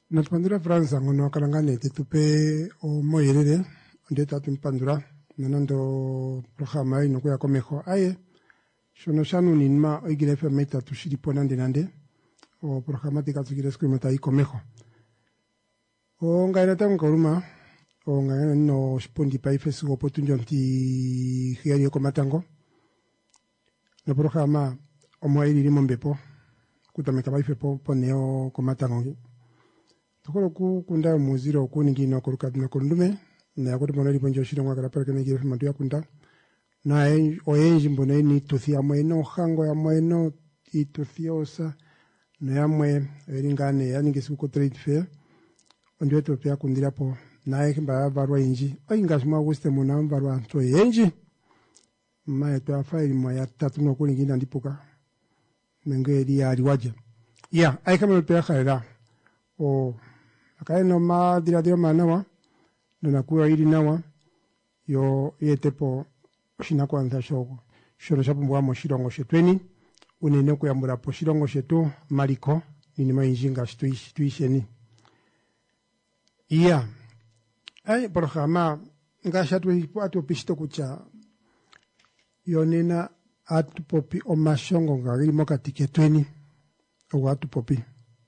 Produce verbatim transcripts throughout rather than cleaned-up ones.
Natupandura Franza ngono kalangane titupe o moyerere ndeta tumpandura nanando programa ino kuya komeho aye shono shanu ninma oigire fe meta tushiripo nande nande o programa tika tukire skrimata i komeho o ngaina tango koruma o ngaina no spondi pa ifesu opportunity hiari ko matango no programa o moyeri limo mbepo kutameka ba ifepo poneo ko matango tukolo ku kunda muziro ku ningino ko rukadna kondume na yakoto mona libonjo shironga kala para kene gire matu yakunda na en o enji mbone ni tuthia mweno hango ya mweno ituthiosa na yamwe eringane yani ngisuko trade fair ondio to pia kundira po na ekimba barwa inji oinga shima guste mona barwa to enji ma to afairi mo ya tatu no ko ningina ndipuka mengeri ya riwaje ya aikama pia khaira o akai no ma dira dio manawa na kuwa ili nawa yo yetepo shina kwanza shoko shoro shapumbwa mo shirongo shetweni unene ko yambura po shirongo shetu maliko nini mainjinga shtuishi tuisheni iya ai programa ngasha tu atu pisto kucha yonena atu popi o mashongo ngari mokatike tweni o atu popi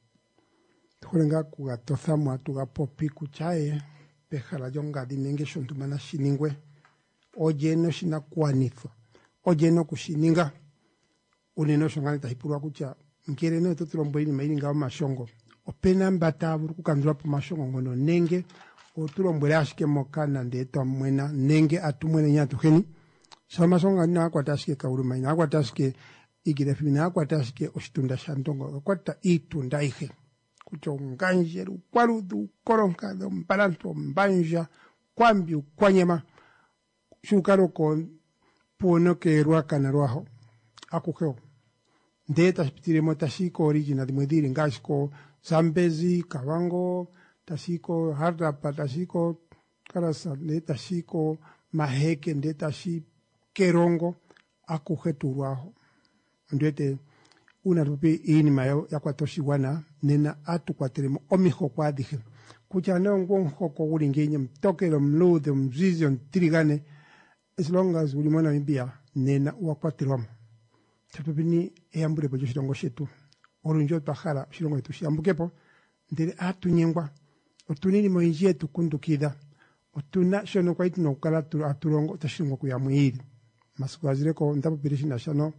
tulenga kugatotha mu atu ga popi kuchae pejala jonga dinenge shontumana shiningwe ojeno shina kuanitho ojeno kushininga uneno shongani tahipurwa kucha nkere no tutulombo ini maininga mashongo opena mbata buru kukandura po mashongo ngono nenge otulombole ashike mokana ndeto mwena nenge atumwene nyatu heni so mashongo na akwatashike kauruma ina akwatashike igirefina akwatashike oshitunda shantongo akwata itunda ihe kucho nganjeru kwarudu koronkado mparanto mbanja kwambi kwanyema shukaro kon puno ke ruaka na ruaho akukeo ndeta spitire motashiko original mwediri ngashiko zambezi kawango tashiko harda patashiko karasa ndeta shiko maheke ndeta shi kerongo akuhe turuaho ndete una rupi ini mayo ya kwa toshi wana nena atu kwa teremo omiho kwa dije kucha neo ngongo kwa uri ngenye mtokelo mlude mzizio ntirigane as long as ulimona mbia nena wakwa teremo tapipini eambure bojo shirongo shetu orunjo tahara shirongo yetu shiambukepo ndere atu nyengwa otunini moinjie tukundukida otuna shono kwa iti nokala aturongo tashirongo kuyamwiri masukwazire ko ndapo pirishi na shano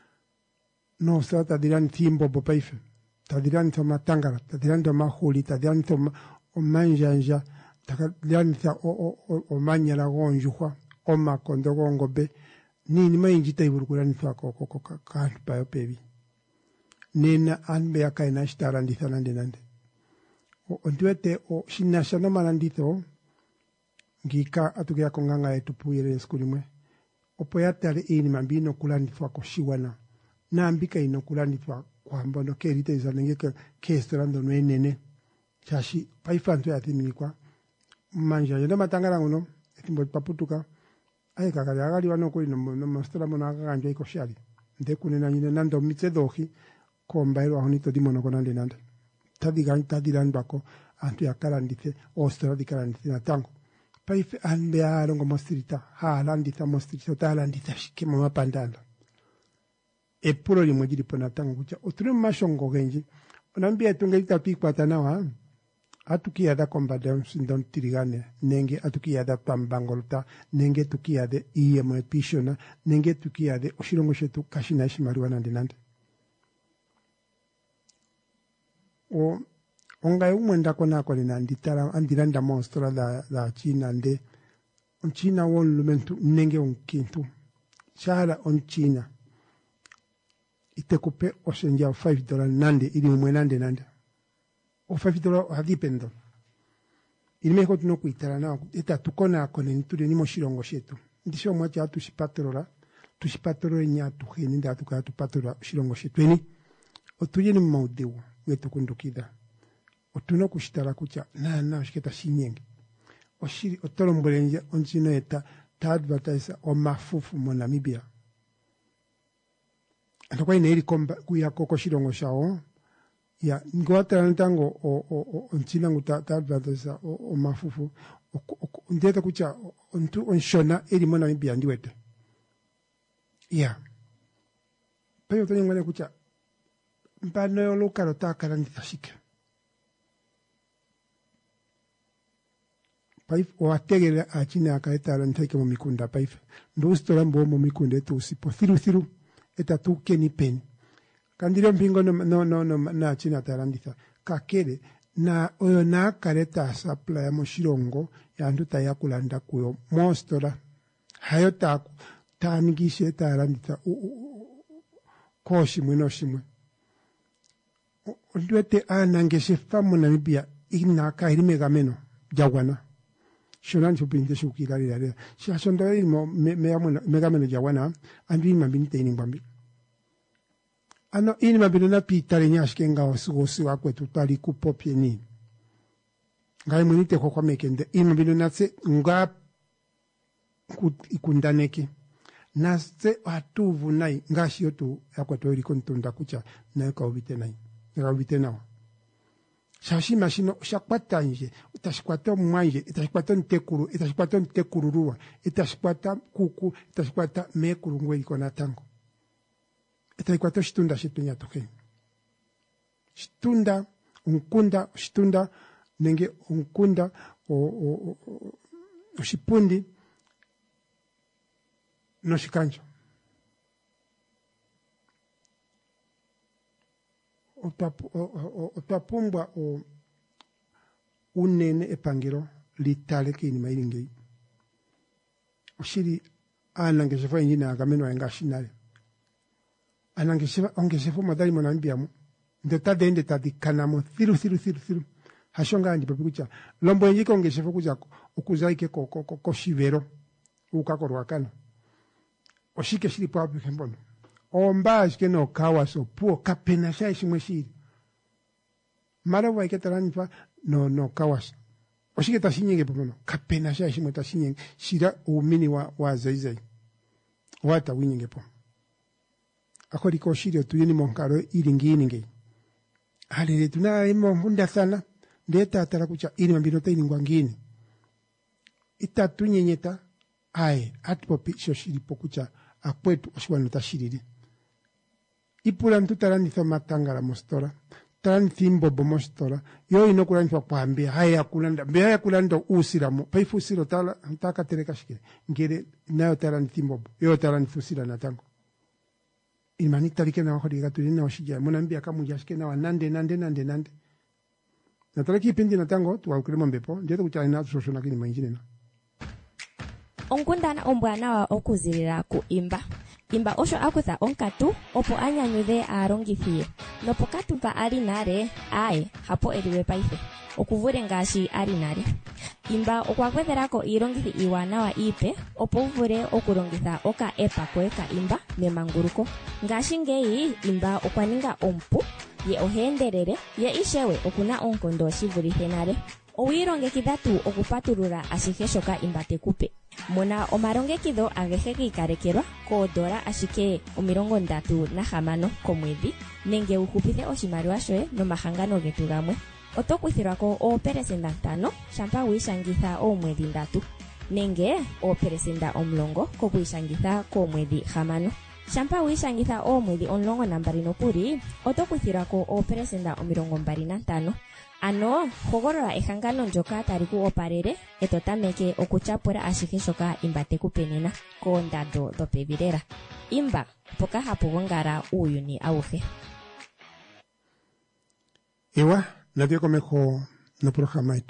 no sa tadirani timbo bopaife tadirani toma tangara tadirani toma huli tadirani toma o manjanja tadirani ta o o o manyala gonjuwa o makondo gongobe nini mainjita iburukurani fa ko ko ko ka pa pebi nena anbe akaina shtarandi thanande nande o ndwete o shinashana malandito ngika atugia konganga etupuyere skulimwe opoyatale ini mambino kulani fa ko shiwana na ambika inokulani twa kwamba no kerite izanenge ke restaurant no enene chashi paifanto ya timikwa manja yenda matangara ngono etimbo paputuka ai kakali agali wano ko ino no mastera mona ganjo iko shali nde kunena nyine nando mitse dohi ko mbairo ahonito dimono konande nande tadiga tadiran bako antu ya karandite ostra di karandite na tango paife anbe arongo mostrita ha landita mostrita ta landita shikemo mapandanda e puro limwe jiri pona tango kucha otune mashongo genji onambia tungelita pikwata nawa atukia da kombadam sindon tirigane nenge atukia da pambangolta nenge tukia de iye mo pishona nenge tukia de oshirongo shetu kashina shimaruwa nande nande o onga umwenda kona kwa nanditara andiranda monstro la la China nde on China won lumentu nenge on kintu shara on China ite kupe osenja five dollars nande ili mwenande nande o five dollars hadipendo ili meko tuno kuitara na eta tukona kone nitude ni moshirongo shetu ndisho mwacha atu shipatrola tushipatro nya tuhini nda tuka atu patrola shirongo shetu eni otuye ni maudewo wetu kundukida otuno kushitara kucha na na shiketa shinyenge oshiri otolombolenja onchino eta ta advertise o mafufu mo Namibia Atokwa ine ili komba kuya koko shirongo shao ya ngota ntango o o o ntina nguta talvadza o o mafufu ndeta kucha ontu onshona eri mona mbia ndiwete ya pero tengo ngane kucha mpano yo lokalo takala nditashike paif o ategele achina akaetala nteke mu mikunda paif ndo stora mbo mu mikunda etu sipo thiru thiru eta tu keni pen kandiro mpingo no no no, no na achina taranditha kakere na oyo na kareta supply ya mushirongo ya nduta ya kulanda kuyo mostora hayo taku tanigishe taranditha koshi mwino shimwe ndwete anangeshe famu na Namibia ina kairi megameno jagwana shonan chupinde shukilari ya sha shonda imo megameno jagwana andu ima binite ini mbambi ano ini mabino na pitare nyashke nga osugosi wakwe tutali kupopye ni ngai munite kwa kwa mekende ini mabino na se nga ikundaneke na se atuvu nai ngashi yotu yakwa toiri kontunda kucha na yoka ubite nai yoka ubite nao shashi mashino shakwata nje utashikwata mwanje itashikwata ntekuru itashikwata ntekururua itashikwata kuku itashikwata mekuru ngwe ikona tango itashikwata shitunda shitunya toke shitunda unkunda shitunda nenge unkunda o o o shipundi no shikanjo otapumbwa o unene epangiro litale kini mairingei oshiri anangeshefa injina agameno engashinale anangeshefa ongeshefa madali monambiamu ndota dende tadikanamo thiru thiru thiru thiru hashonga ndi papikucha lombo enjiko ongeshefa kuja okuzaike ko ko ko shivero ukakorwakana oshike shiri papu kembono ombash ke no kawaso puo kapena sha shimwe shiri mara wa ke taranfa no no kawas oshike tashinyenge pono kapena sha shimwe tashinyenge shira umini wa wa zaizai wata winyenge po akori ko shiri tuyeni monkaro iringini nge halele tuna imo hunda sana ndeta tara kucha ini mambino taini ngwangini itatu nyenyeta ai atpopi shoshiri pokucha akwetu oshwano tashiriri ipula ntu taranitha matangala mostora taranitha imbobo mostora yo ino kuranitha kwambia haya kulanda mbea ya kulanda usiramo paifu usiro tala ntaka tereka shikire ngere nayo taranitha imbobo yo taranitha usira natango imani tarike na wakodi gatuli na washija munambia kamuja shike na nande nande nande nande nataraki pindi natango tuwa ukrema mbepo njeto kuchana na tushosho kini mainjine na onkundana ombwana wa okuzilila ku imba imba osho akutha onkatu opo anyanyudhe aalongithi nopo katumpa ali nale aye hapo eliwe paife okuvule ngaashi ali nale imba okwagwedhelako iilongithi iiwanawa iipe opo uvule okulongitha oka epa koye ka imba memanguluko ngaashingeyi imba okwaninga ompu ye oheendelele ye ishewe okuna oonkondo shivulithe nale owiilongekidha tu okupatulula ashihe shoka imba tekupe mona omalongekidho agehe giikalekelwa koodola ashike omilongo ndatu nahamano komwedhi nenge uhupithe oshimaliwa shoye nomahangano getu gamwe oto kuthilwako oopelesenda ntano shampa wiishangitha oomwedhi ndatu nenge oopelesenda omulongo kokwiishangitha koomwedhi hamano shampa wiishangitha oomwedhi omulongo nambali nokuli oto kuthilwako oopelesenda omilongo mbali nantano ano hogolola ehangano ndyoka tali ku opalele eto tameke okutyapula ashihe shoka imba tekupenena koondando dhopevi lela imba mpoka hapu gongala uuyuni auhe ewa nadie komeho no programa yetu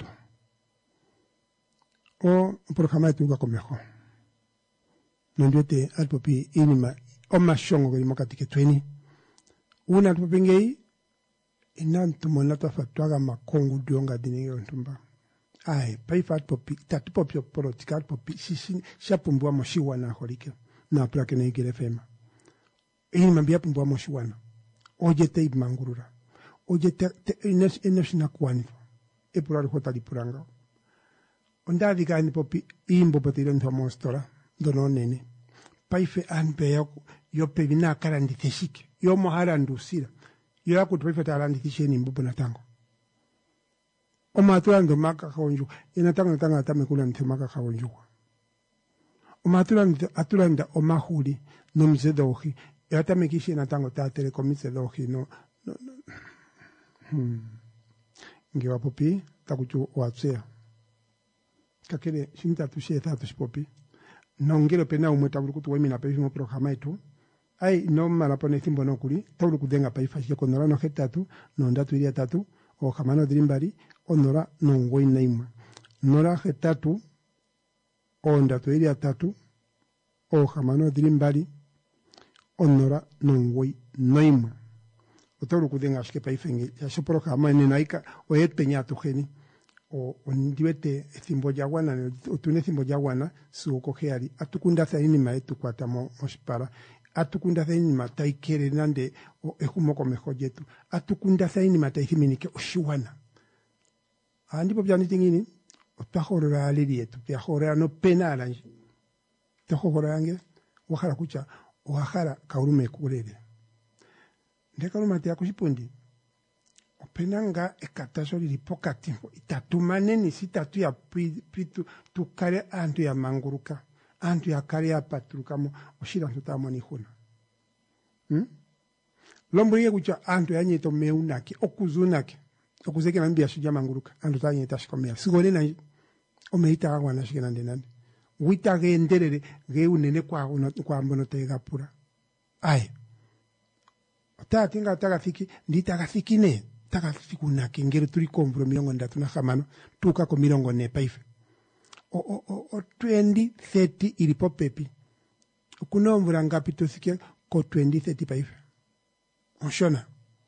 o programa yetu ukakomeho nondiwete alipopi inima omashongo gelimo katike tweni una alipopi ngei inantu monata fatwaga makongu dionga dinero ntumba ai paifa popi tatu popi politika popi sisi shapumbwa moshiwana holike na plake na igere fema ini mambia pumbwa moshiwana ojete ibmangurura ojete ines ines na kwani e pulari hotali puranga onda digani popi imbo potiro ntwa mostora dono nene paife anbe yo yo pevina karanditheshike yo mohara ndusira Yala kutupaifa talandi tisheni mbubu na tango. Oma atula ndo maka kaonju. Ina tango na tango atame kula nte maka kaonju. Oma atula atula nda oma huli no mzedo ohi. Yata mekishi na tango ta telekomise lohi no no no. Hmm. Ngewa popi takuchu watsea. Kakele shinta tushie tatu shipopi. Nongelo pena umweta ulukutu wemi na peifi mo programa etu. Ai no malapone thimbo no kuli. Taulu kudenga paifa shiko nora no hetatu. No ndatu ilia tatu. O kamano dirimbari. O nora no ngoi naima. Nora hetatu. O ndatu ilia tatu. O kamano dirimbari. O nora no ngoi naima. O taulu kudenga shike paifa ngi. Ya shi programa ene naika. O et penya tu geni. O ondiwete thimbo jagwana otune thimbo jagwana su koheari atukunda thaini maetu kwata mo mospara atukunda thaini mataikere nande o ehumoko mehojetu atukunda thaini mataihiminike oshiwana andipo byanitingini otahorera aliri yetu byahorera no penala tahorera yange wakhala kucha wakhala kaurume kulele ndekaluma tia kushipundi openanga ekataso lili pokati itatu maneni sitatu ya pitu tukare antu ya manguruka antu ya kare ya patruka mo oshira ntutamo ni huna hmm? Lomburiye kucha antu ya nyeto meunaki okuzunaki okuzeke na mbia shuja manguruka antu ta nyeta shikomea sigone na omeita agwa na shikena ndenande wita ge nderere ge unene kwa kwa mbono tega pura ai ota tinga tagafiki nditagafiki ne tagafiki na kengere turi kombro milongo ndatu na hamano tuka ko milongo ne paife o o o, o twenty thirty ilipo pepi kunomvura ngapi tofike ko twenty thirty paife onshona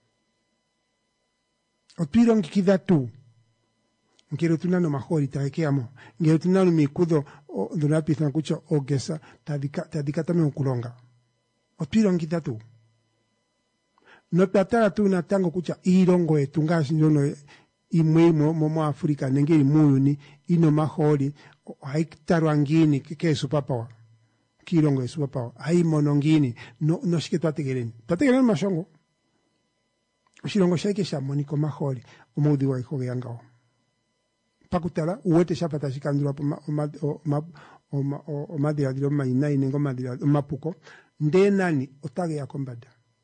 o piron kidatu ngero tunano mahori takeamo ngero tunano mikudo donapi na kucha ogesa tadika tadika tame ukulonga o piron kidatu no tatara tu na tango kucha irongo etungashi nyono imwe mo mo Afrika nengeri muyuni ino mahori haiktarwa ngini ke superpower kirongo superpower hai monongini no no shike twategereni twategereni mashongo shirongo shake sha moniko mahori umudi wa iko yangao pakutala uwete shapata shikandura ma ma o madira dilo mainai nengo madira mapuko ndenani otage ya kombada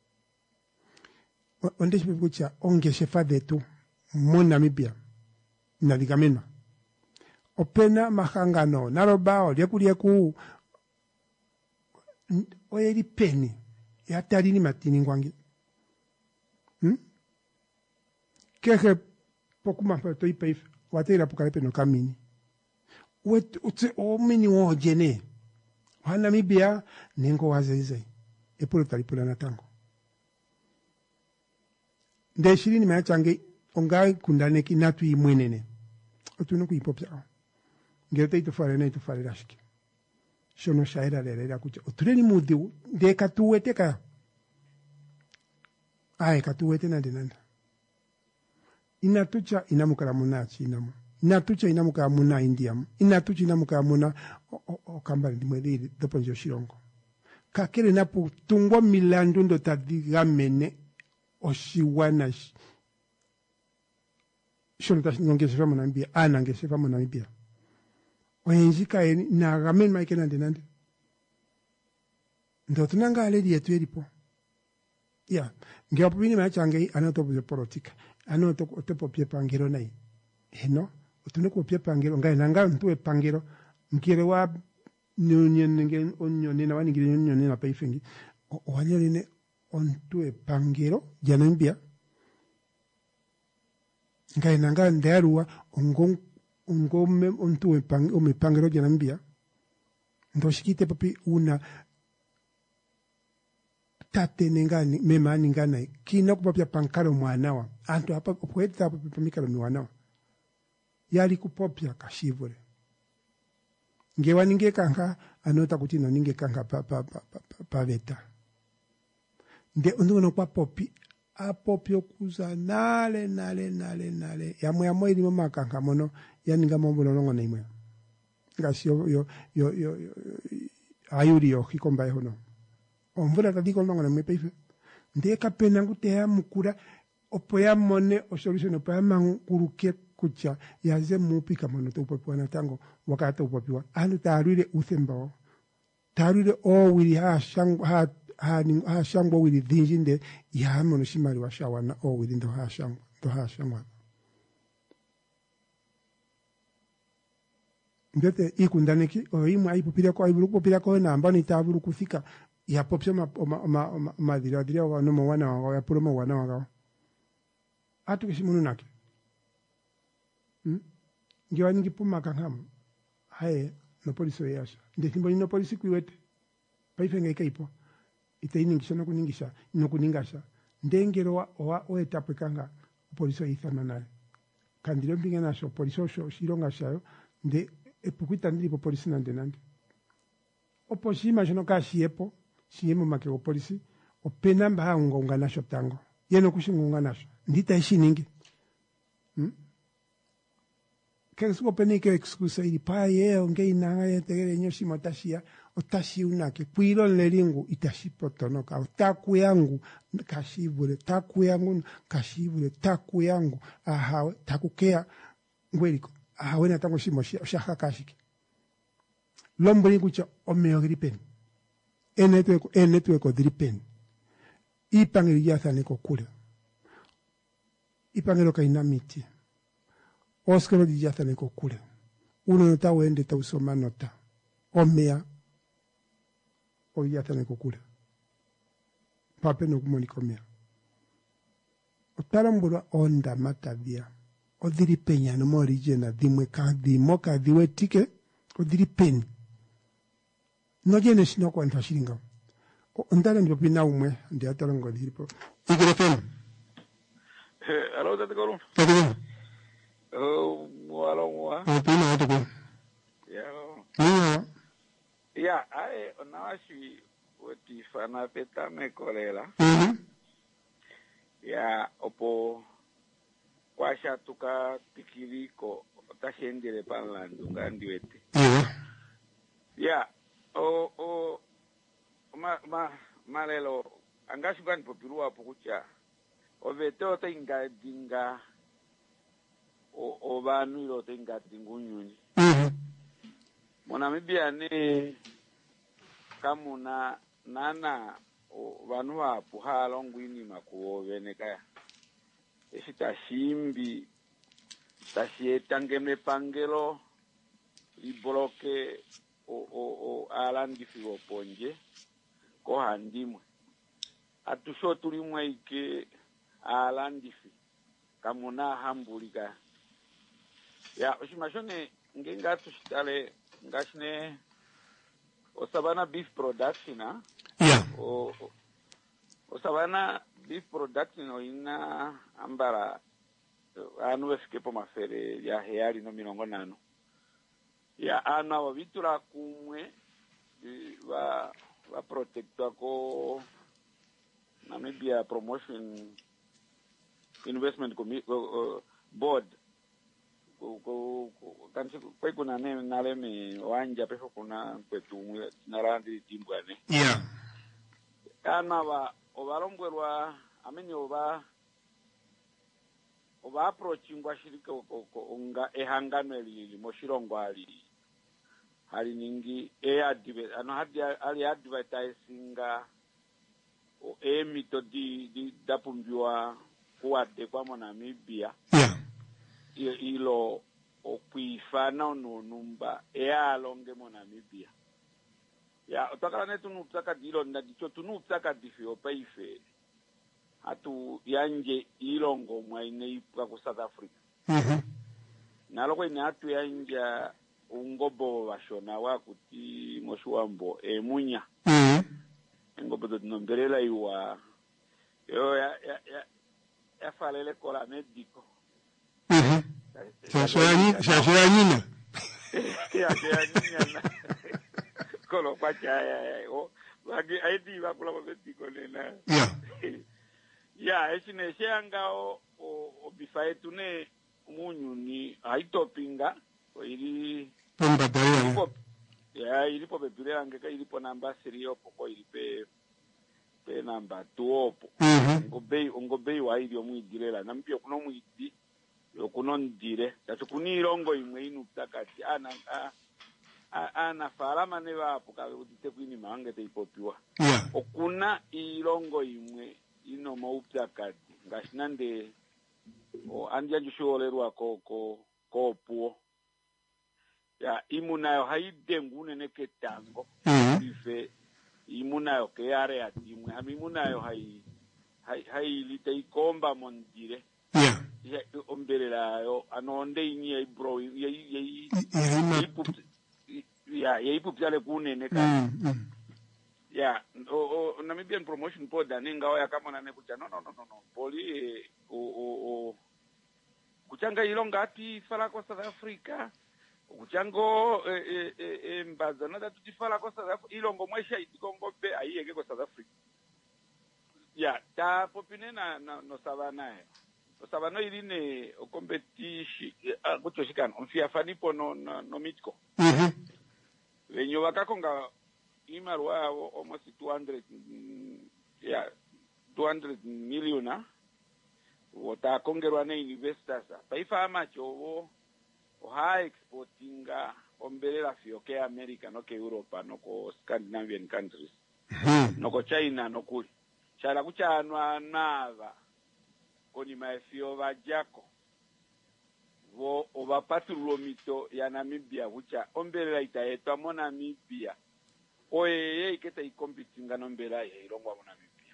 onde shikucha onge shefa detu mo Namibia na digamena opena mahangano narobao lyakulia ku oyeri peni ya tarini matini ngwangi hm keke pokuma pato ipaif watera pokalepe no kamini wet utse o mini wo jene wa Namibia ningo wazaize epolo talipula na tango nde shirini machange ongai kundane kinatu imwenene otuno kuipopya ngete itofare na itofare rashiki shono shaira lera kucha otureni mudi de katuwete ka ai katuwete na denanda inatucha inamukara muna chinamu inatucha inamukara muna indiamu inatucha inamukara muna okambali ndimweli dopo njo shirongo kakere napo tungwa milandu ndo tadigamene oshiwana shono tashi nongeshefa mo Namibia ana ngeshefa mo Namibia oyenjika eni na gamen maike nande nande ndo tunanga aledi yetu elipo ya ngia popini machange anoto byo politika anoto otopo pie pangero nai eno otune ko pie pangero ngai nanga ntwe pangero nkire wa nyonyen nge onyone na wani ngire nyonye na paifengi owalyene ontue pangero janambia ngai nanga nderua ongon ongome ontue pang o me pangero janambia ndo shikite papi una tate nengani mema ningana kina kupapya pankaro mwanawa antu hapa poeta papi pamikalo mwanawa yali kupopya kashivure ngewa ninge kanga anota kutina ninge kanga pa pa pa pa, pa, pa veta nde unduno kwa popi a popyo kuza nale nale nale nale ya moya moyi limo makanga mono yaninga mombo longo na imwe ngasi yo yo yo yo ayuri yo hikomba hono omvula tadiko longo na mepeife ndeka pena ngutea mukura opo ya mone o solution opo ya manguruke kucha yaze mupi kama no upopiwa na tango wakati upopiwa anu taarire uthembao taarire o wili ha shang ha ha ha shangwa wili dhinjinde ya mono shimari wa shawana o wili ndo ha shangwa ndo ha shangwa ndete ikundaneki o imwe aipopira ko aiburu popira ko na ambani taburu kufika ya popse ma ma ma ma dira dira wa no mwana wa ya puro mwana wa atu kishimunu nake hmm ngiwa nyingi puma kangamu hae no polisi yasha nde simbo no polisi kuwete paifenga ikaipo itainingisha no kuningisha no kuningasha ndengero wa wa oetape kanga polisi yithana naye kandiro mbinga nasho polisi sho shironga shayo nde epukuita ndiripo polisi nande nande opo shima jono kashiepo shiemo make o polisi opena mba ngonga nasho tango yeno kushingonga nasho ndita ishiningi hmm kensuko penike excuse ili pa ye onge inanga yetegere nyoshi matashia otashi unake puiro lelingu itashipo tonoka taku yangu kashibure taku yangu kashibure taku yangu aha takukea ngweliko aha na tango shimo shaka kashiki lombri kucha omeo gripen enetwe enetwe ko gripen ipangiri yathane ko kule ipangiro kainamiti oskero di yathane ko kule uno nota wende ta usoma nota omea o yathane ko kule pape no kumonikomea otarambura onda matavia odiri penya no morigena dimwe ka dimo ka diwe tike odiri pen no jene sino kwa ntashiringa ondala ndo pina umwe ndi atarongo diripo igre pen eh alo tata korum tata oh wala wa o pina ato ko ya ya ya ai onawashi woti fana peta me kolela mhm ya opo kwasha tuka pikiriko tashendele panlandu ngandiwete ya ya o o ma ma malelo angashukan popirua pokucha oveto tenga dinga o o banu ilo tenga dingunyuni mhm mona mibia ne kamuna nana o banu wa puhala ngwini makuo veneka esitashimbi tasietange pangelo ibloke o o o alandi fiwo ponje ko handimwe atusho tulimwe ike alandi fi kamuna hambulika ya ushimashone ngenga tushitale ngashne osabana beef production ha ya o osabana beef production o ina ambara anu eskepo mafere ya heali no milongo nano ya ana wa vitura kumwe va va protector ko Namibia Promotion Investment uh, Board ko kansi kwa kuna ne naleme wanja peso kuna kwetu narandi timbwane ya ana va obalongwerwa ameni oba oba approachingwa shirika unga ehangano lili moshilongo ali hali ningi e adve ano hadi ali advertisinga o emito di di dapumbiwa kuwade kwa Namibia ya ilo okuifana no numba e alonge Namibia ya otakala netu nutaka dilo ndadicho tunutaka difio paife atu yanje ilongo mwaine ipwa ku South Africa mhm naloko ine atu yanja ungobo washona wakuti moshuambo emunya mhm ngobo do nomberela iwa yo ya ya ya ya falele kola medico mhm shashani shashani ya ya nyanya kolo pacha ya o wagi aidi wa kula medico nena ya ya esine sheanga o o bifaetu ne munyu ni aitopinga ili pomba dayo ya ilipo bebile angeka ilipo namba serio poko ilipe pe namba tuopo Mhm. ngobei ngobei wa ili omwidirela nampio kuno mwidi yokuno ndire tacho kunirongo imwe inu takati ana a, a, ana farama ne vapo ka udite kwini mange teipopiwa Yeah. okuna irongo imwe ino mauptakati ngashinande o anja jusholerwa ko ko ko puo ya imunayo haidengune neketango Mhm. ife imunayo ke area timwe ami imunayo hai hai hai litaikomba mondire Yeah. ya ombelelayo anonde inyi ya bro ya ya Irima. ya ya ipupyale kunene ka Mm. Mm. ya o o Namibian promotion board aninga ya kama nane kucha no no no no poli o o o kuchanga ilonga ati fala kwa South Africa kuchango e e e mbaza nada tutifala kwa South Africa ilongo mwesha itikongo be ayeke kwa South Africa ya ta popine na no savana e no savana iline o competition kuchoshikana mfia fanipo no no mitko Mhm. wenyo wakakonga imarwa yao almost two hundred ya two hundred million watakongerwa na investors paifa amachovo oha exportinga ombelela fio ke America no ke Europa no ko Scandinavian countries Mhm. no ko China no kuli chala kuchanwa nava koni maefio vajako vo ovapatulo mito ya Namibia kucha ombelela itaetwa mo Namibia oye iketa ikompitinga nombela ya ilongwa mo Namibia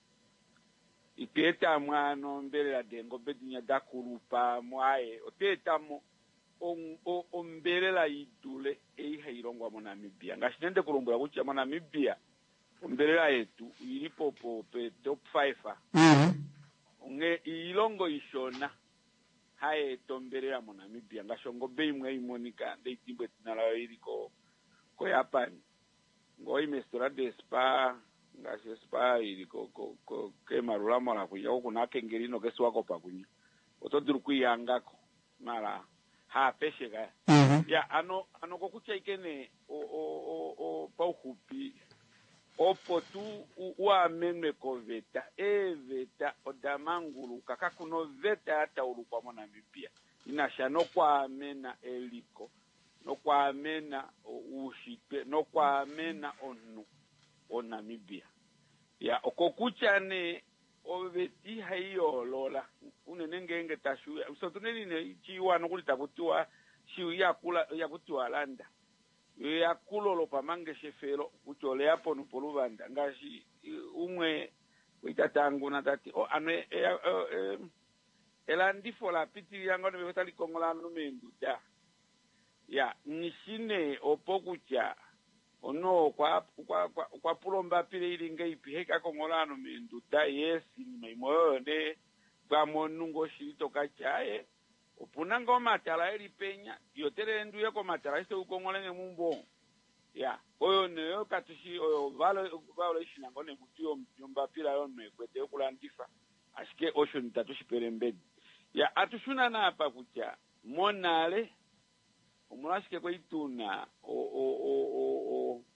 iketa mwana ombelela dengo bedinya dakulupa mwae oteta mo on o ombelela idule eiha ilongwa mo Namibia ngashinende kulombula kucha mo Namibia ombelela yetu ilipo po pe top five Mhm. nge ilongo ishona haye tombelela mo Namibia ngashongo beimwe imonika ndeitimbe tinalayo iliko ko Japan ngoi mestura de spa ngashe spa iliko ko ko ke marula mala kuya kuna kengerino keswako pakunya otoduru kuyangako mala ha peshe ga Mhm. ya ano ano kokucha ikene o o o o pauhupi opo tu wa menwe ko veta e veta odamangulu kaka kuno veta hata ulukwa mo Namibia inasha no kwa mena eliko no kwa mena ushike no kwa mena onu o Namibia ya okokucha ne oveti hayo lola unenengenge tashu usotuneni ne chiwa no kulita kutiwa shiu ya kula ya kutiwa landa ya kulolo pamange shefero kuchole hapo no poluvanda ngashi umwe witatangu na tati o ane e, e, elandifo la piti yango ne betali kongola no mendu da ya nishine opokucha ono kwa kwa kwa, kwa pulomba pile ilinga ipiheka kongola no mendu da yes ni moyone kwa monungo shito kachae upunanga matala eli penya yotere ndu yako matala ise ukongolenge mumbo ya oyo neyo katushi oyo valo valo ishina ngone mutio mjomba pila yone kwete okulandifa ashike ocean tatushi perembedi ya atushuna na hapa kucha monale umulashike kwa ituna o o o o o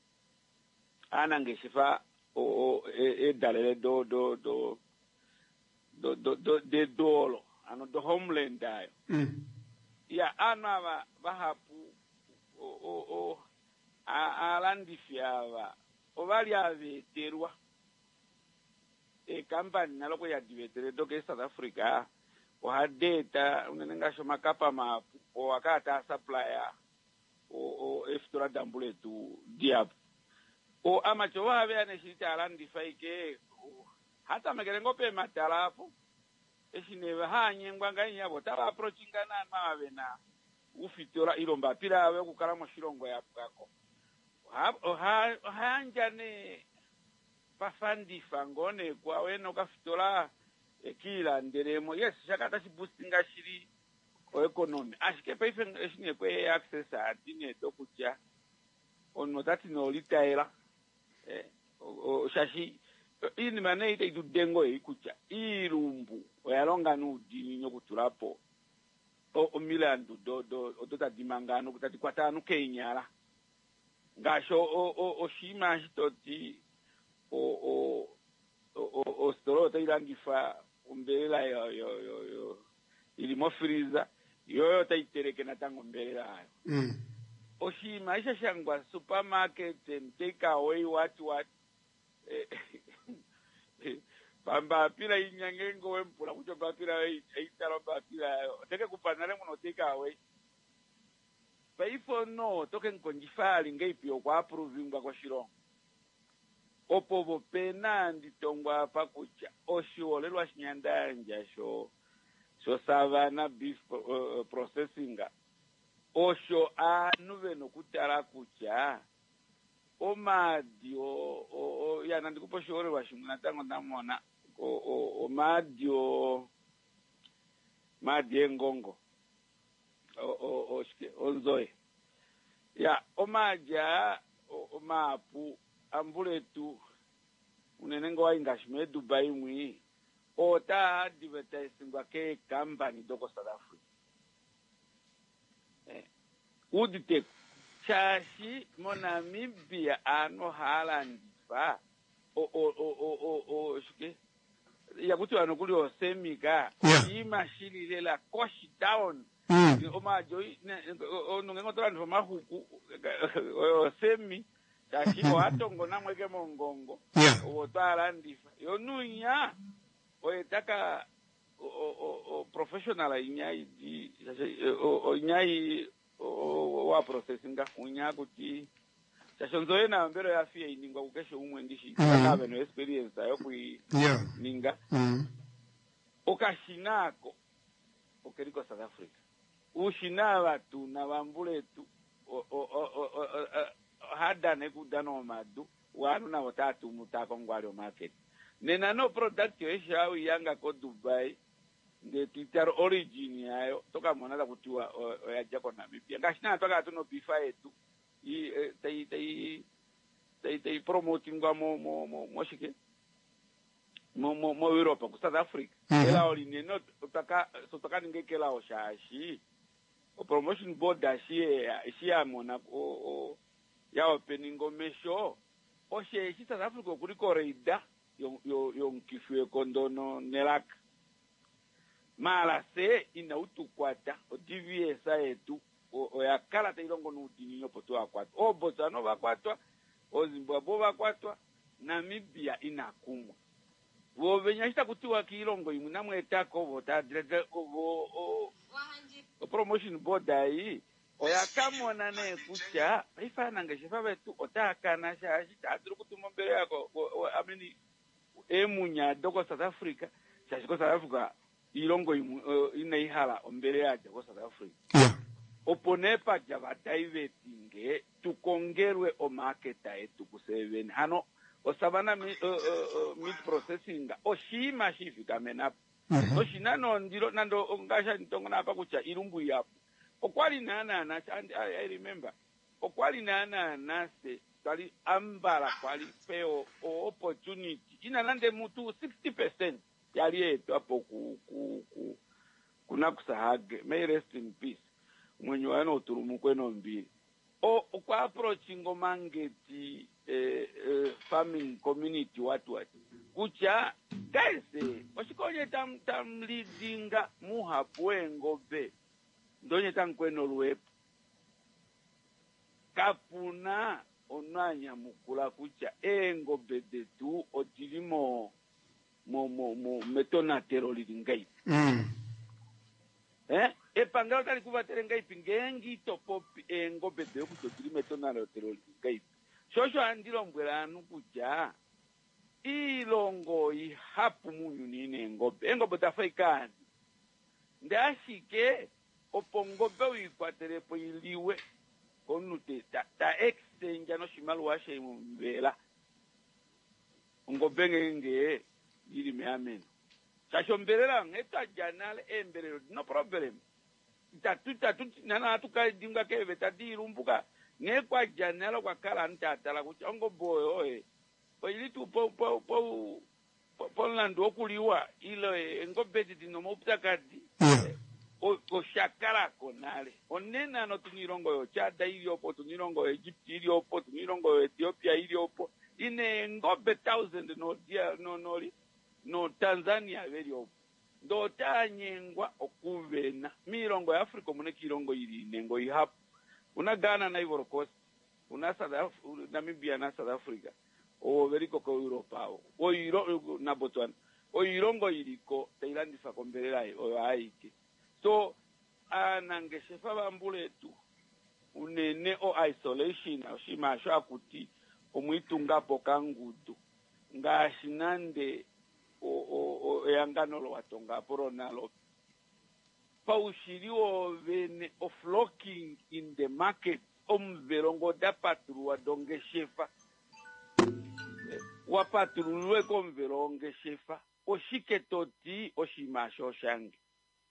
anangeshifa o o e, e dalele do do do do do do de dolo ano do homeland ayo Mm. ya ana ba bahapu o o o a alandifyava ovali aveterwa e company naloko ya divetere doke South Africa o hadeta unenga shoma kapa mapu o akata supplier o o eftora dambule tu diap o amacho wave aneshita alandifike hata magerengo pe matalafu eshineve hanye ngwanga nyabo tara approachinga na mawe na ufitora ilomba pila awe kukala mo shilongo yapako ha hanja ne pafandi fangone kwa weno kafitora ekila nderemo yes shakata si boostinga shiri o economy ashike paife eshine kwe access atine dokucha ono tati no litaela eh o shashi ini mane ite dudengo ikucha irumbu oyalonga nudi nyokutulapo o omilandu do do odota dimangano kutati kwatanu kenyala ngasho o o oshima hitoti o o o storo tairangifa umbelela yo yo yo yo ilimofiriza yoyo taitereke natango mbelela ayo mm. Oshi maisha shangwa supermarket and take away what what pamba pila inyangengo wempula kucho papila eitaro papila teke kupanale muno take away paifo no toke nkonjifali ngeipio kwa approvingwa kwa shirongo opovo pena nditongwa pakucha oshiolelwa shinyandanja sho sho savana beef uh, processing osho anuve nokutara kucha omadio o, o yana ndikuposhiolelwa shimuna tango ndamona o, o, o madio madie ngongo o o o shike onzoe ya omaja o, o mapu ambuletu unenengo wa ingashme Dubai mwi ota advertising wa ke company doko South Africa eh udite chashi monamibia ano halandifa o o o o o o shike ya kuti wano kuli osemika imashini lela cost down mm. Omajo onungengo tola mahuku osemi tashiko atongo namweke mongongo obotala ndifa yonunya oyetaka o o o professional inyai di o inyai wa processing unya kuti chashonzoe na mbero ya fia iningwa kukesho umwe ndishi kabe no experience ayo kui ninga okashinako okeriko South Africa ushinaba tu na bambuletu o o hada nekudano madu wanu na watatu mutako ngwalo market nena no product yo shao yanga ko Dubai nde twitter origin yayo toka monada kutiwa yaja ko Namibia ngashina toka tuno bifa yetu i tai tai tai tai promoting wa mo mo mo moshike mo mo mo Europe ku South Africa ela oline no toka toka ngekela o shashi o promotion board ashi ashi amona o o ya opening omesho o she South Africa kuri koreida yo yo yo nkifwe kondono nelak mala se ina utukwata o T V S etu o ya kala tailongo nutinyo poto akwata o Botswana bakwatwa o Zimbabwe bakwatwa Namibia inakumwa wo benyashita kutiwa kilongo imuna mwetako vota direct o o o promotion board ai oyakamona ne kucha ifana ngeshifa betu otakana shashi tadru kutumombele yako ameni emunya doko South Africa shashi ko South Africa ilongo inaihala ombele yaje ko South Africa yeah. Oponepa java divertinge tukongerwe o market etu kuseveni hano osabana mi, uh, uh, meat processing oshima shifika menapa mm-hmm. Oshina no ndiro nando ngasha ntongo napa kucha irumbu yapo okwali nana na I, I remember okwali nana na se tali ambala kwali peo opportunity ina nande mutu sixty percent yali etu hapo ku, ku, ku kuna kusahage may rest in peace mwenye wana uturumu kweno mbili o kwa approaching omangeti eh, eh, farming community watu watu kucha guys oshikonye tam tam leadinga muhapwe ngobe ndonye tankweno luepo kapuna onanya mukula kucha engobe detu otilimo mo mo mo metona teroli ngai mm. Eh epangalo tali kuvatele ngai pingengi topopi engobe de kutotili metona teroli ngai shosho andilo mbwelanu kucha ilongo ihapu munyu nine ngobe engobe tafaikani ndashike opongobe uikwatele po iliwe konute ta, ta exchange no shimalu washe mbela ngobe ngenge yiri meameno sasho mbelela ngeta janale emberelo no problem tatu tatu nana atuka dinga keve tadi rumbuka ngekwa janela kwa kala ntatala kuchongo boyo eh oyili tu po po po Poland okuliwa ile ngobeti dino moptakadi o o shakara konale onena no tunirongo yo Chad iliyopo tunirongo Egypt iliyopo tunirongo Ethiopia iliyopo ine ngobe thousand no dia no no no Tanzania velio ndo tanyengwa okuvena mirongo ya Afrika mune kirongo ili nengo ihap una Ghana na Ivory Coast una South Africa Namibia na South Africa o veliko ko Europa o iro na Botswana o irongo iliko Thailand fa kombelela o aiki so anangeshefa bambule tu unene o isolation ashima shakuti omwitungapo kangudu ngashinande o o o yangano lo watonga poronalo paushiriwo vene of flocking in the market omverongo da patruwa donge shefa wa patruwe komveronge shefa oshike toti oshimasho shange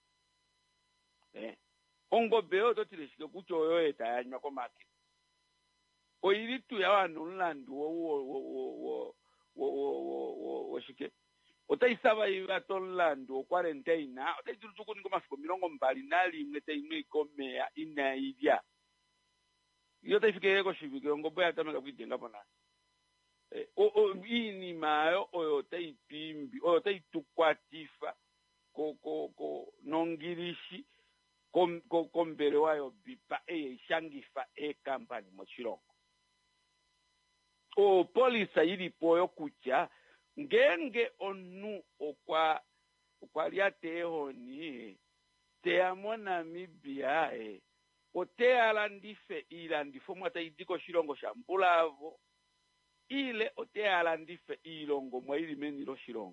eh ongo beo toti leshike kuchoyo eta yanywa ko market oiritu ya wanu nlandu wo wo wo wo wo wo wo shike otaisaba ibato nlandu quarantine otaiturutuko ningo mafiko mirongo mbali nali imete imwe komea ina idya iyo taifike ko shibike ngo boya tameka kwidenga bona eh o o ini mayo oyo taipimbi oyo taitukwatifa ko ko ko nongirishi kom ko kombere wayo bipa e shangifa e company mochirongo o polisa yiri poyo kucha ngenge onu okwa okwa liateho ni te amona mibia e ote alandife ilandifo mwata idiko shirongo shambulavo ile ote alandife ilongo mwa ili meniro shirongo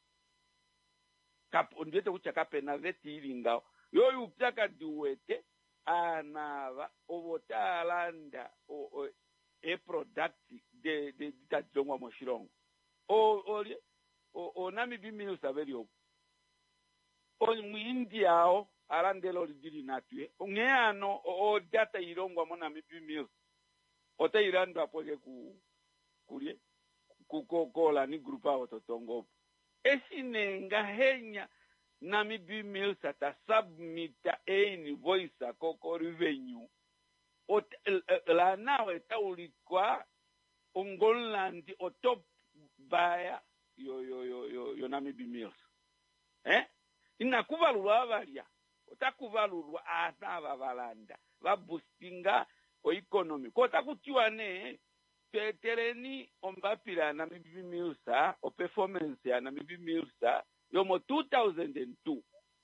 kap ondete kucha kapena veti ilingao yoyu upyaka duwete anava ovota alanda o, o e product de de tajongwa moshirongo o o o, o nami bimi usaveli o mwindia o arandelo lidiri natwe ongeano o data irongwa mona mibimi o ta irando apoje ku kulie kukokola ni grupa ototongo esinenga henya nami bimi sata submita e voice koko revenue o la nawe taulikwa ongolandi o top baya yo yo yo yo yo nami bimi eh inakuvalulwa avalya otakuvalulwa asava valanda vabustinga o economy kota kutiwa ne petereni ombapira na mibimiusa o performance ya na mibimiusa yomo two thousand two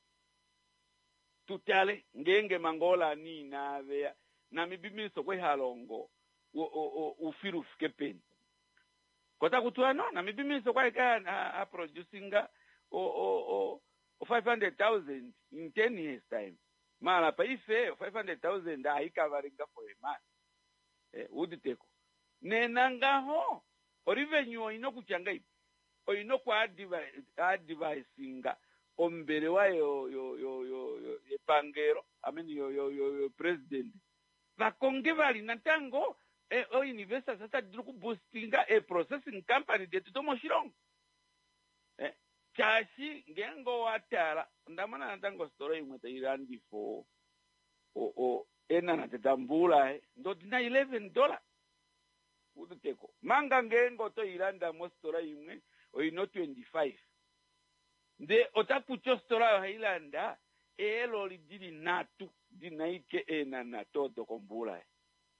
tutale ngenge mangola ni na vea na mibimiusa kwe halongo o o o ufiru fkepeni kota kutiwa no na mibimiusa kwa ika a producinga o o o five hundred thousand in ten years time mala pa ife five hundred thousand a ikavaringa for a man eh uditeko nenangaho orivenyu ino kuchanga ipi o ino kwa advice advicinga ombere wa yo yo yo yo epangero ameni yo yo yo president vakonge vali natango e o investors sasa diruku boostinga e processing company de tomo shirongo eh chashi ngengo watara ndamana natango story imwe tairandi fo o o ena na tetambula eh ndo dina eleven dollars uduteko manga ngengo to iranda mo story imwe o ino twenty-five nde otakucho story hailanda elo lidiri natu dinaike ena na todo kombula eh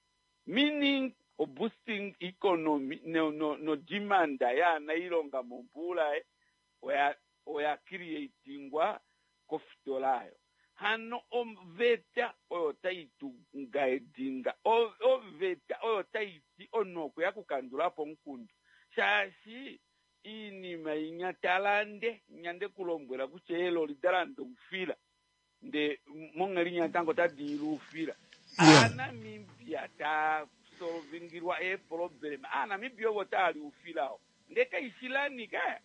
meaning o boosting economy no no no demand ya na ilonga mombula eh oya oya creatingwa kofitolayo hano omveta oyo taitu ngaedinga o oveta oyo taiti onoko yakukandulapo nkundu shashi ini mainya talande nyande kulombwela kuchelo lidalando ufila nde mongeri nyatango tadilu ufila yeah. Ana mimpia ta solvingirwa e problem ana mibio wotali ufilao ndeka ishilani kaya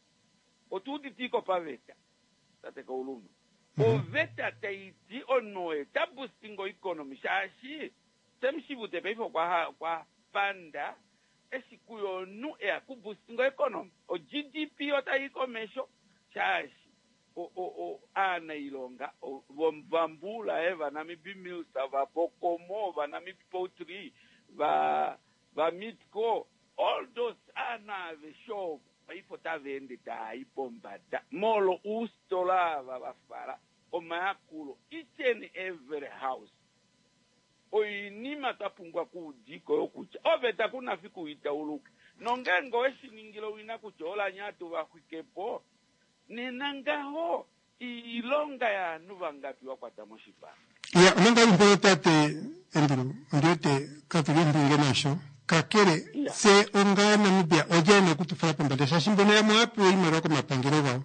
otudi tiko paveta tateka ulumu o veta taiti onoe tabustingo economy shashi semshibu tepefo kwa kwa panda esikuyo nu e kubustingo economy o G D P ota ikomesho shashi o o o ana ilonga o vambula eva na mibimiusa va bokomo va na mipotri va va mitko all those anave shop ipo tavende ta ipomba da molo ustolava bafara o makulo each and every house oinima tapungwa kudiko yokucha oveta kuna fiku itauluka nongengo eshiningilo wina kuchola nyatu bakwikepo nenangaho ilonga ya nubangapi wakwata moshipa ya nanga mbotate endru ndote katulindi ngenasho kakere yeah. Se onga Namibia ojene kutufala pambadesha shimbona ya mwapi oimara kwa mapangiro bao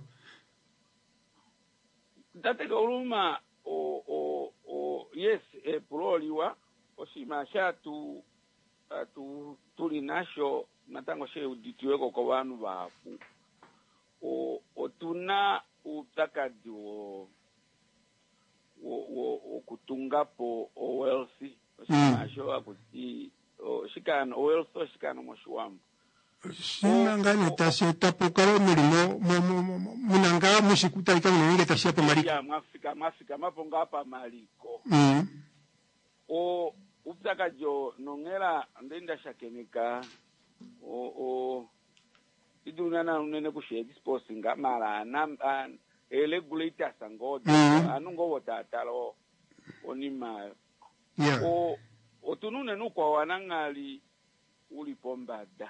date kauluma o o o yes e proliwa oshimasha tu tu tulinasho natango she uditiweko kwa wanu bafu o otuna utakadi o o o kutungapo o wealthy oshimasho mm. akuti o shikano o wealthy shikano moshuamu Sinangani tashe tapukalo mulimo munanga mushikuta ika munenge tashe pa maliko ya mafika mafika maponga hapa maliko mm. o uptaka jo nongera ndenda shakenika o o idunana unene kushe disposing mara na regulators ngodo mm. anungo wotatalo onima yeah. o otunune nukwa wanangali ulipombada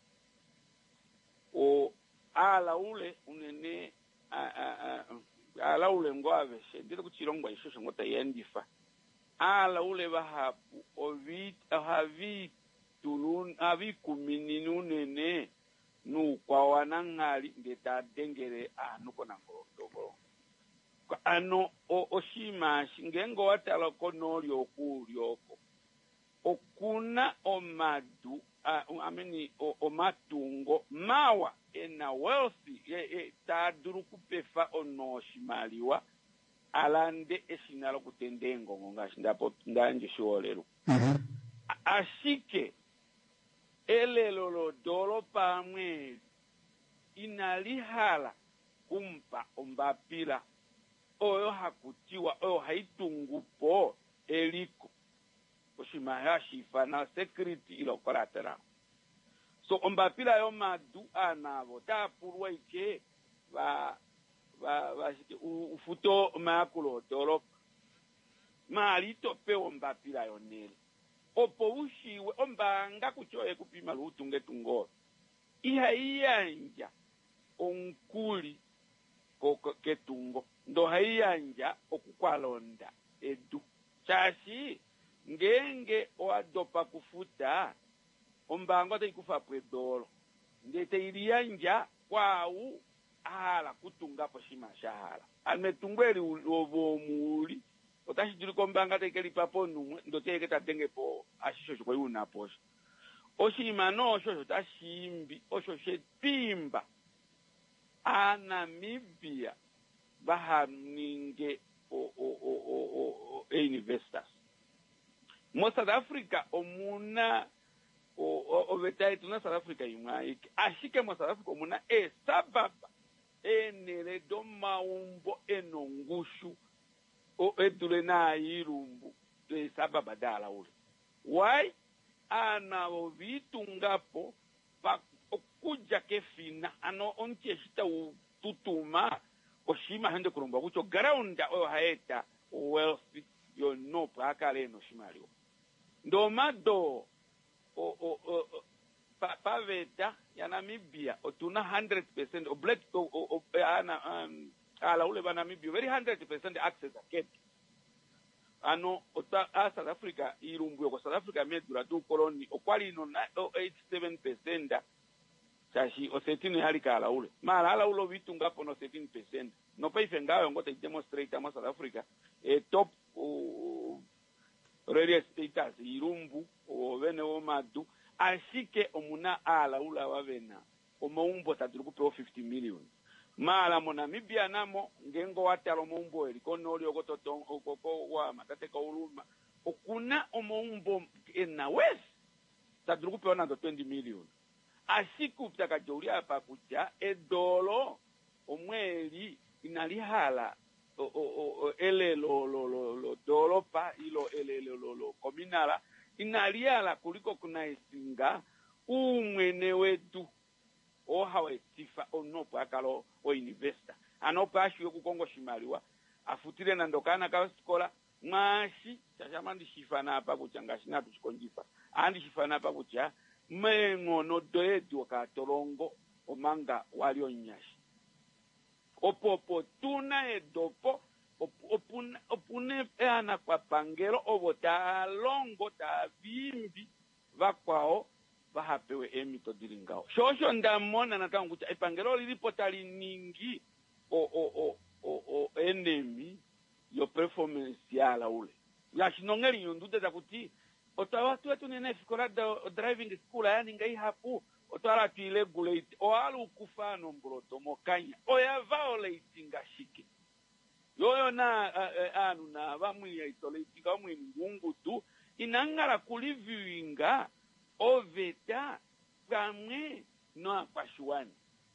o ala ule unene a a a ala ule ngwave ndile kuchirongwa ishosho ngota yendifa ala ule bahapu ovit havi tulun avi kumini nunene nu kwa wanangali ngeta dengere anuko nangodogo ano o oshima shingengo watala konoli okulyoko okuna omadu uh, I mean o, o matungo mawa ena wealthy e, e, taduru kupefa ono shimaliwa alande eshinalo kutendengo ngonga shindapo ndanje sholero mm-hmm. ashike elelo lo dolo pamwe inalihala kumpa ombapila oyo hakutiwa oyo haitungupo eliko oshimaya shifa na security ilo collateral so ombapila yo madu anavo tapurwa ike va va va ufuto makulo dolopa malito pe ombapila yo nele opo ushiwe ombanga kuchoye kupima lutunge tungoro iha iyanja onkuli ketungo ndo haiyanja okukwalonda edu chashi ngenge oadopa kufuta ombango teikufa pwedolo ndete iliyanja kwau ahala kutungapo shima shahala ametungweli ovomuli otashiduli kombanga tekelipapo numwe ndo teke tatengepo ashisho chukwe unaposha oshima no shosho tashimbi osho shetimba Anamibia bahaninge o o o o o investors mo South Africa omuna o o vetai tuna South Africa imai ashike mo South Africa omuna e sababa enele doma umbo enongushu o edule na irumbu e sababa dala ule why ana ovitungapo pa okuja kefina ano ontie shita ututuma oshima hende kurumba kucho ground o haeta wealth yo no prakale no shimario ndo mado o o o pa paveta ya Namibia otuna one hundred percent o black o o ana um, ala ule ba Namibia very one hundred percent access akep ano ota South Africa irumbu ko South Africa medura tu koloni okwali no eighty-seven percent chashi o thirteen halika ala ule mara ala ulo vitunga pono thirteen percent no paife ngayo ngote demonstrate ama South Africa e top o real estate irumbu o vene o madu ashike omuna ala ula wavena omaumbo taturu kupewa fifty million mara mo Namibia namo ngengo watalo maumbo elikono oli ogototo okoko wa matate ka uluma okuna omaumbo ena west taturu kupewa na twenty million asiku ptaka jolia pa kucha edolo omweli inalihala o o o ele lo lo lo lo dolopa ilo ele lo lo lo kominala inalihala kuliko kuna isinga umwene wetu ohawe sifa onopo akalo o investor anopo ashiwe kukongo shimaliwa afutire na ndokana ka skola mwashi chachamandi shifana apa kuchanga shinatu chikonjifa andi shifana apa kucha mengono doedi wakatolongo omanga walio nyashi opopo tuna edopo opune opune ana kwa pangelo obota longo ta vimbi vakwao vahapewe emito dilingao shosho ndamona nataka kucha epangelo lilipo tali ningi o o o o, o enemy yo performance yala ule ya shinongeli yondude za kuti otawatu wetu nene fikola driving school yani ngai hapu otwala tuiregulate o alu kufano mbroto mokanya o ya violate ngashike yoyo na uh, anu na bamwi ya isolate kamwe ngungu tu inangara kuliviwinga oveta kamwe no akwashwani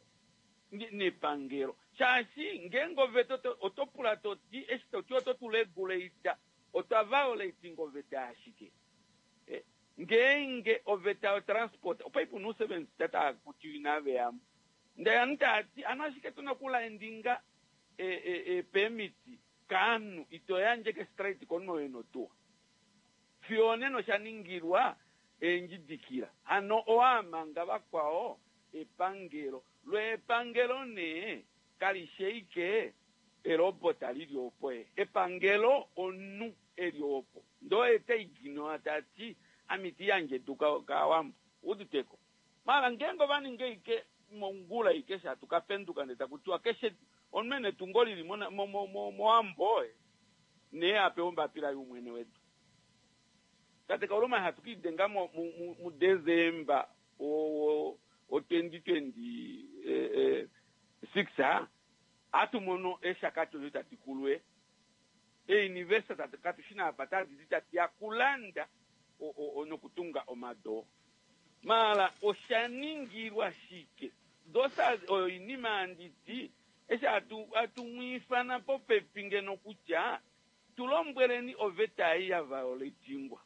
ne pangero chasi ngengo veto otopula toti esto tioto turegulate ota violate ngoveta ashike eh, ngenge oveta transport opaipu no seven tata kutinave yam ndayantati anashike tunakula endinga e e e permiti kanu itoyanje ke straight kono eno tu fione no shaningirwa enjidikira ano oamanga bakwao epangero lwe pangelo ne kalisheike erobota liriopo epangelo onu eriopo ndo ete igino atati amiti yanje duka kawambo uduteko mara ngengo bani ngeike mongula ikesha tukapenduka ndeta kutua keshe onmene tungoli limona mo mo mo moambo ne apeomba pila yumwene wetu katika uroma hatukidenga mu, mu, mu December o o twenty twenty-six ha atumono eshakato litakulwe e university tatakatushina apatadi zitatia kulanda o, o, ono kutunga omado mala oshaningirwa shike dosa o inimanditi esha atu atumwifana pope pingeno kucha tulombwereni oveta ya violatingwa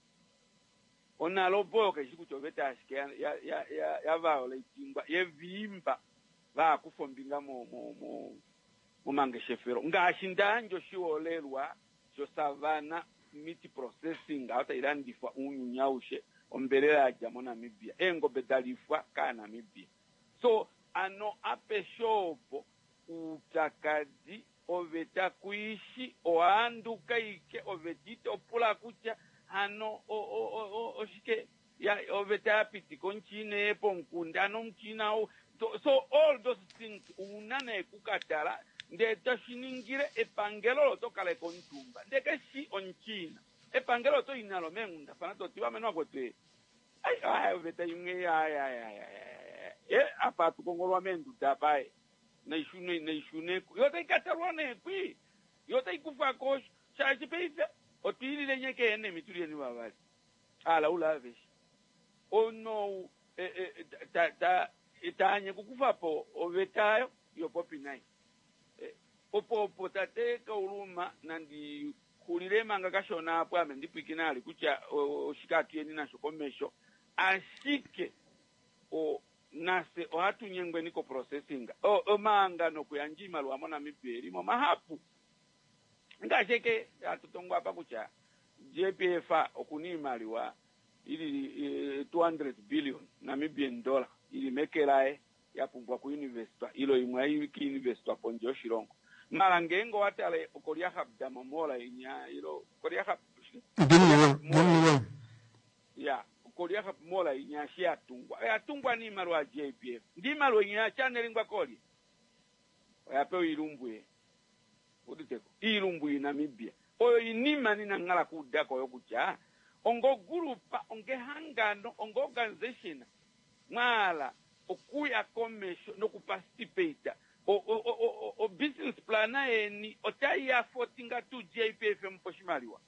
onalo boke chikuchoveta ashike ya ya ya, ya violatingwa yevimba va kufombinga mo mo mo mumangeshefero ngashindanjo shiolelwa sho savana meat processing ata irandifwa unyunyaushe ombelela jamo Namibia engo bedalifwa ka Namibia so ano apeshopo utakadi oveta kuishi oanduka ike ovetite opula kucha ano o o o oshike ya oveta apiti konchine epo nkundano mchina o so all those things unane kukatala ndeta shiningire epangelo tokale kontumba ndeke shi onchina epangelo to inalo mengunda fanato tiwa menwa kote ai ai veta yunge ya ya ya ya e apa tukongolwa mendu dabai na ishune na ishune yote ikatarwane kwi yote ikufa kosh chaji peife otili lenye ke ene mituli ni babali ala ulavesh ono e e ta ta itanye kukufa po ovetayo yopopi nai opo potate ka uluma nandi kulile manga kashona hapo ame ndipikinali kucha oshikatu yeni na shokomesho ashike o nase o hatu nyengwe niko processing o, o manga no kuyanjima lwa mona miberi mo mahapu ngasheke atutongwa hapa kucha J P F okunima liwa ili two hundred billion Namibian dollar ili mekelae yapungwa ku university ilo imwe iki university ponjo shirongo mara ngengo watale okolia habda momola inya ilo kolia hab Dini ya kolia hab mola inya shi atungwa ya tungwa ni marwa J P F ndi marwa inya channel ngwa koli yapewa ilumbwe uditeko ilumbwe Namibia oyo inima ni nangala kudako yokucha ongo gurupa onge hangano ongo organization mwala okuya komesho no kuparticipate o o o o business plan eni otaya fotinga tu J P F mposhimaliwa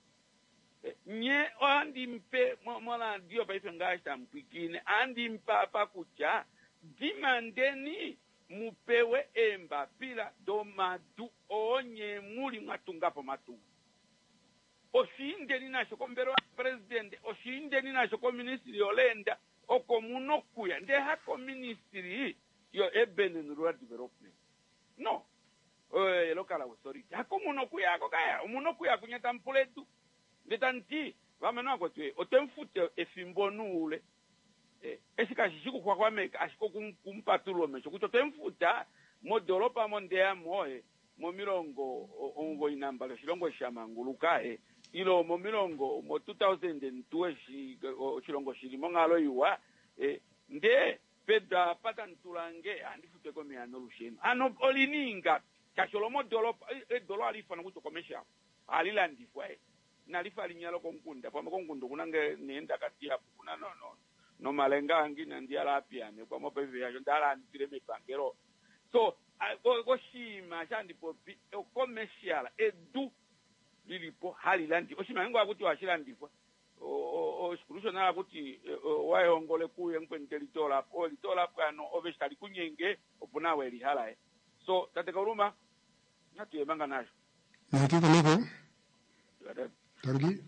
nye andi mpe mola ndio paife ngasha mpikine andi mpapa kucha dimandeni mupewe emba pila do madu onye muli matungapo matunga oshinde ni nasho kombero president oshinde ni nasho ministry olenda oko muno kuya nde hako ministry yo urban and rural development no eh local authority hako muno kuya ako kaya muno kuya kunyata mpuletu ndetanti vameno akotwe otemfute efimbonule eh esikashishiko kwa kwameka ashiko kumpatulo mecho kuto temfuta modolopa mondea moe mo milongo ongo inambalo shilongo shamanguluka eh ilo mo milongo mo two thousand two shi shilongo shilimo ngalo iwa eh nde pedra patantulange andifute ko miano lusheno ano olininga kasholomo dolopa e dolo alifana kuto commercial alilandi fwa nalifa linyalo konkunda kwa konkunda kunange nenda kati hapo kuna no no no malenga angina ndia lapia ne kwa mope vya ndala ndire mipangero so go shima chandi popi commercial edu lilipo halilandi oshima ngo akuti washilandi fwa o o solution na akuti wayongole kuye nkweniteli tola po litola pano ovestali kunyenge opuna weli hala so tateka uruma natuye banga nasho natiko niko targi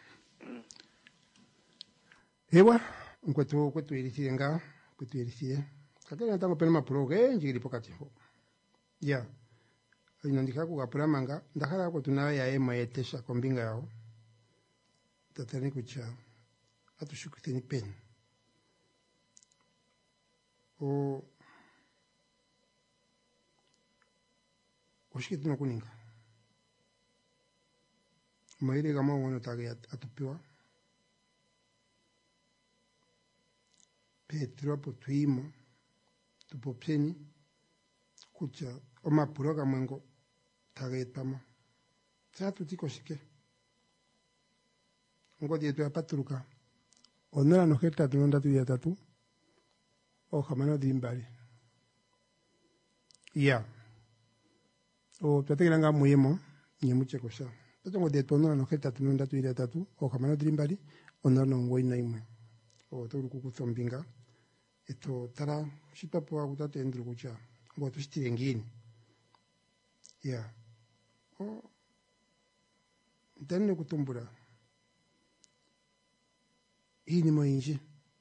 ewa nkwetu kwetu irisiye nga kwetu irisiye kakena tango pena maproge njiri pokati ho ya inandika ku kapura manga ndakhala ko tunawe ya ema yetesha kombinga yao tatani kucha atushukuteni pen o oshikiti no kuninga maire kama wana tage atupiwa Petro potuimo tupopseni kucha oma puroga mwengo tage tama tatu tiko shike ngo die tu apaturuka onera no heta tunonda tu ya tatu o jamano dimbali ya o tateganga muyemo nyemuche kosha tatongo de tono no heta tunonda tu ya tatu o jamano dimbali onera no ngoi na imwe o turu kukuzombinga eto tara shipapo akutate endru kucha ngo tushitire ngini ya o ndane kutumbura hii ni moinji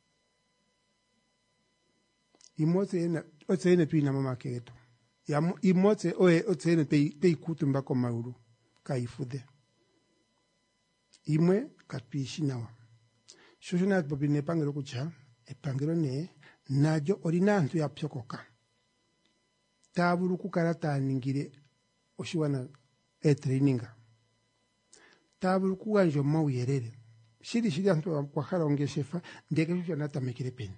imote ena otsene tuina mama keto ya imote oe otsene pe pe kutumba ko mauru kaifude imwe katwishi nawa shoshona bobine pangero kucha epangero ne najo orinantu ya pyokoka taburu kukarata ningire oshiwana e traininga taburu kuganjo mawuyerere shiri shiri antu kwa khala ongeshefa ndeke shona tamekire pen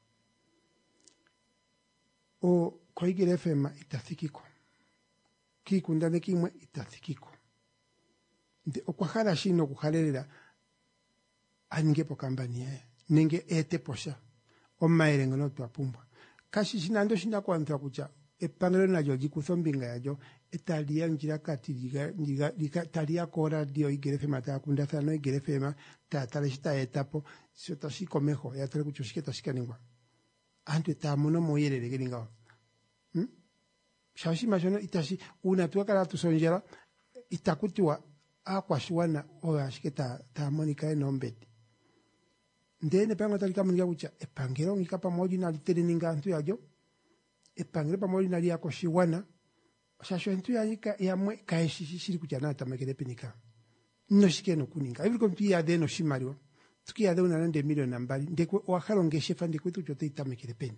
o koigere fema itathikiko kikundane kimwe itathikiko nde okwa khala shino kukhalerera aningepo kambanie ninge ete posha omaire ngono twapumbwa kashi shinando shina kwantwa kucha epangelo najo jikusombinga yajo etalia njira kati diga diga diga talia kora dio igerefe mata kunda sana igerefe ma ta taleshita etapo sota shiko mejo ya tele kuchoshiketa shikaningwa antu tamuno moyerere gelinga hm shashi majono itashi una tu kala tu sonjera itakutiwa akwa shwana o ashiketa tamonika enombeti ndene pango talika munga kucha epangelo ngikapa moji na litereninga antu yajo epangelo pamoja na lia koshiwana shasho entu yika yamwe kaishi shiri kuchana tamakere penika no shikeno kuninga ibi kompi ya deno shimariwa tuki ya deno nande milioni nambali ndekwe wakalo ngeshefa ndekwe tu chote tamakere pen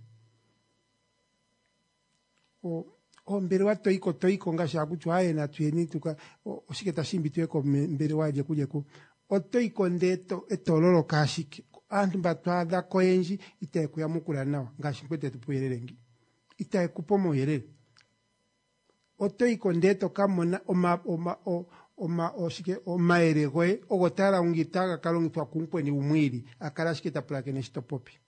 o o mbere wato iko to iko ngasha kuchwa aye na tuyeni tuka o shiketa shimbi tueko mbere waje kuje ku o to iko ndeto etololo kashiki antu batwada koenji iteku ya mukula nawa ngashi kwete tupuyerengi ita kupomo yerere otoi kondeto kamona oma oma o oma oshike omaeregwe ogotara ungitaga kalongi twa kumpwe ni umwili akarashike ta plake ne stopopi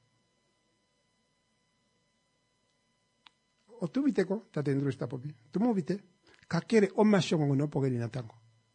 otubiteko tatendru stopopi tumubite kakere omashongo no pogeri natango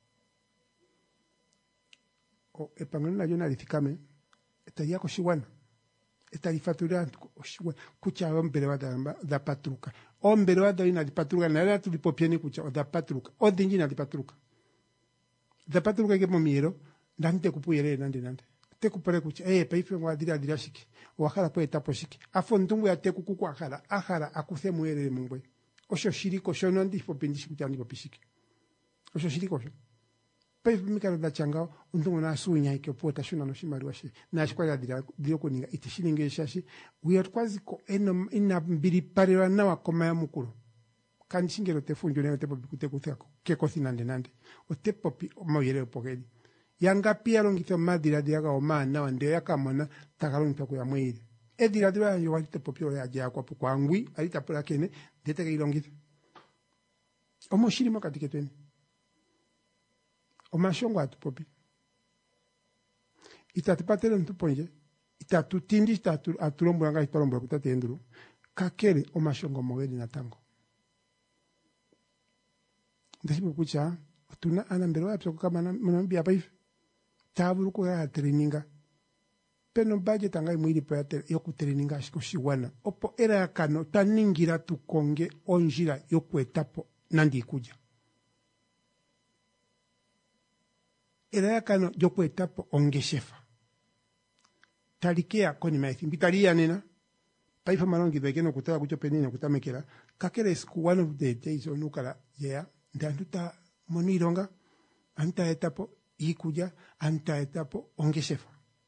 o epangana na jona lifikame etadia ko shiwana etalifatura oshiwa kucha ombere wa da patruka ombere wa da ina di patruka na era tulipopieni kucha da patruka odinji na di patruka da patruka ke momiero ndante kupuyere nande nande tekupare kucha eh paife ngwadira dira shiki wakhala po etapo shiki afondungu ya teku kuku akhala akhala akuthe muere mungwe osho shiriko shono ndipo pindishi kutani po pishiki osho shiriko sho paife mikalo da changa undungu na sunya ikopota shuna no shimari washi na shikwala dira dira kuninga itishininge shashi we are kwazi ko eno ina mbiri parira na wakoma ya mukuru kandi shingero tefunjo ne tepo bikutekutako keko thinande nande o tepo pi moyere pokedi yanga pia longitho madira diraga o mana wande yakamona takalongitho ko ya mwiri edira dira yo walite popio ya ja kwa kwa ngwi alita pola kene deteke ilongitho omo shirimo katiketweni o mashongo atupopi itatipatele ntuponje itatutindi itatu atulombo nga itolombo kutatenduru kakere o mashongo mogedi na tango ndasipo kucha tuna anambero yapso kama mnambia paife taburu ko ya traininga peno budget anga mwiri pa yo ku traininga shiko shiwana opo era kano taningira tukonge onjira yo kwetapo nandi kuja era kano yo kwetapo ongeshefa talikia koni maithi bitalia nena paifa malongi begeno kutaka kucho penina kutamekera kakere is one of the days onukala yeah ndanduta monironga anta etapo ikuja anta etapo ongeshefa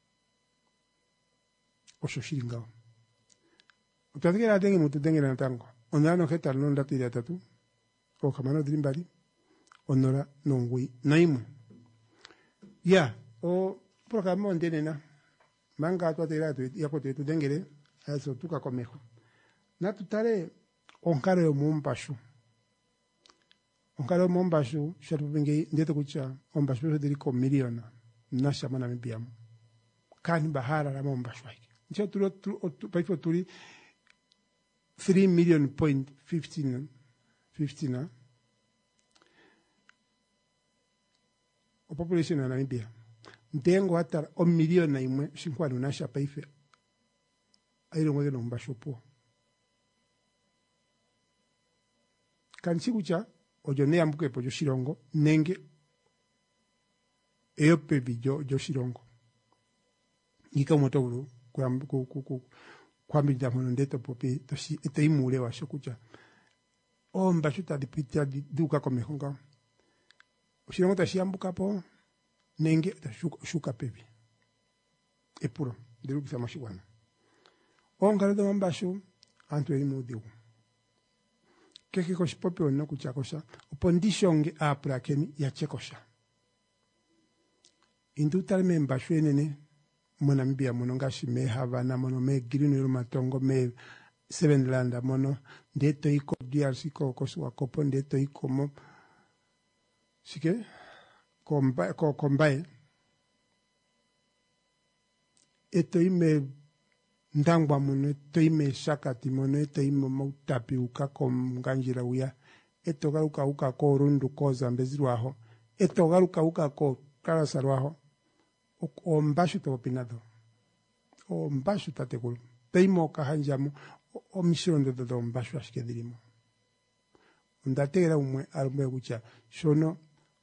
osho shiringao utazikira atengi mutu tengera natango onano heta nonda tiri tatu o kamano drimbali onora nongui naimwe ya o programa ondenena manga atwatera tu yako tu dengere aso tuka komeho na tutare onkare yo mumpashu onkare mumpashu sharu bingi ndeto kucha ombashu diri ko miliona na shamana mbiamu kan bahara la mumpashu hiki nje tulo tu paifo turi three million point fifteen fifteen o population na Namibia ndengo hata o milioni na imwe shinkwano na shapa ife airo ngwe no mbashopo kanchi kucha ojone ambuke po Shirongo nenge eyo pebi jo jo Shirongo ika motoro kwa ku ku kwa mbida mono ndeto popi toshi eteimule wa shokucha o mbashuta dipita duka komehonga Shirongo tashiambuka po nenge tashuka shuka pebi epuro deruki sama shiwana ongalo do mbashu antu eri mudiu keke ko shipopio no kuchakosha opondishonge apra keni ya chekosha indu talme mbashu enene mona mbia mono ngashi me hava na mono me green matongo me seven landa mono ndeto iko D R C ko koswa kopo ndeto iko mo sike komba ko kombae eto ime ndangwa muno eto ime shakati muno eto ime mautapi uka kom nganjira uya eto garuka uka ko rundu ko zambezirwaho eto garuka uka ko karasarwaho o mbashu to pinado o mbashu tatekulu peimo kahanjamu o mishondo do mbashu ashikedirimo ndategera umwe arumwe kucha shono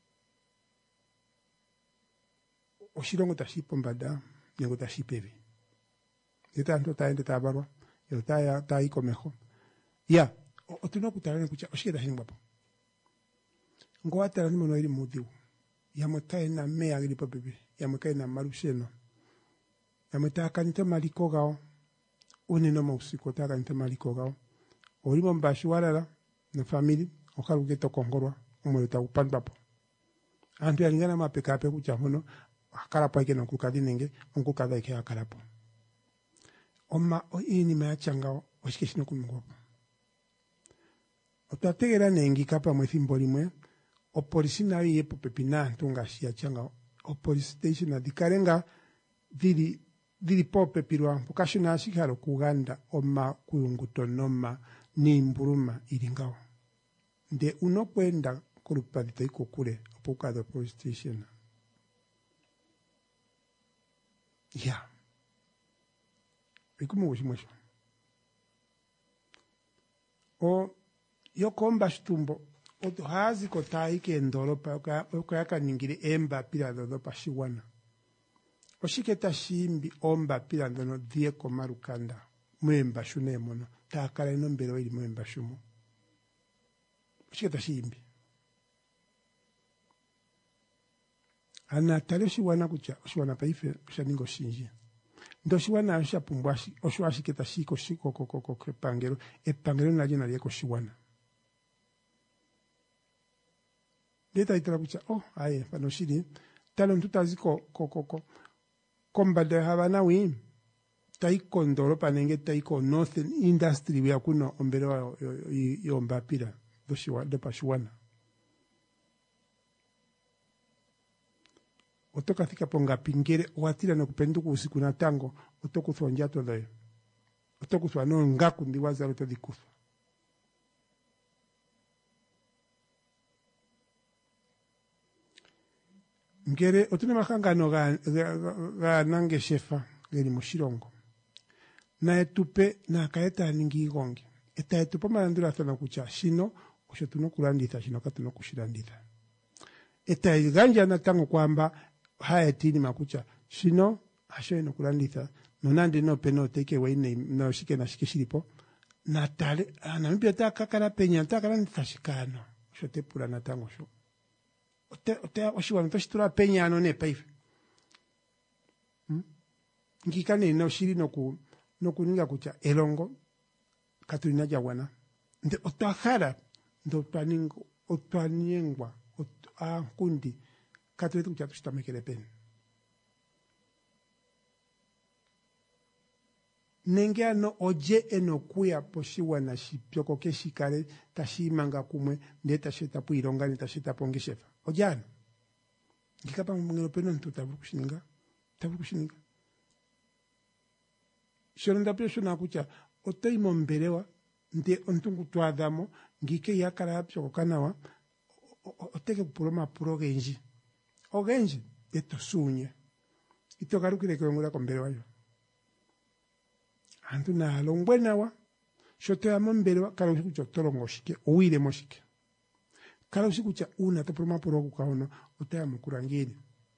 Oshirongo tashipo mbada nengo tashipevi eta ndo taende tabarwa yo taya taiko mejo ya otuno kutarane kucha oshiketa shingwapo ngo atara ni mono iri mudiu ya motae na me agri popepe ya mokae na marusheno ya motae kanite maliko gao une no mausiko ta kanite maliko gao orimo mbashu walala na family okaruke to kongorwa umuleta upandwapo antu yalingana mapeka pe kucha hono akarapo ike no kukadinenge onkukada ike akarapo oma o ini me achangao oshikeshino kumngopo otategera nengi kapa mwethimbo limwe o polisi na yepo pepina ntunga shia changao o police station na dikarenga dili dili pope pirwa pokashona shikaro kuganda oma kuyunguto noma ni mburuma ilingao nde unokwenda kurupadita iko kule opoka the police station ya ikumu ushimwesho o yokomba shitumbo oto hazi kotai ke ndolo pa ka ka ningire emba pira do pa shiwana oshiketa shimbi omba pila ndono dhie komarukanda mwemba shune mono takala ino mbelewa ili mwemba shumo oshiketa shimbi ana tale shiwana kucha shiwana paife shaningo shinji ndo shiwana asha pumbwashi osho ashiketa shiko shiko koko koko pangero epangero naje na yeko shiwana deta itara kucha oh aye pano shiri talo ntutaziko koko koko kombade habana wi taiko ndoro panenge taiko northern industry ya kuno ombelewa yomba pira do shiwa do pashiwana otoka thika ponga pingere watira no kupenduka usiku na tango otokuthwa njato ndoyo otokuthwa no ngaku ndiwaza roto dikuthwa ngere otune mahangano ga, ga, ga, ga nange shefa geli mushirongo na etupe na kaeta ningi gongi eta etupe marandura thana kucha shino osho tuno kuranditha shino katuno kushiranditha eta iganja na tango kwamba haya tini makucha shino asho ino kuranditha nonande no peno teke waine no shike na shike shiripo na tale na mbia ta kakara penya ta kakara nitashikano osho te pura na tango sho ote ote oshiwa ntoshtura penya no ne paife hmm? Ngikane no shiri no ku no kuninga kucha elongo katulina jawana nde otahara ndo twaningo otwaniengwa a kundi katuleta kucha tushtamekele pen nenge no oje eno kuya poshiwa na shipyoko keshikale tashimanga kumwe ndeta sheta puironga ndeta sheta pongeshefa ojana ngikapa mungelo peno ntutabu kushininga tabu kushininga shoronda pesho na kucha otoimo mbelewa nde ontungu twadamo ngike yakala apyo kanawa oteke kupuloma puro genji ogenji eto sunye itogarukire kwengula kombelewa yo antu na longwenawa shoto ya mbelewa kala usikucha tolongo shike uwile moshike kala usikucha una topuloma puro kukaono otaya mukurangiri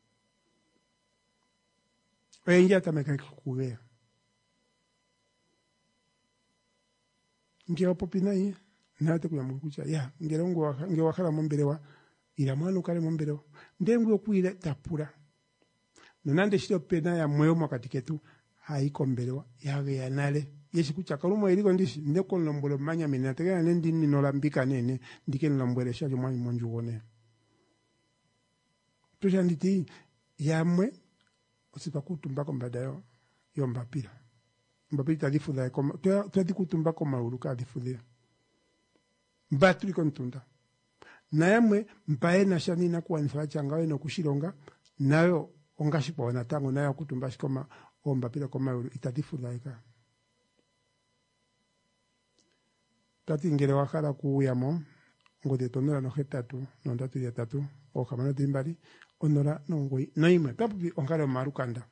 oyenja tameka kukugea nge opopina ye nate kuya mukucha ya ngerongo nge wakala mombelewa ila mwana ukale mombelewa ndengu yokuile tapura nonande shiro pena ya moyo makatiketu haiko mbelewa yage yanale yeshikucha kalumo iliko ndishi ndeko lombolo manya mena tegana nendi ninolambika nene ndike nlombwelesha jo mwana monju wone tushanditi yamwe osipa kutumbako mbadayo yombapira mbapira tadifudha koma twadi kutumbako mauluka difudhia batuli kontunda nayamwe mpae na shani na kuanifaa changawe no kushironga nayo ongashipo na tango nayo kutumbashi koma ombapira koma itadifudha eka tati ngere wakala kuuyamo ngode tonora no hetatu no ndatu ya tatu o kamano dimbali onora no ngoi noime papu ongalo marukanda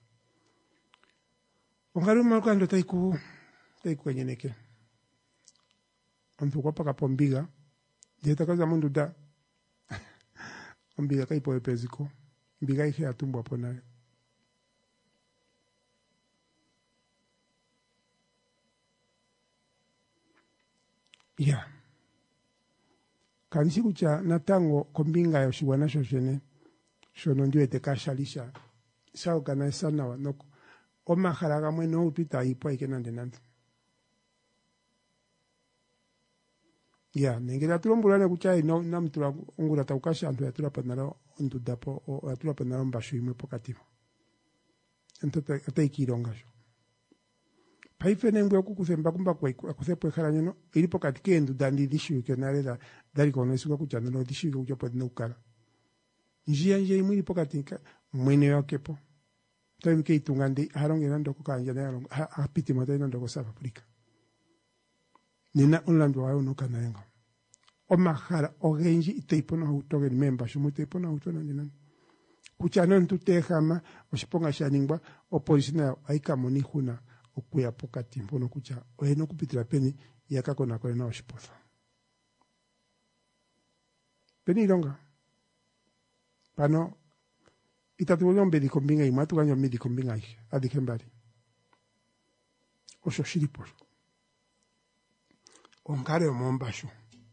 ongalo marukanda taiku taiku nyeneke antu kwa paka pombiga jeta kaza mundu da ombiga kai poe peziko mbiga ihe atumbo hapo nayo ya kanisi kucha natango kombinga ya shiwana shoshene shono ndio etekashalisha sao kana sana wa noko omahala gamwe no upita ipo ikenande nande ya nengera tulombulana kucha no namtura ngura taukasha antu yatura panalo ndudapo o yatura panalo mbashu imwe pokativo entote ataikironga sho paife nengwe okukusemba kumba kwa akusepo ekharanya no ilipo katike ndudandi dishu kenarela dali kono isuka kucha no dishu kucha podina ukala njia nje imwe ilipo katika mwene yokepo tawi ke itungandi haronge nando kukanja na apiti mata nando ko South Africa nina onlando wayo no kanayenga o mahara ogenji iteipono hutoge member shumuteipono hutona nina kucha non tutehama osiponga shaningwa o polisi na aikamoni huna okuya pokati mpono kucha oyeno kupitira peni yakakona kole na oshiposa peni longa pano itatuonyo mbedi kombinga ima tukanyo mbedi kombinga iki adikembari osho shiripo onkare omombashu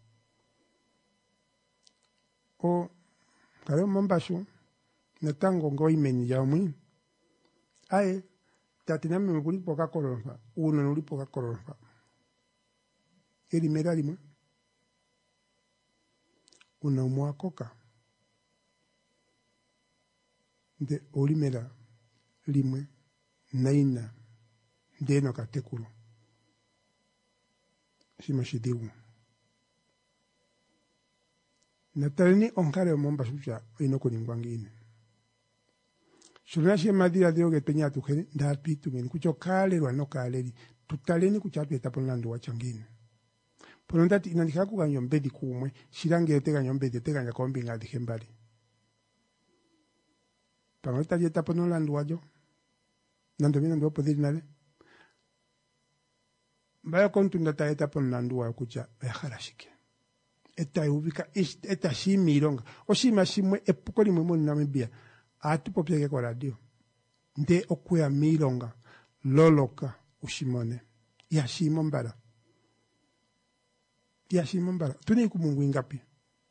o kare omombashu netango ngo imeni ya mwi ae tatiname mukuri poka koronfa uno nuri poka koronfa eri mera limwe una mwakoka de olimera limwe naina ndeno katekuru shimashidiwu natalini onkare omombashu cha inoko ningwangine shulashi madira deo getenya tukeni ndapi tumeni kucho kale rwano kale tutaleni kuchatu etapo nando wachangine ponondati inandika kuganyo mbedi kumwe shirange tega nyombedi tega nya kombinga dikembali panota dieta pono lando wajo nando mina ndo podir nale baya kontunda ta etapa nando wa kucha eharashike eta ubika eta shimironga oshima shimwe epuko limwe mo namibia atupo pyeke kwa radio nde okuya mironga loloka ushimone ya shimo mbara ya shimo mbara tuni kumungu ingapi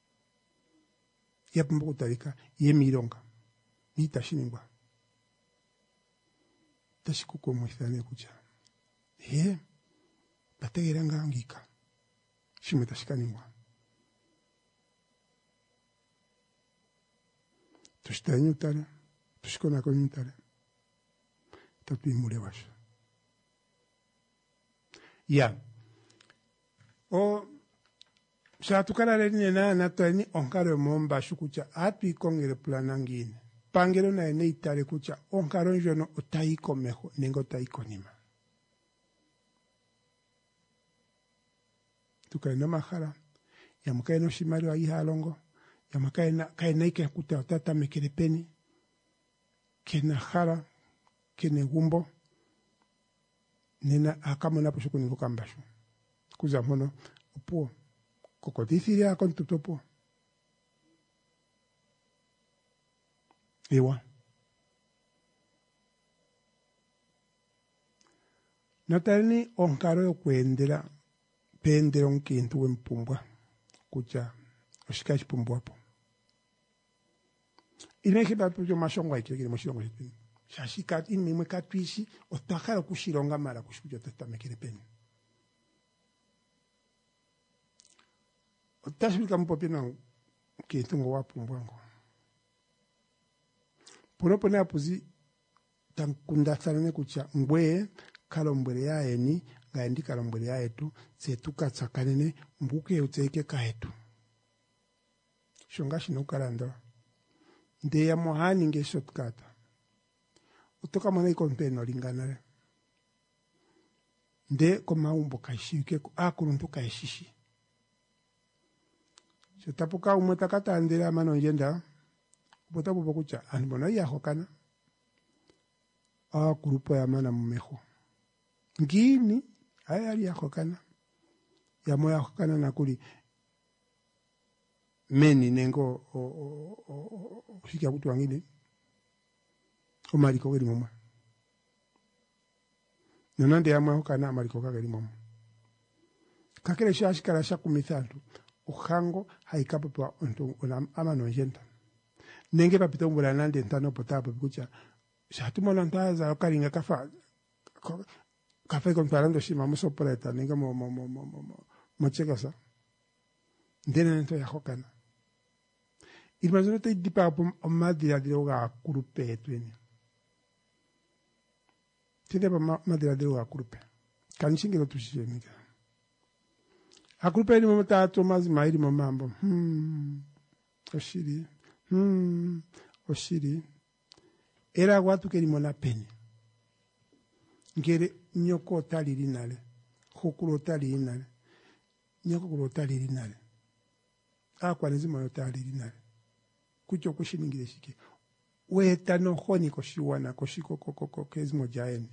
ya pumbu kutarika ye mironga nita shiningwa tashikuko mwithane kucha he bategeranga ngika shimwe tashikaningwa tushitanye utare tushikona ko utare tatwimure washo ya o shatukana leni na natani onkaro momba shukucha atu ikongere planangine pangero na ene itare kucha onkaro njono utaiko meho nengo taiko nima tukaina mahara ya mukaino shimari wa ihalongo ya makaina kaina ike kuta tata mekerepeni kena hara kene gumbo nena akamona poshuku ningo kambashu kuza mono upo kokodithiri akon tutopo ewa natani onkaro yokwendera pendera onkintu wempumbwa kucha oshikashi pumbwapo ineke bapo yo mashongwa ikiri moshongo hipi shashika imi mwe katwishi otakara kushironga mara kushujo tatamekere peni otashika mpopi na kintungo wapumbwango ponopo na puzi tankundatsana kucha ngwe kalombere yaeni ngaendi kalombere yaetu setuka tsakanene mbuke utseke kaetu shonga shino karando nde ya mohani nge shotkata utoka mwana ikompeno linganare nde komaumbo kaishike akuruntu kaishishi shotapuka umwetakata andira mano njenda bota bubo kucha anibona ya hokana a grupo ya mana mumeho ngini aya ya hokana ya moya hokana nakuli meni nengo o o o shikia kutu wangine o mariko geri mama nonande ya moya hokana mariko geri mama kakele shashikala shakumithantu uhango haikapo onto ama nonjenta nenge papita umbula nande ntano potapa kucha shatumo lantaza okaringa kafa kafa komparando shima musopreta ninga mo mo mo mo mo mochekasa ndene nto ya hokana ilmazono te dipa po madira diroga kurupe etweni tinde pa madira diroga kurupe kanishingiro tushimika akurupe ni momata Thomas mairi mambo hmm oshiri hmm oshiri era watu keri mona peni ngere nyoko tali linale hokuro tali linale nyoko kuro tali linale akwa nzima yo tali linale kucho kushiningire shike weta no honi koshiwana koshiko kokoko kezimo jaeni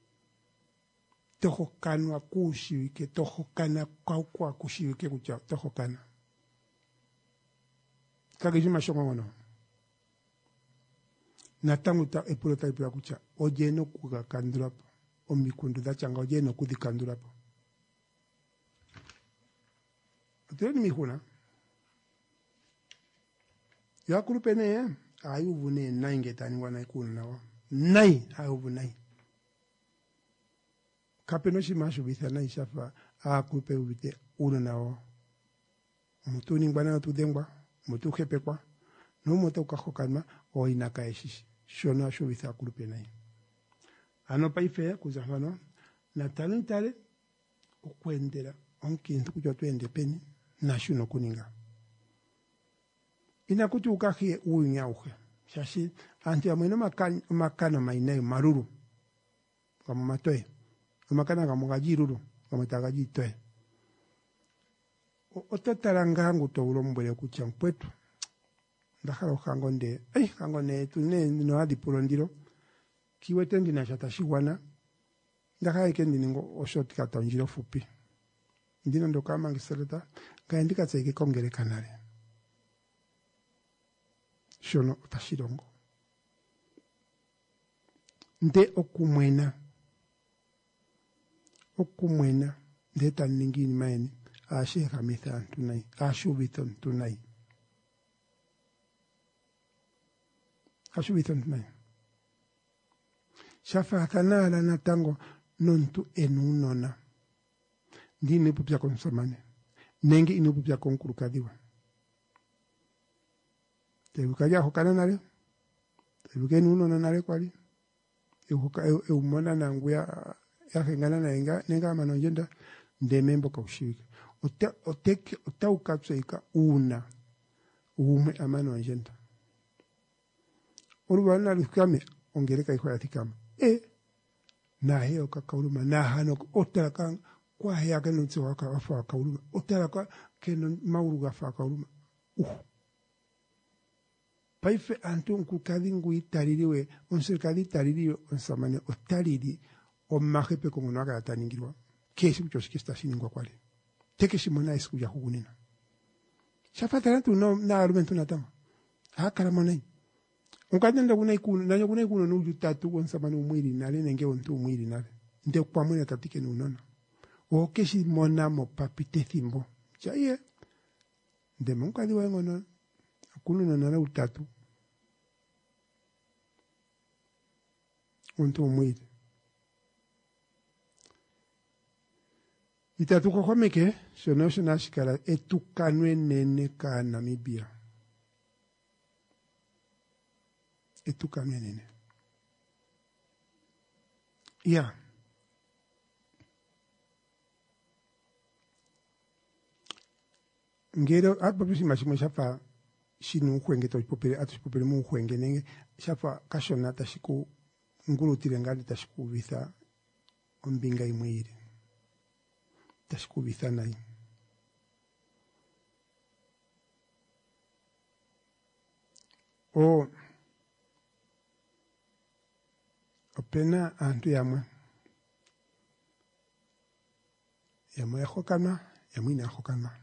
toho kanwa kushike toho kana kwa kushike kucha toho kana kagijima shongo ngono natanguta epulota ipula kucha ojeno kukakandulapo omikundu dachanga ojeno kudhikandulapo oteni mihuna yakulupene ayuvune nai ngetani wana ikunu nawa nai ayuvu nai kapeno shimashu bitha nai shafa akulupe ubite uno nawa mutu ningwana tudengwa mutu khepekwa no moto ukahokanma o inaka eshishi shona shubitha akulupe nai ano paife kuzafano na talentale okwendera onkintu kujwa twende peni na shuno kuninga inakuti ukahie uinyauhe shashi anti amweno makana makana mainai maruru kama matoe makana kama gajiruru kama tagajitoe ototarangangu to ulombole kucha mpwetu ndakhala kangonde ai kangone tune no adi pulondiro kiwete ndina shatashiwana ndakhala kendi ningo oshoti katanjiro fupi ndino ndo kama ngiseleta ngaendika tseke kongere kanale shono tashirongo nde okumwena okumwena nde taningini maeni asheka mithan tunai ashubiton tunai ashubiton tunai shafa kanala na tango nontu enunona ndine pupya konsamane nengi inu pupya konkurukadiwa tebukaja hokana nale tebukeni unona nale kwali euka eumona nanguya yakengana naenga nenga manonjenda ndemembo kaushika ote oteke otaukatseika una ume amanonjenda urubana lukame ongereka iko yatikama e na hiyo kakauluma na hano otaraka kwa haya kanu tswaka afa kauluma otaraka kenu mauruga fa kauluma uh paife antu kukadingu itaririwe onserkadi taririwe onsamane otariri omahepe como no haga taningirwa kesi kuchoshi kista siningwa kwali teke shimona isku ya hugunina shafata tu no na argumento na tama hakara monai unkadenda kuna ikunu nanyo kuna ikunu no jutatu onsamane umwiri nale nenge ontu umwiri nale nde kwa mwene tatike nunona o keshi mona mo papite thimbo chaye nde munkadi wengono kunu no nana utatu ontu umwiri itatuko komeke shono shona shikala etukanwe nene ka Namibia etukanwe nene ya ngero ababusi mashimo shafa shinu kwenge to popere atu popere mu kwenge nenge shafa kashona tashiku ngulu tirengali tashiku bitha ombinga imwiri tashikubitha nayi o opena antu yamwe yamwe yahokana yamwe inahokana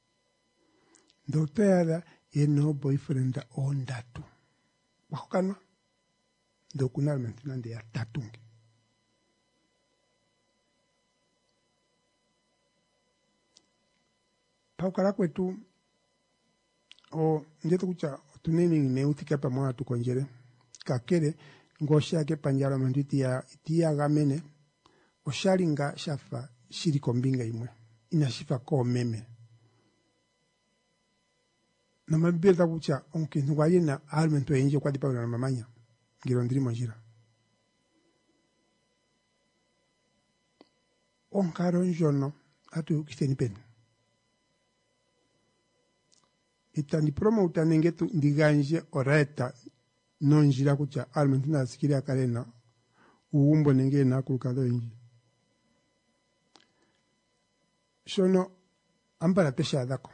ndopeada yeno boyfriend ondatu wahokana ndokunalmente nande ya tatungi paukara kwetu o njeto kucha tuneni neutika pamoja tukonjere kakere ngosha ke panjala manditi ya tia gamene osharinga shafa shiri kombinga imwe inashifa ko meme na mabirda kucha onke ngwaye na almento enje kwa dipa na mamanya ngiro ndiri manjira onkaro njono atu kiteni pen itani promota nengetu ndiganje oreta nonjira kucha almento na sikiri akarena uumbo nenge na kulukado inji shono ambara pesha dako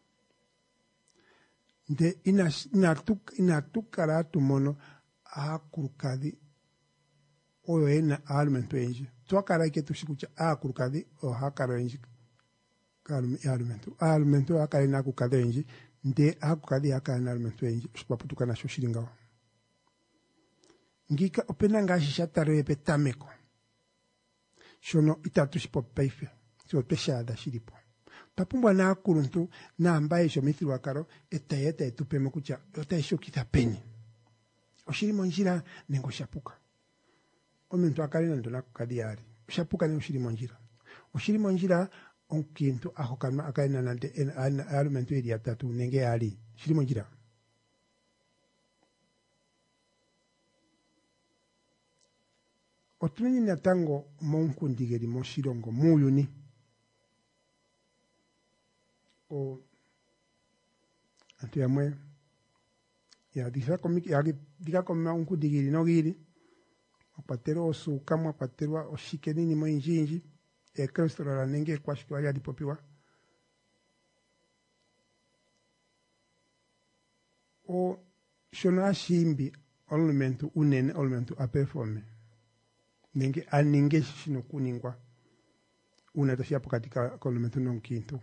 nde ina inatuk inatukara tumono a kulukadi oyo ena almento inji twakara ke tushikucha a kulukadi o hakaro inji kalum almento almento akarena kulukado inji nde akukadi akana almento inji sipaputuka na shoshiringawa ngika opena ngashisha tarewe petameko shono itatu shipopaife so peshada shilipo papumbwa na akuluntu na ambaye sho mithilwa karo etayeta etupeme kucha otaisho kitapeni oshiri monjira nengo shapuka omuntu akalina ndona kukadiari shapuka ne oshiri monjira oshiri monjira onkintu ahokama akaina nande alumentu eri atatu nenge ali shiri monjira otumini natango monkundigeri moshirongo muyuni o antu yamwe ya disa komiki ya diga komma onkundigeri no giri opatero osuka mwa paterwa oshikenini mo injinji e Kristo la nenge kwa shikwa ya dipopiwa o shona shimbi olumentu unene olumentu aperforme nenge aninge shino kuningwa una tashiapo katika olumentu nonkintu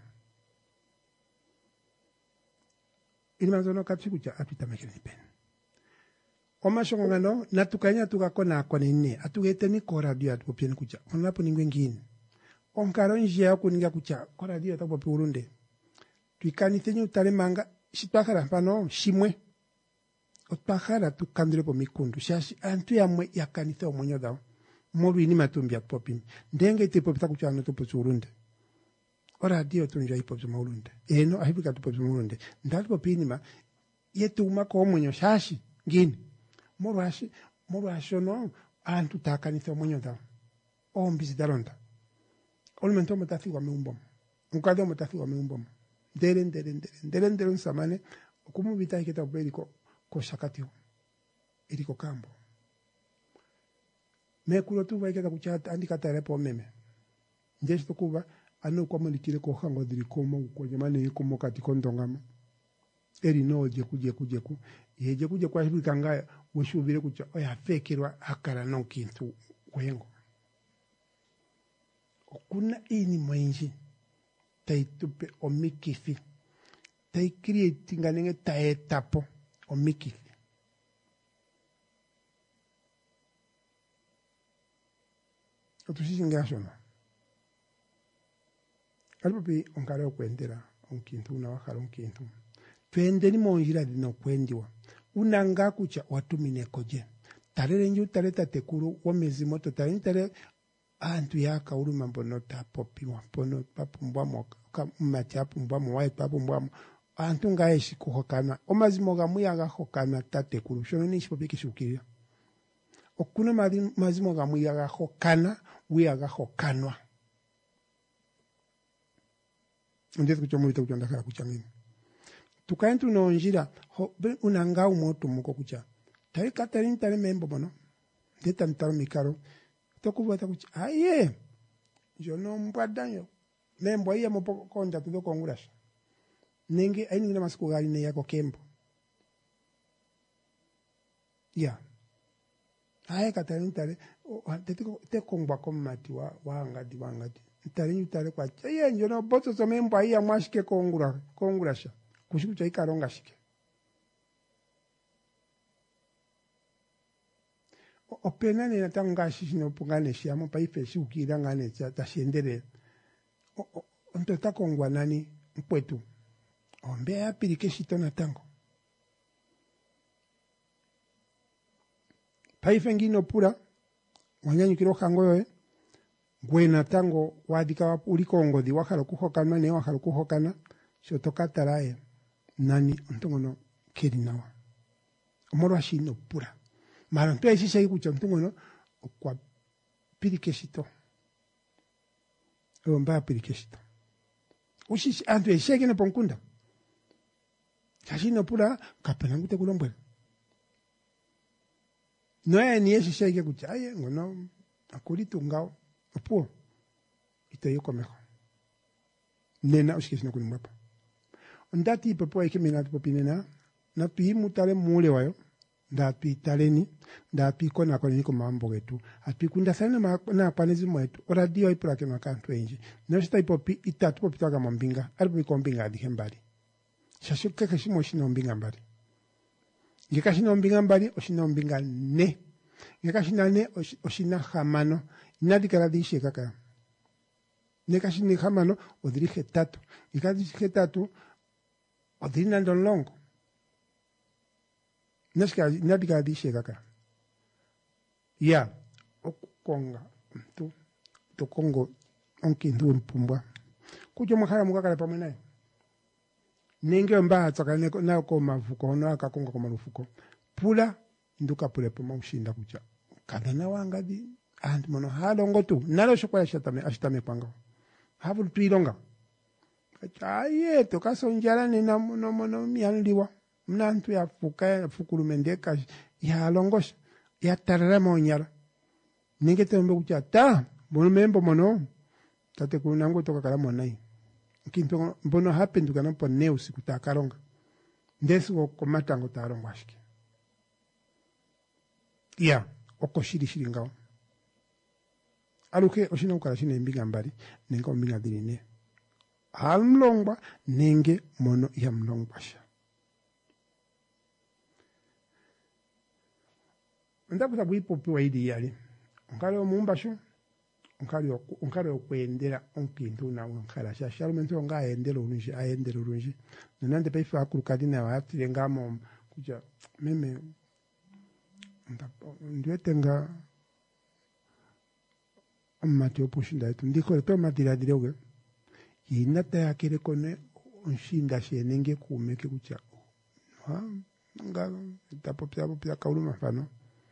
ili mazono katikucha apita mekeni pen oma shongano natukanya tukakona konene atugete ni ko radio atupien kucha onapo ningwe ngine onkaro njia kuninga kucha ko radio atapopi urunde tuikanitenye utale manga shitwakara pano shimwe otwakara tukandire po mikundu shashi antu yamwe yakanithe omonyo dawo mobi ni matumbi atupopini ndenge itipopita kucha no tupo urunde ora dio tunja ipo maulunde eno ahibika tupo maulunde ndalipo pinima yetuma ko omonyo shashi ngine morwashi morwasho no antu takanithe omonyo dawo ombisi daronda olumento mutafi wa meumbo ukado mutafi wa meumbo ndere ndere ndere ndere ndere nsamane okumubita iketa obeliko ko shakatio iliko kambo mekulo tu vaiketa kuchata andika tarepo meme ndeshi tokuba ano kwa malikire ko hango dirikomo ko nyamane ikomo kati kondongama eri no je kuje kuje ku yeje kuje kwa hibika ngaya woshubire kucha oya fekerwa akara no kintu wengo okuna ini mwenji taitupe omikifi tai creating nge taetapo omikifi otushingashono alipopi onkare okwendera onkintu una wakhala onkintu twende ni monjira dino kwendiwa unanga kucha watumine koje tarere nju tareta tekuru wamezi moto tare tare antu yaka uruma mbono tapopiwa pono papumbwa moka macha pumbwa mo wai papumbwa antu ngaeshi kuhokana omazimo gamuya gahokana tatekuru shono ni shipopiki shukira okuna mazimo gamuya gahokana wiya gahokanwa ndetse kucho muri tukuchonda kala kuchangini tukaentu no njira unanga umoto muko kucha tari katarin tari membo bono ndeta ntaro mikaro tokuvuata kucha aye jono mbwadanyo membo iya mopoko konja tudo kongurasha nenge aini ngina masiku gali ne yako kembo ya aye katarin tari te kongwa komati wa wangadi wangadi tari tari kwa aye jono boto so membo iya mwashike kongura kongurasha kushikucha ikaronga shike opena ne natanga shishino pungane shiamo paife shukira ngane cha shendere onto takongwa nani mpwetu ombe apirike shito natango paife ngino pura wanyanyu kiro hangoyo gwena tango wadika wapu ulikongo di wakalo kuhokana ne wakalo kuhokana shotoka taraye nani ontongono kirinawa omorwa shino pura mara mpe shisha ikucha ontongono okwa pirikeshito omba pirikeshito ushi antu esheke ne ponkunda shashino pura kapena ngute kulombwe no ni esi sheke kucha aye ngono akulito ngao opo itayo komeho nena ushikishino kulimwapa ndati pepo eke menatu popinena na pi mutale mule wayo nda pi taleni nda pi kona kona niko mambo getu api kunda sana na panezi mwetu radio ipura ke makantu enji na shita ipopi itatu popitaga mambinga alipo ikombinga adi hembali shashu keke shimo shino mbinga mbali ngeka shino mbinga mbali o shino mbinga ne ngekashina oshina jamano inadikala dishe kaka nekashini jamano odirige tatu ngekadishe tatu odirina ndolongo nashika inadikala dishe kaka ya okukonga tu to kongo onkindu mpumbwa kujo mukhala mukakala pamwe naye ninge mba tsakane na ko mavuko no akakonga ko marufuko pula nduka pule poma ushinda kucha kana na wanga di and mono halongo tu nalo shokwa shatame ashtame panga havu tuilonga aye to kasonjala ni na mono mono mianliwa mnantu ya fuka fukulu mendeka ya longosha ya tarara monyala ninge tembe kucha ta bono membo mono tate kunango toka kala monai kinto mbono happen tukana po neus kutakaronga ndesu ko matango taronga ashike ya okoshiri shiringao aluke oshina ukala shine mbinga mbali nenga mbinga dirine halongwa nenge mono ya mlongwasha ndakuta bwipopi waidi yali ngale omumbasho nkali nkali okwendera onkintu na nkala sha shalumento nga aendera urunji aendera urunji nanande pe fa kurukadina watire ngamo kuja meme ndiwetenga amati opushinda yetu ndiko to matira direwe yinata yakire kone onshinda shenenge kumeke kucha ha nga tapopya popya kaulu mafano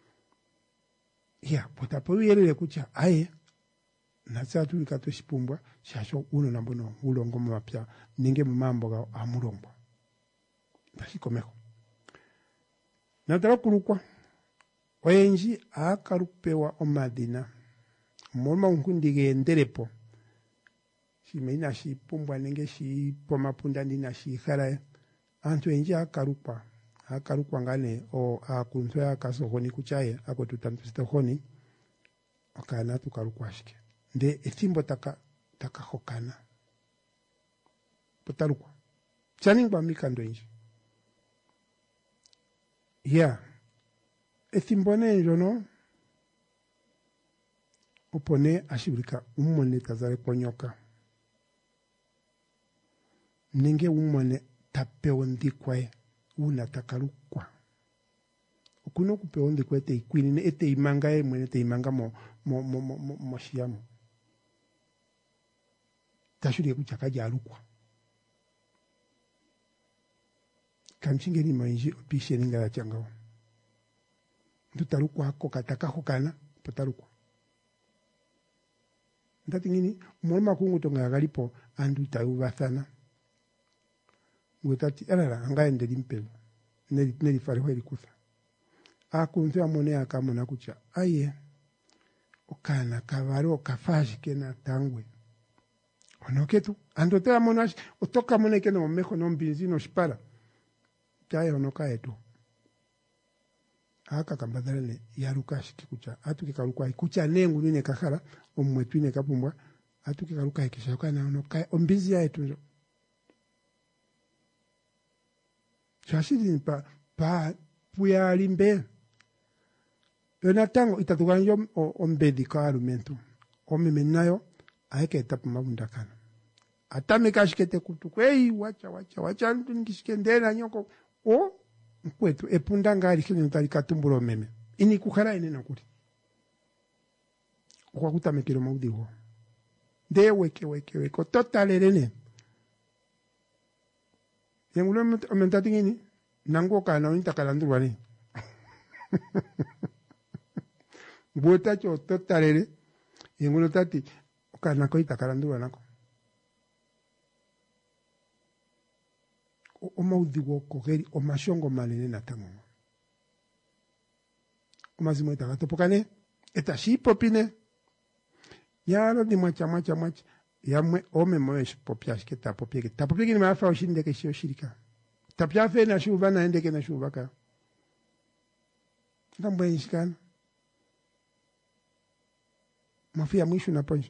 ya potapo yelele kucha aye natsa tulika to shipumbwa shasho uno nambono ulongo mapya ninge mambo ga amulombo bashikomeko natara kulukwa oyenji akarupewa omadina moma unkundige enderepo shimeina shipumbwa ninge shipoma punda ndina shikhala antu enji akarukwa akarukwa ngane o akunto akasohoni kuchaye akotutantusitohoni akana tukarukwa shike nde etimbo taka taka hokana potarukwa chaningwa mikando inji ya etimbo nenjo no opone ashibirika umone tazare ponyoka ninge umone tapeo ndikwae una takarukwa okuno kupeo ndikwae te ikwini ete imanga e mwene te imanga mo mo mo mo, mo, mo shiamo tashuri kuchaka jalukwa kamchinge ni mainji opishe ninga changao ndutarukwa ko kataka hokana potarukwa ndati ngini mwema kungu tonga galipo andu tayubathana ngutati alala angaende limpelo neli neli fariho elikufa akunze amone akamona kucha aye okana kabaro okafashi kena tangwe onoketu ando te amonash otoka mone kena omejo no mbinzi no shipara tayo onoka etu aka kambadalene yarukashi kikucha atuke karukwa ikucha nengu nine kakhala omwetwine kapumbwa atuke karuka ikisha kana onoka ombizi ya etu shashidi pa pa puya limbe yona tango itatuganyo ombedi ka argumento omeme nayo aike etapu mabundakana atame kashikete kutuku ei wacha wacha wacha ndingishikendera nyoko o nkwetu epunda ngari kile ntalika tumbulo meme ini kukhala ine nakuri kwa kutamekero maudiho de weke weke weke totalerene yengulo omentati ngini nango kana unitakalandurwa ni bota cho totalere yengulo tati kana ko itakalandurwa nako o maudigo kogeri o mashongo manene natango o mazimo itagato pokane eta shipopine yalo ni mwacha mwacha mwacha yamwe ome moesh popiash ke tapopie ke tapopie ke ni mafa oshinde ke shio shirika tapia fe na shuba na ende ke na shuba ka ngambo yishikana mafia mwisho na ponje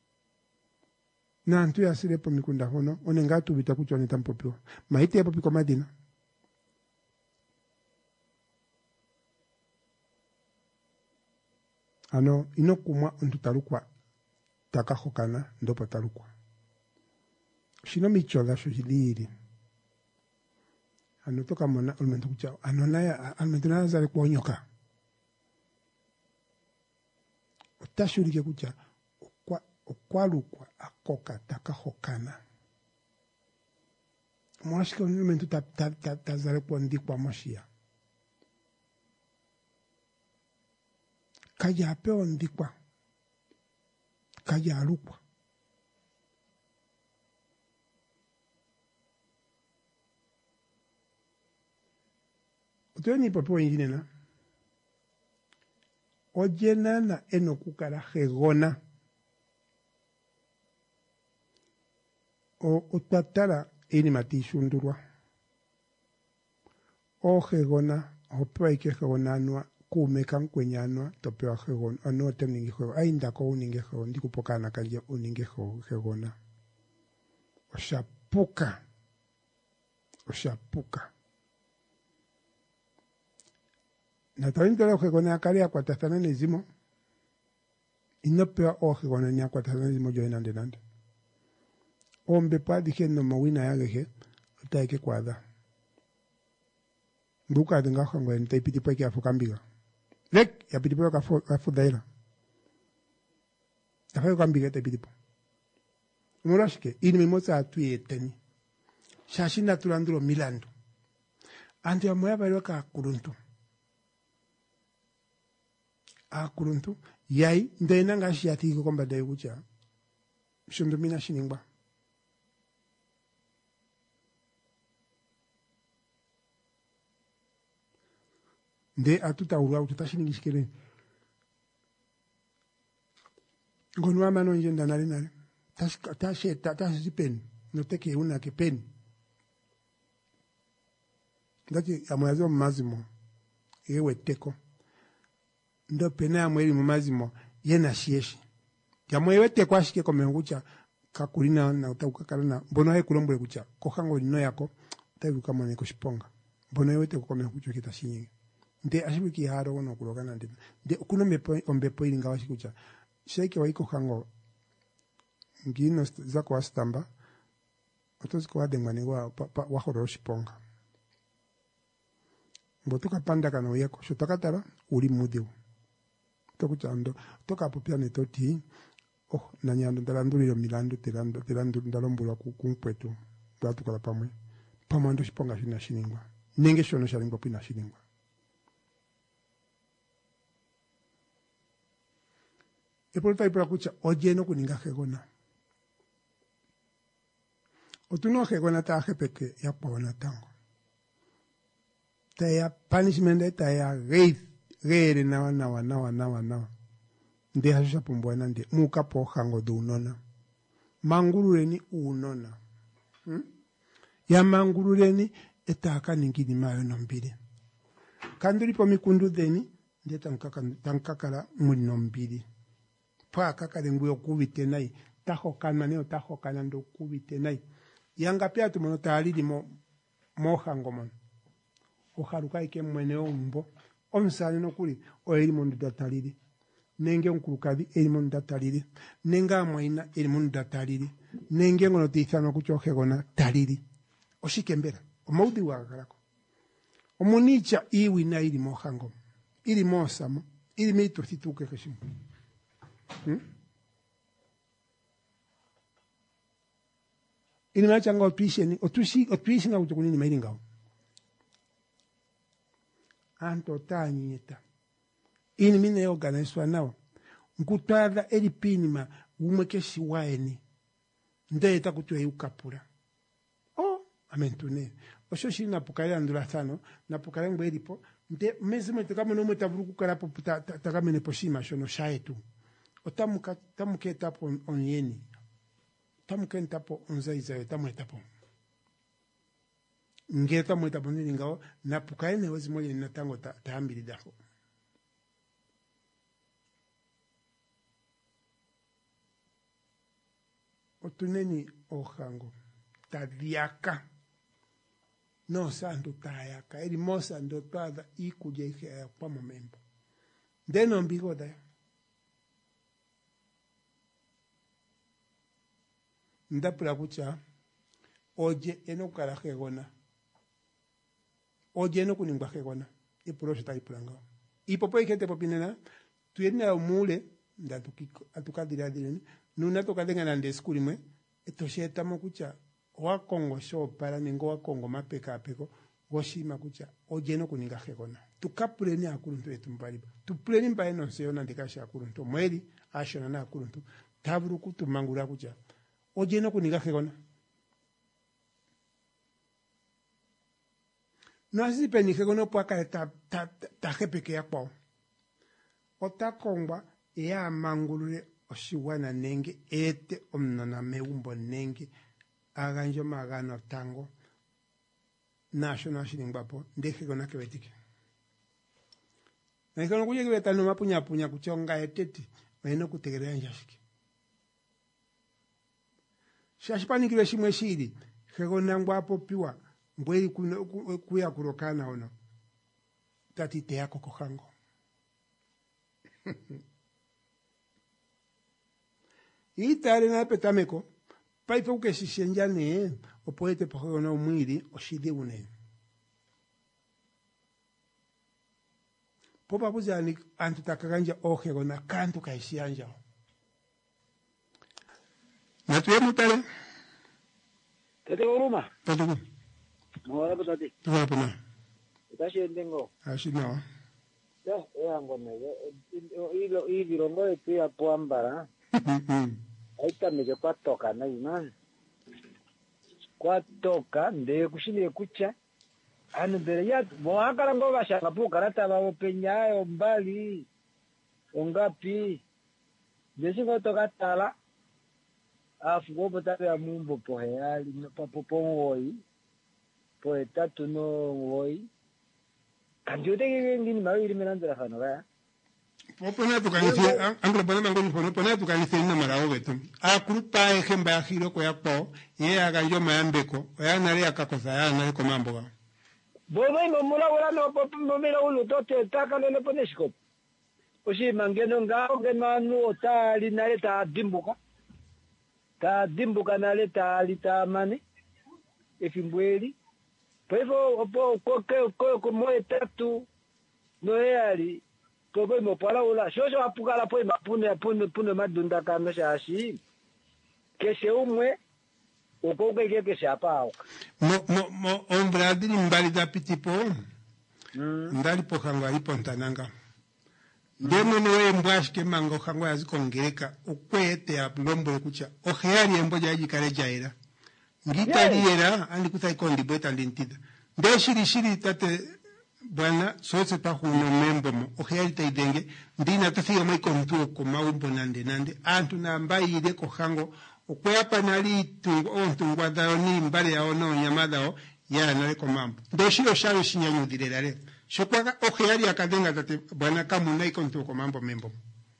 na ntu ya sire po mikunda hono onenga tu bitakuchwa ni tampopio maite ya popiko madina ano ino kumwa ontu talukwa takahokana ndopo talukwa shino michola sho hiliri ano toka mona olmento kucha ano na almento na zale kuonyoka utashurike kucha kwa okwalukwa akoka takahokana mwashika olmento ta ta ta, ta zale kuandikwa moshia kaya apeo ndikwa kaya alukwa utweni papo ingine na ojena na enokukara hegona o utatara ini matishundurwa o hegona hopewa ike hegona anua kumeka nkwenyanwa topewa hegona ano teningi hegona ainda ko uninge hegona ndikupokana kalya uninge hegona oshapuka oshapuka na tawintole hegona akali akwatathana nezimo inopewa o hegona ni akwatathana nezimo yo nande nande ombe pa dije no mawina yagehe utaike kwada buka denga hango en taipiti pa kia fokambiga lek ya pitipo ka fo ka fo daira ya fa kambiga te pitipo murashike ini mimosa atuyeteni shashi naturandro milando andi amoya balo ka kuruntu a kuruntu yai ndena ngashi yati ko komba dai kucha shundu mina shiningba nde atuta urwa tutashiningishikele ngonwa mano njenda nali nali tash tash tash pen no teke una ke pen ngati amwazo mazimo ewe teko ndo pena amweli mu mazimo yena shieshi yamwewe teko ashike komengucha kakulina na utakukalana mbono he kulombwe kucha kohango lino yako tavuka mone kushiponga mbono yewe teko komengucha kitashinyi nde ashibiki haro ono kulokana ndi nde kuno mepo ombepo ilinga washikucha sheke waiko hango ngino zako wastamba otoziko wadengane wa wahoro shiponga mbotoka panda kana yako shotakatara uri mudiu tokuchando toka popia netoti oh nanyando ndalanduliro milando telando telando ndalombula ku kumpwetu batu kala pamwe pamando shiponga shina shiningwa nenge shono shalingwa pina shiningwa epolta ipora kucha ojeno kuninga hegona otuno hegona ta hepeke ya pona tango ta ya punishment ta ya gate gere na na na na na na ndi hasha pumbwana ndi muka po hango do unona mangurureni unona hmm? ya mangurureni etaka ningini mayo nombire kanduri po mikundu deni ndi tankaka tankakala muri nombire pa kakale nguyo kubite nai taho kana ne taho kana ndo kubite nai yanga pia tumono talili mo mo hango mon o haruka ike mwene ombo omsani no kuli o eri mon datalili nenge nkulukadi eri mon datalili nenga mwaina eri mon datalili nenge ngono tithano kuchoke gona talili oshikembera o maudi wa garako o monicha iwi na iri mo hango iri mo samo iri mito situke keshimu hmm? Ini machanga otuisheni otuishi otuishi nga kutokunini mairinga anto tanyita ini mine organizwa nao nkutadha eri pinima umwekeshi waeni ndeta kutwe ukapura oh amentune osho shi napukaya ndula thano napukaya ngweripo nde mezimo tekamo no metavuruku karapo takamene poshima shono shaetu otamuka tamuketa po onyeni tamuken tapo onzaiza tamwetapo ngeta mwetapo ningao napukaene wezi moja natango taambili dako otuneni ohango tadiaka no santo tayaka eri mosa ndo tada ikuje kwa momempo ndeno mbigo da ndapula kucha oje eno kala hegona oje eno kuningwa hegona ipulo shita ipulanga ipopo ikete popinena tuyena mule ndatukiko atukadira direni nuna tokadenga na ndeskuli mwe etosheta mo kucha wa Kongo sho para ningo wa Kongo mapeka apeko goshima kucha oje eno kuninga hegona tukapuleni akuruntu etumbaliba tupuleni mbaye no seyona ndikasha akuruntu mweli ashona na akuruntu taburu kutumangura kucha oje no kuninga hegona no así penije con no puaca ta ta ta jepe que ya po ota kongwa ya mangulure oshiwana nenge ete omnona meumbo nenge aganjo magano tango national shilingbapo ndeje con que betike na ikono kuye que betano mapunya punya kuchonga eteti meno kutegerea njashiki shashipani kile shimwe shiri jego nangwapo piwa mbweli kuya kurokana ono tatite yako kohango itare na petameko paife uke shishenjane opoete pohego na umwili oshidi une popa buzani antu takaganja ohego na kantu kaishianja natuye mutale tete uruma tatu Mora potati. tuwa puna Itashi ndengo. ashi no Ya, ya ngone. Ilo ibirongo etu ya puambara. Aita meje kwa toka na ina. Kwa toka nde kushini kucha. Anu bere ya boakara ngo bashaka pu karata babo penyayo mbali. Ongapi. Jesi ngo toka tala. Afu go potati ya mumbo poheyali papo pongoi. Poeta tu no woi kanjo de ngini ma iri menandra fano ga popona tukanise anglo bana mango pono pona tukanise na mara obeto a krupa ejemba ajiro ko yapo ye aga yo mayambeko ya nare akakosa ya nare komambo ga bobo mo mula wala no pop mo mira uno tote taka no le ponesko oshi mangeno nga ngeno ta li nare ta dimbuka ta dimbuka nare ta li ta mane efimbweli Pevo opo koke koke moe tatu no eali kobe mo pala ula shosho apukala po mapune apune pune madunda kana shashi keshe umwe okoke keke shapao mo mo mo ombra dini mbali da pitipo ndali po hangwa ipo ntananga demo no embwash ke mango hangwa azikongereka okwete ya lombo kucha oheali emboja ajikare jaira ngitaliera andi kutai kondi bweta ndintida ndo shiri shiri tate bwana sose ta huno membo mo oheali taidenge ndina tafio mai kontuo ko maumbo nande nande antu na mbai ide ko hango okweya panali tungo ontungwa dao ni mbale ya ono nyamada o ya nale ko mambo ndo shiro sharo shinyanyu direlare shokwaga oheali akadenga tate bwana kamu nai kontuo ko mambo membo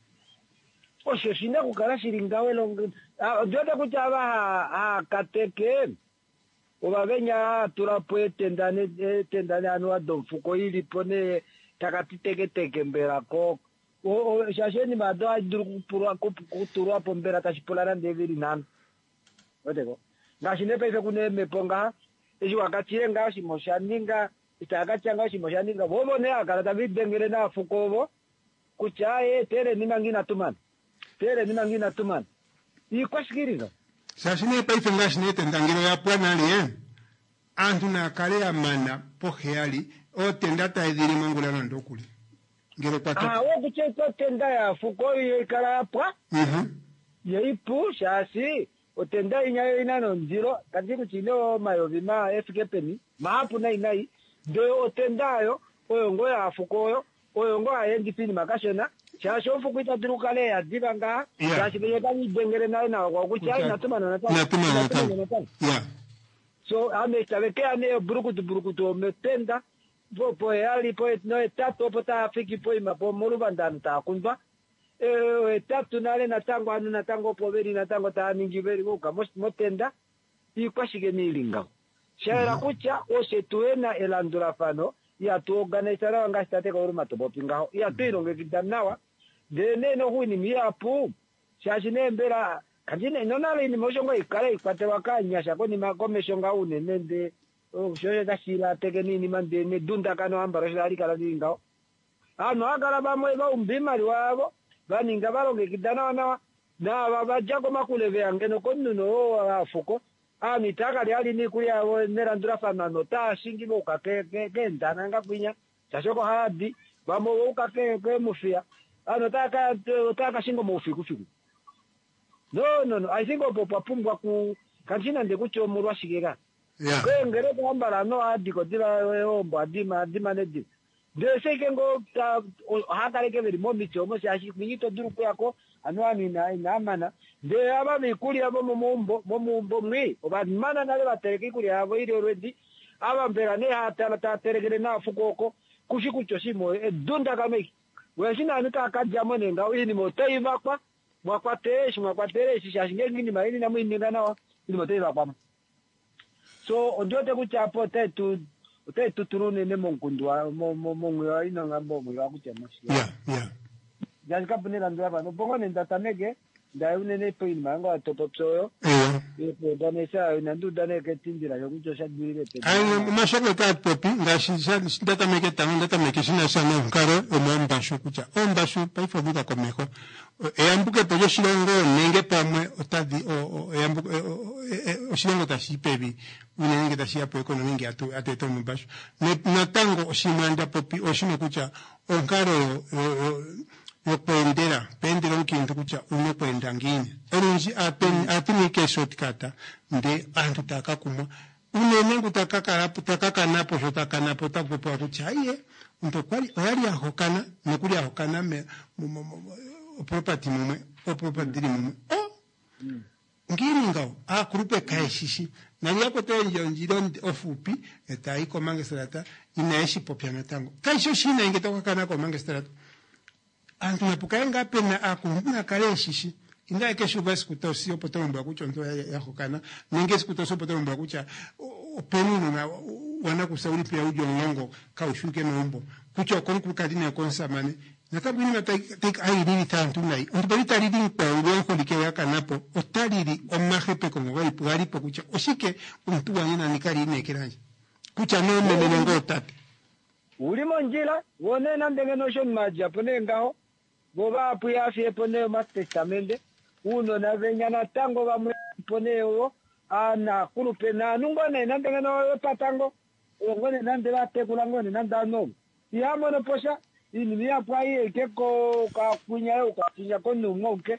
osho shinda kukara shiringawe longo jota kuchaba ha kateke obabenya turapwe tendane tendane anu adomfuko ili pone takatiteke teke mbera ko o shasheni mado ajuru pura ko kuturwa pombera tashipolana ndeviri nan odego ngashine pese kune meponga eji wakatire ngashi moshaninga itagachanga shi moshaninga bobo ne akara tabidengere na fukobo kuchaye tere nimangina tumana tere nimangina tumana ikwashikiriza sashine paife ngashine tendangiro ya pwana ali antu na kale ya mana poheali o tendata ediri mangulano ndokuli ngero pato ah wo kucheto tenda ya fuko ye karapwa mhm ye ipu shasi o tenda inyayo inano ndiro katiku chino mayovima efike peni mahapu na inai de o tendayo oyongo ya fukoyo oyongo ayendi pini makashona shasho fuko itadurukale ya dibanga shashi benye kanyi dengere na ina kwa kuchai natumana natana natumana natana yeah so ame tabeke ane burukutu burukutu metenda po po ali po no etatu po ta afiki po ima po moruba ndanu ta kunva eh etatu nale na tango anu na tango po beri na tango ta ningi beri uka motenda ikwashige nilinga shaira kucha ose tuena elandura fano ya tu organizara wanga state ko uruma to bopinga ya tu ironge kidanawa de neno huni miapu shashine mbera kajine nona le ni moshongo ikale ikwate wakanya shako ni makomeshonga une nende o shoje tashila tekeni ni mande ne dunda kano ambaro shali kala ngao ano agala bamwe ba umbima liwabo baninga balonge kidana wana na babaja ko makuleve angeno konnuno wa fuko ani taka lyali ni kuli abo nerandura fanano ta shingi boka ke ke ndana nga kwinya chashoko hadi bamo boka ke ke mufia ano taka taka shingo mufi kufiku no no no I think opo papungwa ku kanchina ndekucho murwa shigera yeah ke ngere kwambara no hadi ko dira ombo adima adima nedi de seke ngo ta hakale ke beri momi chomo shashi kwinito duru kwako anwani na inamana de aba bikuli abo momombo momombo mwi obadimana nale batereke kuli abo iri already aba mbera ne hata ta terekere na fukoko kushikucho simo edunda kameki weshina anuka kajamo nenga ini motaiva kwa mwakwate mwakwate shashinge ngini maini na mwinga nawa ini motaiva kwa so ondote kuchapo tetu tetu turune ne monkundwa mo mo mo ino ngambo mwa kuchema yeah yeah Jazika punela ndaba no bongo nenda tamege da unene pe mango atopopsoyo eh e danesa nandu dane ke tindira yo kucho shadwire pe ai mashaka ka popi ngashi ndata meke tamu ndata meke shina sana nkaro omamba shukucha omba shu pa ifoduka komeko e ambuke poyo shirongo nenge pamwe otadi o e ambuke o shirongo tashipebi unenge tashia po economy ngi atu ateto mbashu na tango oshimanda popi oshinokucha onkaro yokwendera pendera ukintu kucha unokwenda ngine olunji apen atinike shotkata nde antu takakumwa unene ngutakakala putakakanapo shotakanapo takupopa kucha iye nto kwali oyali ahokana nekuli ahokana me property mumwe o property mumwe oh ngini ngao a kurupe kaishishi nali yako tenjo njiro ofupi etaiko mangestrata inaishi popya matango kaisho shina ingetoka kana ko mangestrata antu napukaenga pena akumbuna kale shishi inga kesho basi kutosi opotomba kuchonto yakokana ningesi kutosi opotomba kucha openu na wana kusauri pia ujo ngongo ka ushuke nombo kucho konku kadine konsamane nakabini na take ai riri tantu nai ondibita riri kwa ugonko likeya kanapo otaliri omahepe ko ngoi pugari po kucha oshike untu wanyana nikari nekeranje kucha no menene ngotati ulimo njila wone nandenge no shon maji apone ngao boba puya fie pone mas testamente uno na venyana tango ba pone o ana kurupe na nungone nandenge no patango ngone nande ba te kulangone nanda no ya mono posha ini mia pwaye keko ka kunya o ka kunya kono ngoke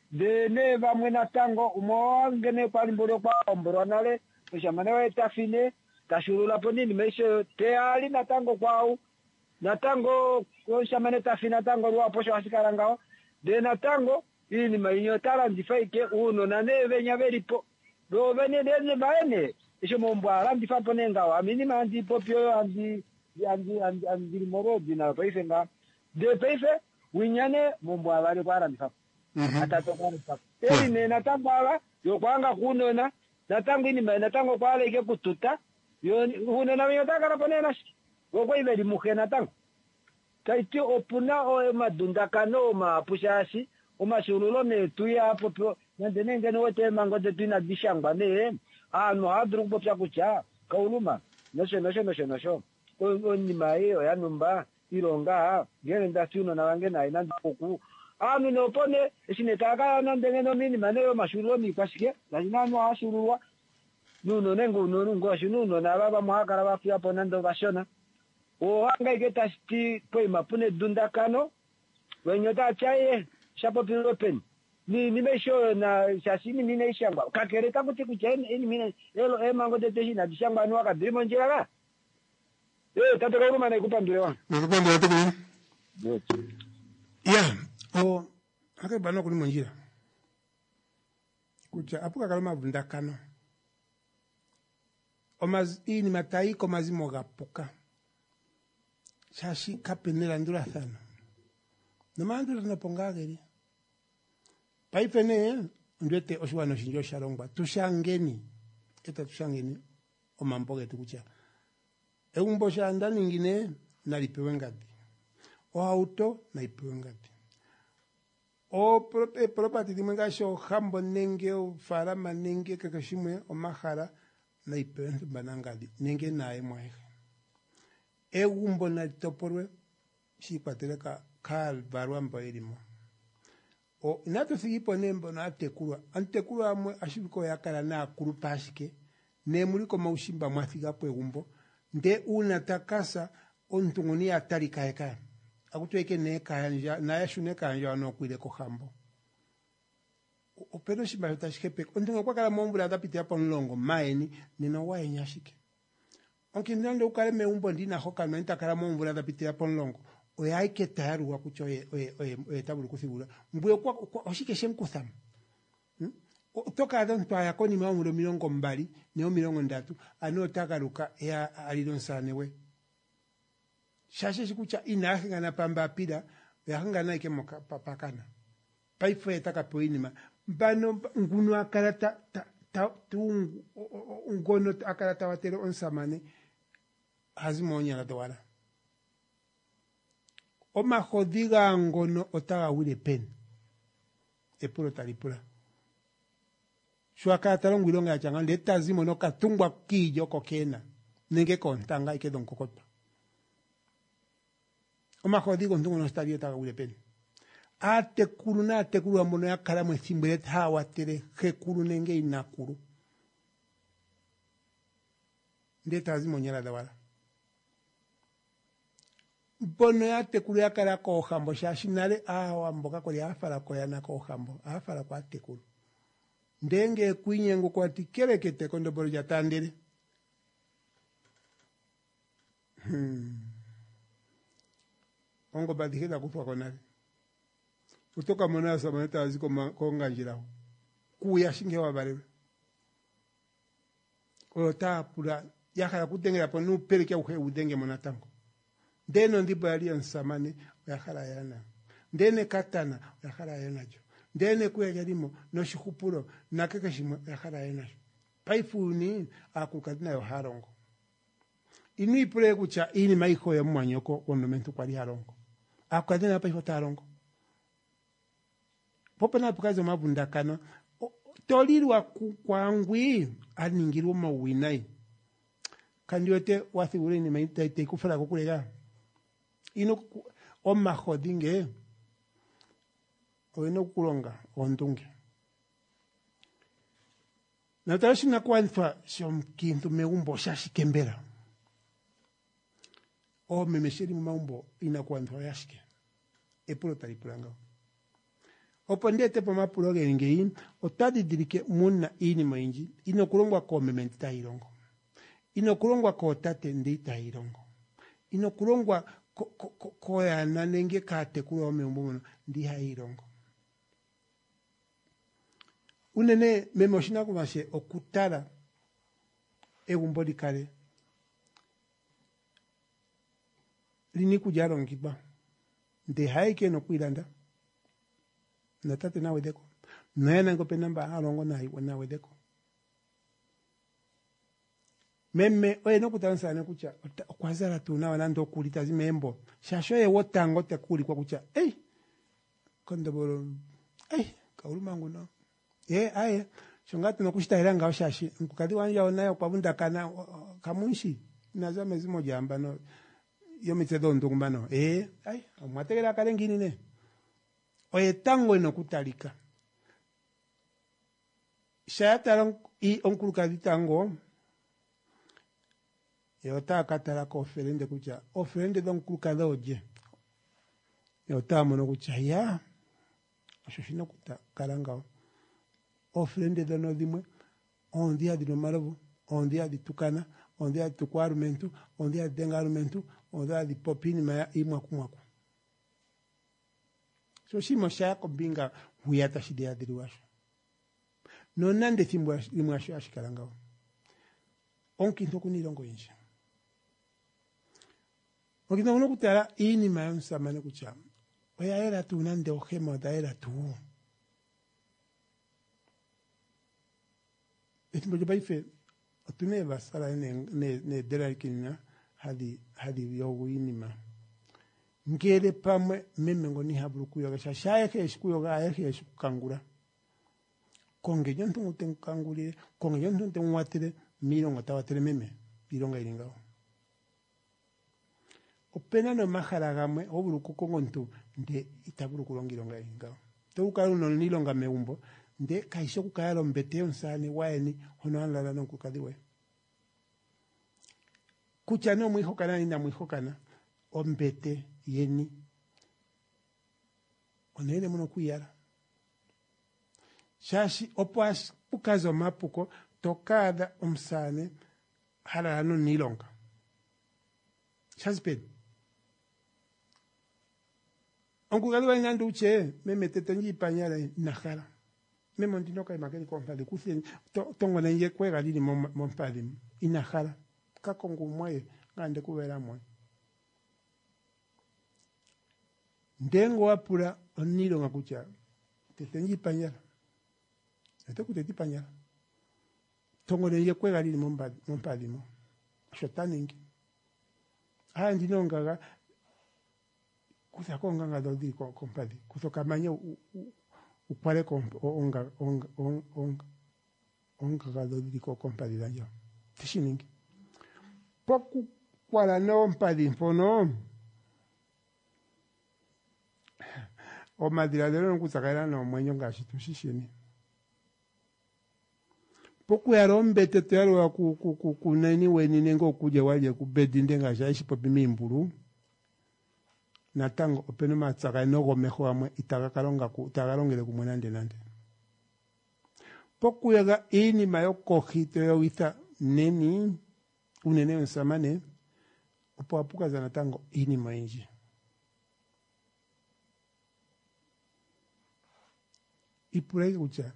de ne ba mwena tango umo ngene pali mboro kwa mboro nale posha manewe tafine tashurula ponini mesho te ali na tango kwao na tango kwa mane tafina tango lwa posho asikala ngao de na tango ini mainyo tala ndifaike uno na ne venya veripo do venye de baene isho mombwa ndifa pone ngao amini mandi popio andi andi andi andi moro dina paife nga de paife winyane mombwa bali kwa ndifa atatoka ndifa teri ne na tambala yo kwanga kunona na tango ini na tango kwale ke kututa yo uno na yo taka pone na Woko ibe di muke na tango. Kaiti opuna o madunda kano ma pushasi o mashululo ne tuya popio nende nenge no te mango de tuina bishangba ne a no adru popya kucha kauluma nosho nosho nosho nosho o ni mai o ya numba ironga gere ndatuno na wange na ina poku a mi no pone sinetaka nande no mini mane o mashululo ni kwashike na ina no ashululwa nuno nengo nuno ngo shununo na baba mwakala bafya ponando bashona o hanga igeta sti poi mapune dunda kano wenyo ta chaye shapo piropen ni nimesho na shashini nine shamba kakereta kuti kucheni ini mine elo e mango de teshi na shamba ni waka drimo njira la eh tato kwa ruma na ikupandure wa nakupandure tuku ya o hake bano kuli njira kucha apuka kaloma dunda kano omaz ini matai komazimo gapuka shashi kapenela ndura thano namandura napongageri paipene ndwete oswana shinjo shalongwa tushangeni eta tushangeni omamboge tukucha eumbo shanda ningine nalipewe ngati o auto naipewe ngati o property dimwe ngasho hambo nenge o farama nenge kakashimwe o mahara na ipentu banangadi nenge nae mwae egumbo na toporwe shikwateleka kal barwa mbairimo o inato sigipo nembo na atekulwa antekulwa amwe ashibiko yakala na akuru pashike ne muliko maushimba mwathiga po egumbo nde una takasa ontunguni atari kaeka akutweke ne kanja na yashune kanja no kwile ko hambo o pero shimba tashikepe ontungo kwa kala mombula adapite apo nlongo maeni nina wae nyashike onki ndande ukale me umbo ndina hoka no ntakala mombula adapite apo nlongo oyaike tayari wa kuchoye oye oye oye tabulu kusigura mbuye kwa oshike shemkuthama hmm? Toka adon to ayakoni maumulo milongo mbali ne milongo ndatu ano takaruka ya alidon sanewe shashe shikucha inahinga na pamba pida yahanga na ike moka papakana paifo etaka poinima bano ngunu akarata ta, ta tu ngono akarata watero onsamane hazimonya la dwala oma jodiga ngono otaga wile pen epuro talipura shwaka talongo ilonga ya changa leta zimo no katungwa kijo kokena nenge kontanga ike don kokota oma jodigo ndungo no estadio taga wile pen ate kuru na ate kuru amono ya karamu esimberet hawa tere he kuru nenge inakuru ndeta zimo nyala dawala bono ya te kuru ya kara ko hambo shashinale awa mboka ko ya fara ko yana ko hambo afara kwa te kuru ndenge kwinyengo kwa tikere kete kondo boro jatandere hmm ongo badiheda kufwa konale utoka mona samaneta aziko konga njiraho kuya shinge wa barewe ota pura yakala kutengera po nu pereke uhe udenge mona tango ndeno ndipo yali nsamane yakala yana ndene katana yakala yana jo ndene kuya jalimo no shikupuro nakeke shimo yakala yana paifuni akukadina yo harongo ini ipure kucha ini maiko ya mwanyoko onomentu kwali harongo akukadina paifo tarongo popa na pukazo mabundakano tolirwa kwangwi aningirwa mawinai kandi yote wathigure ni maita ite kufara kukulega ino oma hodinge oino kulonga ondunge na tashi na kwanfa shom kintu meumbo shashikembera o memesheri maumbo ina kwanfa yashike epuro talipulanga opondete po mapuloge ngei otadi dirike munna ini mainji ino kulongwa ko mementa irongo ino kulongwa ko tate ndita irongo ino kulongwa ko ko, ko, ko ya nanenge kate kulo membuno ndi ha irongo unene memoshina kumashe okutara egumbo likale lini kujarongiba nde haike no kuilanda na tate nawe deko nena ngo penamba alongo na iwo nawe deko meme oye no kutansa ne kucha kwazara tu nawe nando kulita zimembo shasho ye wotango te kuli kwa kucha eh kondo boro eh kauluma ngono eh aye shongati no kushita iranga shashi nkukadi wanja onayo kwa bunda kana kamunshi nazo mezimo jamba no yo mitsedo ndungumano eh ai mwategera kale ngini ne oye tango ino kutalika shayatara i onkuluka ditango yota katara ko oferende kucha oferende don kuluka doje yota mono kucha ya ashoshina kuta karanga oferende dono dimwe on dia di no marabu on dia di tukana on dia di tukwarumentu on dia di dengarumentu on dia di popini ma imwa kumwako so shimo shako binga huyata shidea diruwasho no nande thimbwa limwasho ashikalanga onki ntoku ni longo inje onki ntoku nokutara ini mayonsa mane kuchama oya era tu nande ohema da era tu etimbo jabaife otune basala ne ne ne dera kinina hadi hadi yogo inima ngere pamwe meme ngoni habulu kuyoga shashaye ke shikuyoga aye ke shikangura konge jontu nguten kangulire konge jontu nguten watire miro ngatawatere meme bironga iringao opena no mahara gamwe obuluku kongontu nde itabulu kulongironga iringao teukalu no nilonga meumbo nde kaisho kukayalo mbete onsane waeni hono anlala no kukadiwe kucha no mwiho kana ina mwiho kana ombete yeni onene muno kuyara shashi opwas pukazo mapuko tokada omsane halala no nilonga shashi pedi onkukadiwa ingandu uche memetete njipanyala nakhala memo ndinoka imakeli kompali kuthi tongo na nje kwega lili mompali inakhala kakongu mwaye ngande kubera mwe ndengo wapula onilo ngakucha tetenji panyala ate kuteti panyala tongo na nje kwega lili mompali mompali mo shotaningi aya ndinongaga kuthi akonga ngadodi kompali kutoka manya ukwale onga onga onga onga gadodi ko kompali lanjo tishiningi poku kwala no mpali mpono o madiradero nkusakala no mwenyo ngashi tushishini poku ya rombe tetero ku ku ku kunani weni nengo kuje waje ku bedinde ngasha ishi popi mimburu natango openo matsaka enogo meho amwe itagakalonga ku itagalongele ku mwenande nande poku yaga ini mayo kohito yo witha neni unene onsamane opo apuka za natango ini mainji ipureke kucha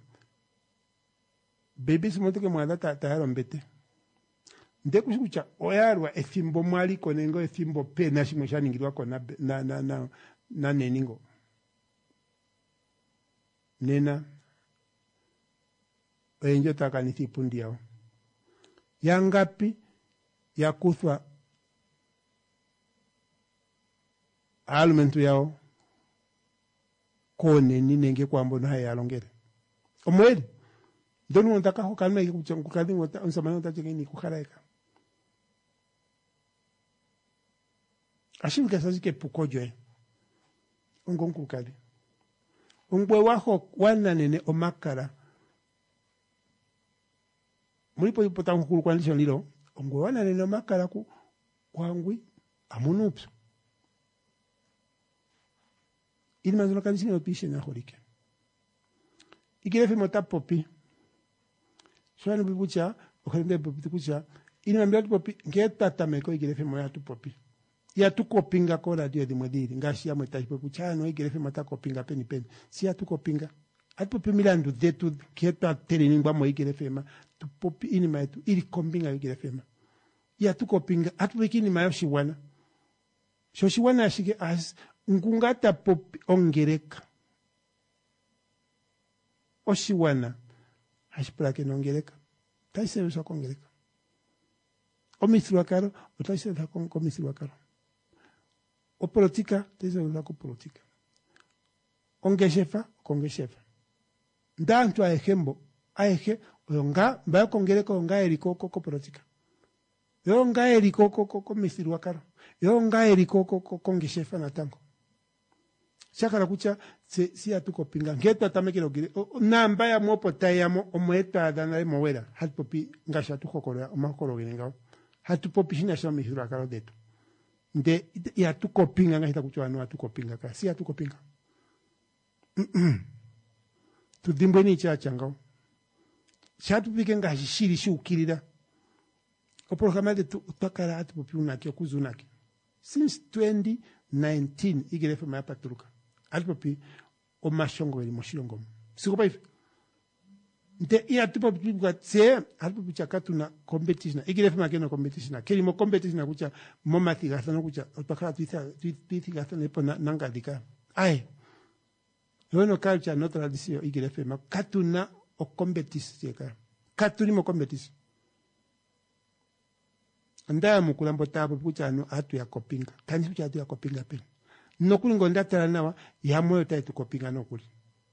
baby simotoke mwada ta tayaro mbete ndeku kucha oyarwa efimbo mwali konengo efimbo pe na shimwe shaningirwa kona na na na na neningo nena enjo takanisi pundi yao yangapi ya kuthwa alumentu yao kone ninenge kwambo na haya alongere omweli ndonu ntaka ho kalma iki kuchongu kadi ngota onsamana ntachenge ni kukharaika ashibuka sazike pukojo ongonku kadi ongwe waho wana nene omakara mulipo ipota nkulu kwandisho lilo ongwe wana nene omakara ku kwangwi amunupso ili manzolo kanisi no pishe na holike ikirefe mota popi shwana bibucha okhende popi kucha ili mambia tu popi ngeta meko ikirefe moya tu popi ya tu kopinga ko radio di modiri ngashi ya mweta ipo kucha no ikirefe mota kopinga peni peni si ya tu kopinga atu popi milandu detu kieta tereningwa mo ikirefe ma tu popi ini maetu ili kombinga ikirefe ma ya tu kopinga atu wikini mayo shiwana sho shiwana ashike as ngungata popi ongereka oshiwana hashipulake nongereka taise usa kongereka omisirwa karo utaise usa komisirwa karo o politika taise usa ko politika ongeshefa kongeshefa ndantu aehembo aehe onga mbayo kongereka onga eriko ko politika yo nga eriko ko komisirwa karo yo nga eriko ko kongeshefa natango shakala kucha se si atuko pinga ngeto atamekero gire namba ya mopo tayamo omweta dana mowera hatupopi ngasha tukokora omakoro ngao hatupopi shina shama mihura karo detu nde ya tuko pinga ngahita kuchwa no atuko pinga ka si atuko pinga tudimbo ni chacha ngao shatu pike ngashi shiri shukirira oprograma de tukara atupopi unaki okuzunaki since twenty nineteen igirefe mapa turuka alipopi o mashongo eli moshilongo siko pa ife nte iya tupo kwa tse alipopi chakatu na competition igirefe makeno competition keli mo competition kucha momati gasano kucha otaka twitha twithi gasano epo nanga dika ai yono culture no tradition igirefe makatu na o competition ka katu ni mo competition anda mukulambo tabo kucha no atu ya kopinga kanisi kucha atu ya kopinga pe nokuli ngonda tala nawa ya moyo tai tukopinga nokuli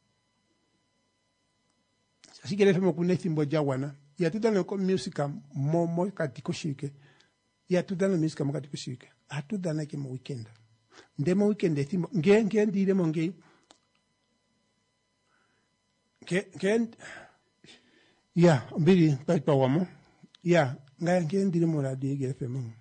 sigere femo kune thimbo jawana ya tudana ko music momo katiko shike ya tudana music mo katiko shike atudana ke mo weekend ndemo weekend thimbo nge nge ndire mo nge ke ke ya mbili pa wamo ya nga nge ndire mo radio gere femo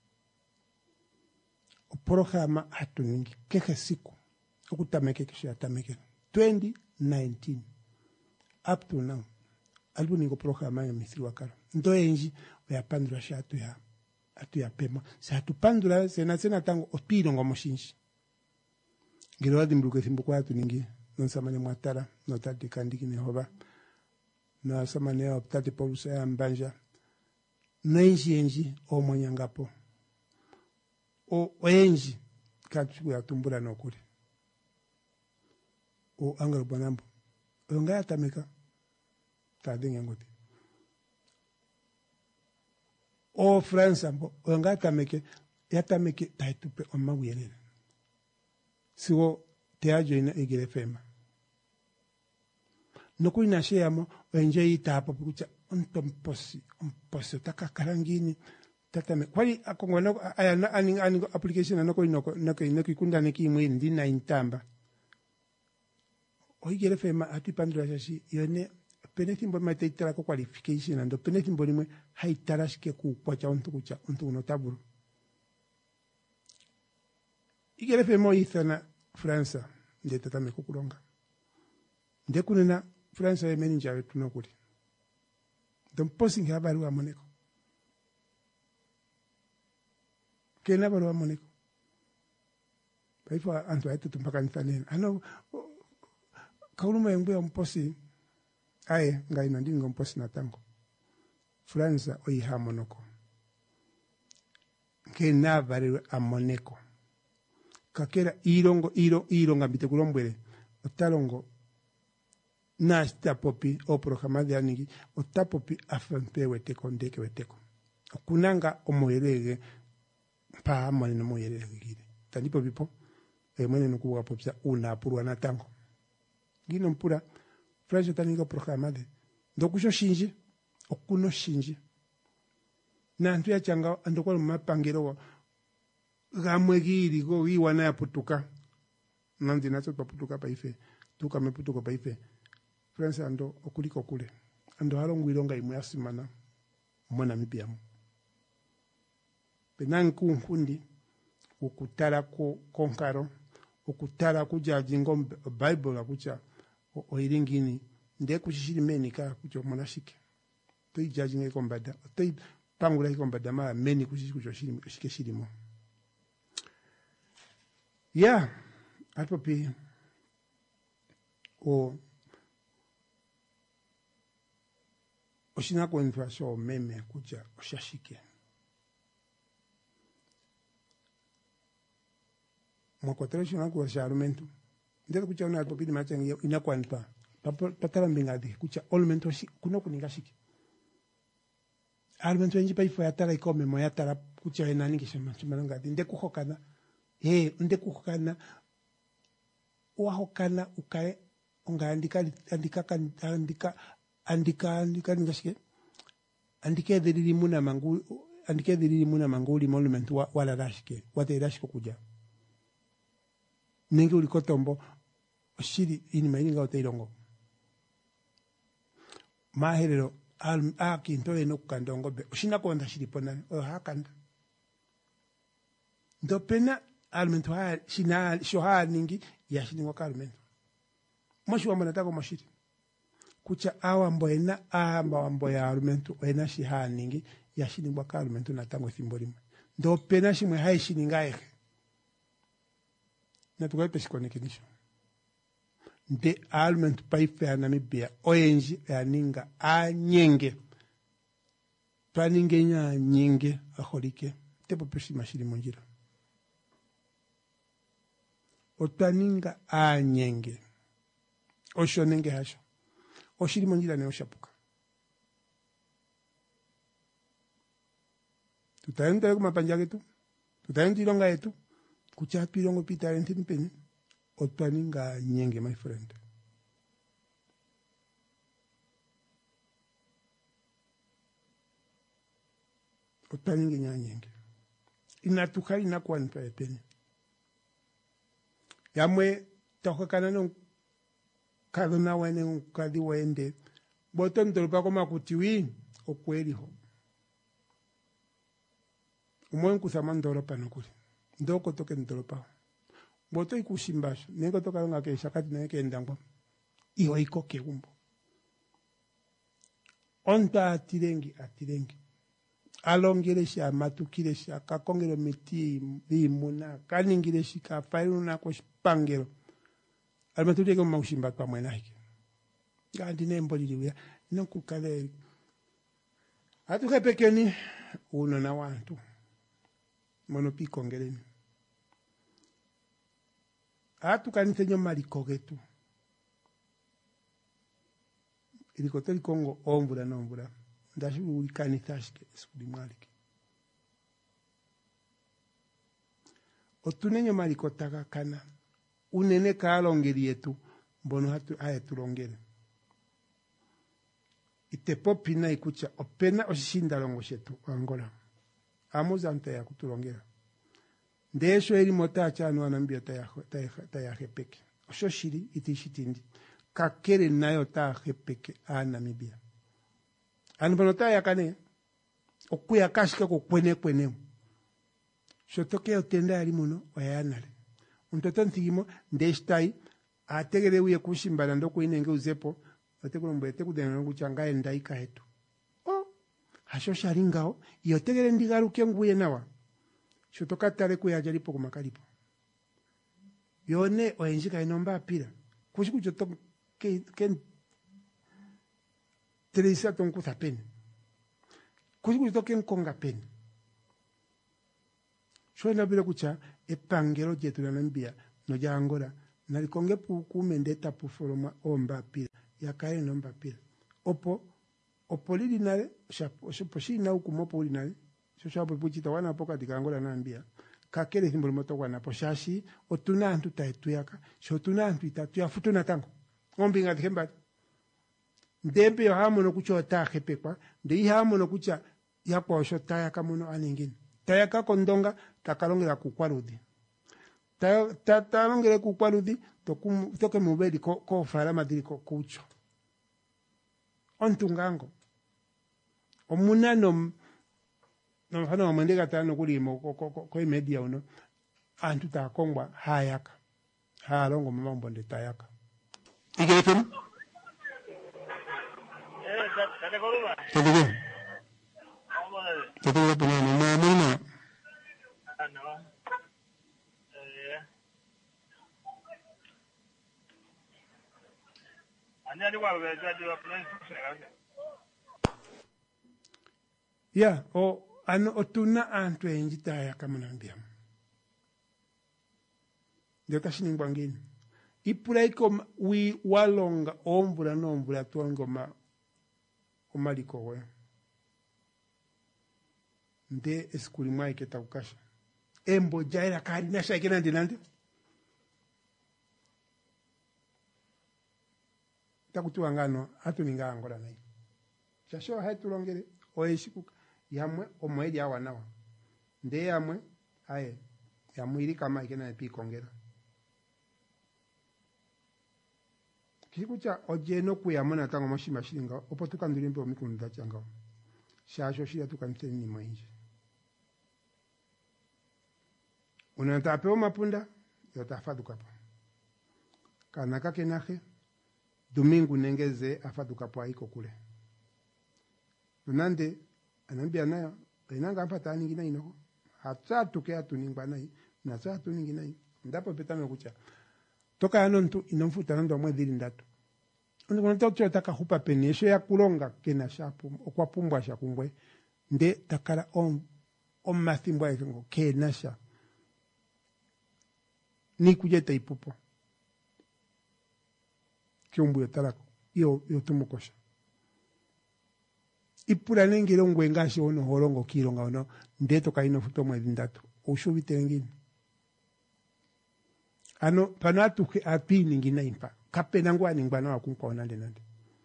programa hatuningi keke siku okutameke kisha atameke twenty nineteen up to now albu ningo programa ya mithiri wakaro ndo enji ya pandura shatu ya atu ya pema sa tu pandura sena sena tango opiro ngomo shinji ngiro adi mbuke thimbo kwa tuningi non samane mwatara no tati kandiki ni hoba na samane optate polusa ya mbanja no enji enji o monyangapo o enji katu ya tumbura nokuri o angalo banambo o ngaya tameka tadinga ngoti o France ambo o ngaya tameke ya tameke taitupe o mawiyelele siwo teajo ina igere fema nokuri na sheyamo o enje itapo kucha ontomposi onposi takakarangini tatame kwali akongwana aya ani ani application anoko inoko nako inoko ikunda neki imwe ndi na intamba oigere fema atipandura shashi yone penetimbo mateitara ko qualification ando penetimbo limwe haitara shike ku kwacha ontu kucha ontu no taburu igere fema ithana France nde tatame kukulonga nde kunena France ye manager wetu nokuri don posting habari wa moneko kena barua moneko paifa antu aitu tumpaka ntanena ano kauluma yengbe ya mposi aye ngai no ndingo mposi na tango Franza oiha monoko kena bari amoneko kakera irongo iro ironga bite kulombwele otalongo na sta popi o programa de anigi otapopi afampe weteko ndeke weteko okunanga omoyelege pa mwana no moyelele ngire tanipo bipo e mwana no kuwa popsa una apurwa na tango ngino mpura fresh taniga programa de ndokusho shinji okuno shinji na ntu ya changa andokwa mapangero gamwe giri go iwana ya putuka nandi nacho paputuka paife tuka meputuka paife France ando okuliko kule ando halongwilonga imwe asimana mwana mipiamu penanku nkundi ukutala ko konkaro ukutala kuja jingo Bible akucha oiringini nde kushishiri menika kucho monashike toi judging kombada toi pangula kombada ma meni kushishi kucho shiri shike shirimo ya hapo pia o oshina kwa inflation meme kucha oshashike mwakotelesho na kwa argumento ndelo kucha una popidi machangi inakwanpa patala mbingadi kucha olmento kuno kuningashike argumento nji paifa yatala ikome mo yatala kucha enani kishema chimanangadi ndekuhokana eh ndekuhokana wahokana ukae ungaandika andika andika andika andika ngashike andike dhiriri muna mangu andike dhiriri muna manguli monument wa, wala rashike wate rashiko kuja ningi ulikotombo shiri ini maininga oteirongo maherero al akinto eno kandongo be ushina konda shiri ponani o hakanda ndo pena almento ha shina shoha ningi ya shini wakalmento moshi wa manatako mashiri kucha awa mboena amba wamboya almento ena shiha ningi ya shini wakalmento na tango thimbolimo ndo pena shimwe hai shini ngae na tukai pesikonekinisho nde almento paife ya Namibia oenji ya ninga a nyenge twaninge nya nyenge aholike tepo pesi mashiri monjira otwaninga a nyenge osho nenge hasho oshiri monjira ne oshapuka tutaenda kuma panja yetu tutaenda ilonga yetu kucha pilongo pitare ntini peni otwani nga nyenge my friend. Otwani nga nyenge inatukali inakuwa nipa peni yamwe tokakana no kadona wene kadi wende boton tolpa koma kutiwi okweli ho umwe kusama ndoropa nokuli ndoko toke ndoropa boto ikushimbash nengo toka nga ke shakati neke ndangwa iho iko keumbo onta atirengi atirengi alongeresha matukiresha kakongero miti bimuna kaningireshi ka fairuna ko spangero almatuje ko maushimba kwa mwenake ngandi nembo liliwe nokukale atuke pekeni uno na wantu monopi kongereni atukanise nyo malikogetu ilikoteli Kongo omvula nomvula ndashuru ulikanisa shike sudi mwalike otunenyo malikotaka kana unene kalongeri yetu mbono hatu aya tulongere itepopi na ikucha opena oshinda longo shetu Angola amuza nta ya kutulongera ndesho eri mota chano anambia taya taya hepeke osho shiri itishitindi kakere nayo ta hepeke a Namibia anbanota ya kane okuya kashika ko kwene kwene shotoke otenda ali muno oyanale untoto ntigimo ndeshtai ategere uye kushimbana ndoko inenge uzepo atekulombe tekudena nguchanga endaika hetu oh hasho sharingao yotegere ndigaruke nguye nawa shotoka tale kuya jalipo kumakalipo yone oenjika inomba pira kushiku choto ke ken Teresa tonku tapeni kushiku choto ken konga peni shona bila kucha epangero jetu na Namibia no ja Angola nalikonge puku mendeta puforoma omba pira yakae nomba pira opo opo lili nale shapo shapo shina ukumopo lili nale so shapo puchita wana poka tika Angola na Namibia kakele simbolo moto wana poshashi otuna antu taitu yaka so tuna antu itatu ya futuna tango ombi ngati kemba ndembe yo hamono kucho ta khepekwa ndi hamono kucha yakwa osho taya kamono aningine taya ka kondonga takalongera kukwaludi ta ta talongere kukwaludi tokum toke mubedi ko ko fara madiri ko kucho ontungango omunano no hano mandega tano kulimo ko ko ko media uno antu ta kongwa hayaka ha longo mambo ndetayaka igetem eh tata koruma tata tata pena no mama no eh ani kwa beza de plan ya o ano otuna antu enjita ya kama nambia ndio kashini ngwangini ipulaiko wi walonga ombula nombula twangoma omaliko we nde eskuli mwa iketa ukasha embo jaira kari na shakira ndi nande takutuwa ngano hatu ninga Angola nai chasho hatu longere oeshiku yamwe omweli awa nawa nde yamwe aye yamwe iri kama ikena epi kongera kikucha ojeno kuyamona tango mashima shiringa opo tukandulimbe omikunda changa shasho shia tukanteni ni mwinji unatapewa mapunda yotafadukapo kana kake nahe domingu nengeze afadukapo aiko kule nande anambia nayo inanga ampata ningi nayi no hatsa tuke atuningwa nayi na sa tuningi nayi ndapo petano kucha toka ano ntu inomfuta ndo mwezi ndatu ndo ndo taka hupa penesho ya kulonga kena shapu okwa pumbwa sha kungwe nde takala on on mathimbwa ngo kena sha ni kujeta ipupo kyombu yotalako yo yotumukosha ipura nengire ngwenga shi ono horongo kironga ono ndeto kaino futo mwezi ndatu ushubite ngini ano pano atuke api ningina impa kapena ngwa ningwana wakunkwa nande nande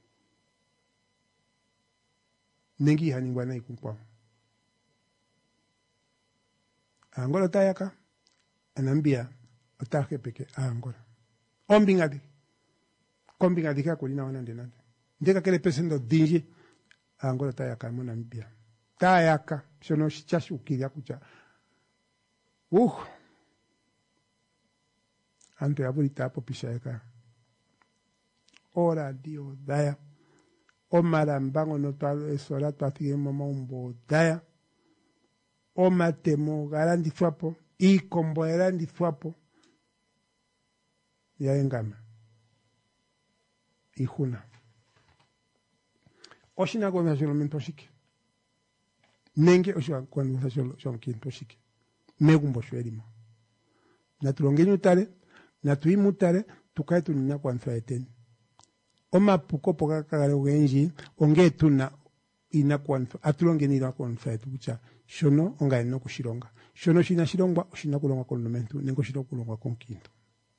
nengi haningwana ikunkwa angola tayaka anambia otake peke angola ombingadi kombingadi ka kulina wanande nande ndeka kele pesendo dinje angola tayaka mona mbia tayaka shono shichashi ukiria kucha uh anto ya burita hapo pisha eka ora dio daya o marambango no twa esora twa tige mama umbo daya o matemo garandi fwapo i kombo garandi fwapo ya engama ihuna oshina conversación mento shike nenge oshwa conversación kinto shike megumbo shwerimo natulongeni utale natuyimutale tukae tunina kwanfa eteni omapuko poka kagale ugenji onge tuna ina kwanfa atulongeni ina kwanfa etu kucha shono onga eno kushilonga shono shina shilongwa oshina kulongwa konumentu nengo shino kulongwa konkinto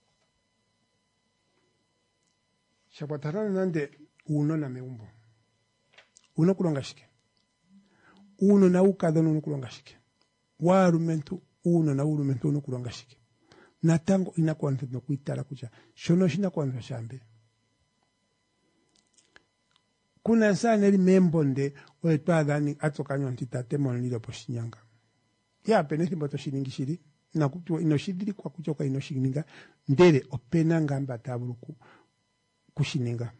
shakwatana nande uno na meumbo uno kulonga shike uno na ukadhono uno kulonga shike warumentu uno na urumentu uno kulonga shike natango inakwanza no kuitala kucha shono shina kwanza shambe kuna sana eli membonde oetwaga ni atokanyo ntitate monlilo poshinyanga ya penesi mboto shiningi shiri na kutu ino shidiri kwa kuchoka ino shininga ndere opena ngamba taburuku kushininga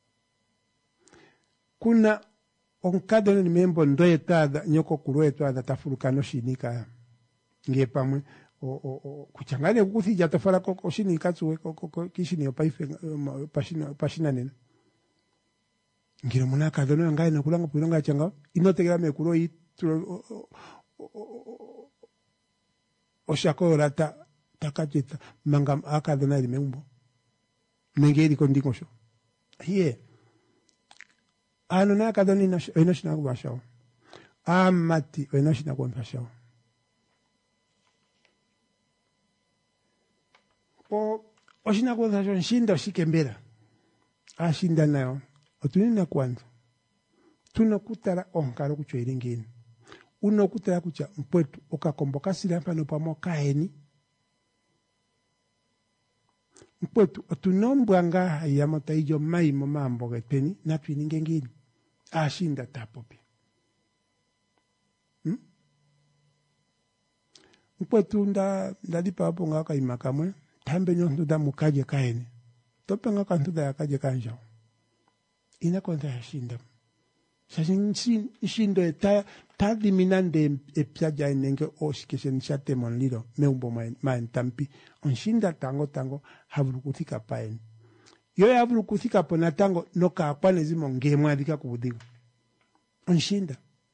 kuna onkado ni membo ndoye tada nyoko kuroe tada tafurukano shinika nge pamwe o o o kuchangane kuthi jatofala ko oshini katsuwe ko kishini opaife pashina pashina nene ngiro muna kadono ngai na kulanga pulonga changa inotegera mekuro yi oshako rata takachita manga akadona limembo nengeri kondiko sho hiye ano na kadoni na enoshina kubashao amati enoshina kwambashao o oshina kwambashao nshinda shikembera ashinda nayo otunina kwanza tunokutara onkaro kuchoire ngeni unokutara kucha mpwetu okakomboka sira pano pamo kaeni mpwetu otunombwanga yamota ijo mai mambo geteni na twininge ngeni ashinda tapopi hmm? mpwetu nda ndalipa hapo ngaka imakamwe tambe nyonto da mukaje kaeni tope ngaka ntuda yakaje kanja ina konta yashinda shashin shindo eta tadiminande epyaja inenge oshikeshen chate monliro meumbo maen tampi onshinda tango tango havulukuthika paeni yo havulukuthika pona tango noka akwane zimo ngemwa dika kubudigo onshinda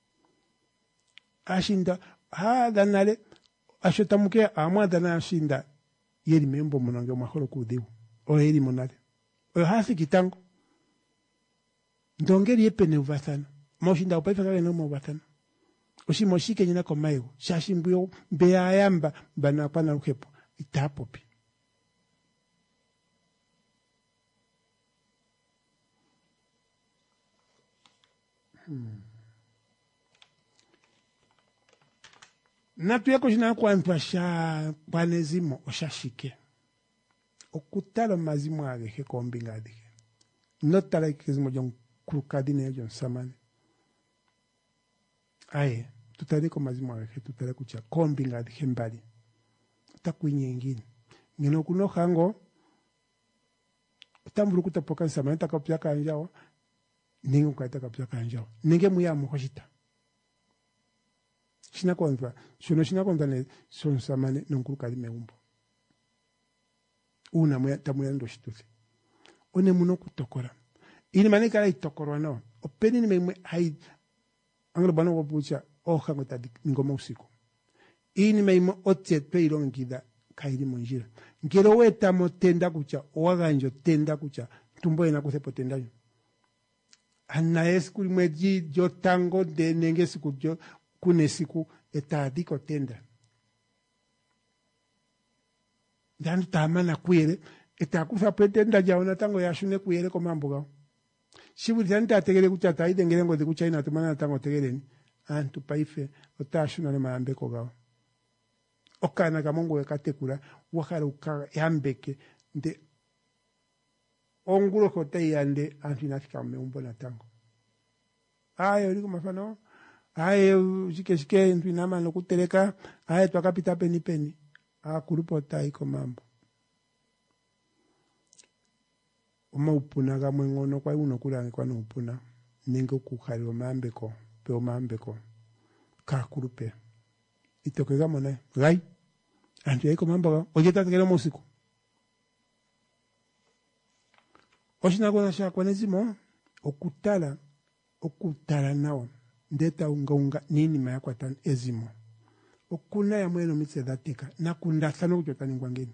ashinda ha danale ashotamuke amwa dana ashinda yeri membo mononge mahoro kubudigo o yeri monale o hasi kitango ndongeri yepene uvathana moshinda upaifa kage no uvathana oshi moshike nyina komaigo shashimbuyo beya yamba bana pana ukepo itapopi hmm. Natu yako jina kwa sha panezimo oshashike okutalo mazimo age ke kombinga ade notala kizimo jon kurukadine jon samane aye tutale ko mazimo age tutale kucha kombinga ade mbali takwinye ngine ngino kuno hango tamburu kutapoka samane takapya kanjao ningo kaita kapya kanjao ninge muyamu hoshita shina kontra shono shina kontra ne son samane nonkurukadi meumbo una moya tamuya ndo shituthi one muno kutokora ini mane kala itokorwa no openi ni meme hai anglo bana wabucha o hango tadi ngoma usiku ini meme otie peiro ngida kairi monjira ngero weta motenda kucha owaganjo tenda kucha tumbo ina kusepo tenda yo ana eskuli mweji jo tango de nenge siku jo kune siku etadiko tenda ndani tamana kwere etakufa pretenda jaona tango yashune kwere ko mambo gao shibuli tani tategere kuchata idengere ngo dikuchaina tumana tango tegereni antu paife otashuna ne mayambe ko gao okana kamongo wekatekura wakara ukaga yambeke nde ongulo kote yande antu inafika meumbo na tango ayo liko mafano ayo shike shike ntu inama nokutereka ayo twakapita peni peni akurupota iko mambo uma upuna gamwe ngono kwa uno kula kwa no upuna ningo kukhali omambeko pe omambeko ka kurupe itokega mona gai antu iko mambo ojeta tegera musiku oshina kona sha kwanezimo okutala okutala nawo ndeta unga unga nini mayakwatan ezimo okuna ya mweno mitse datika nakunda sana kujota ningwangeni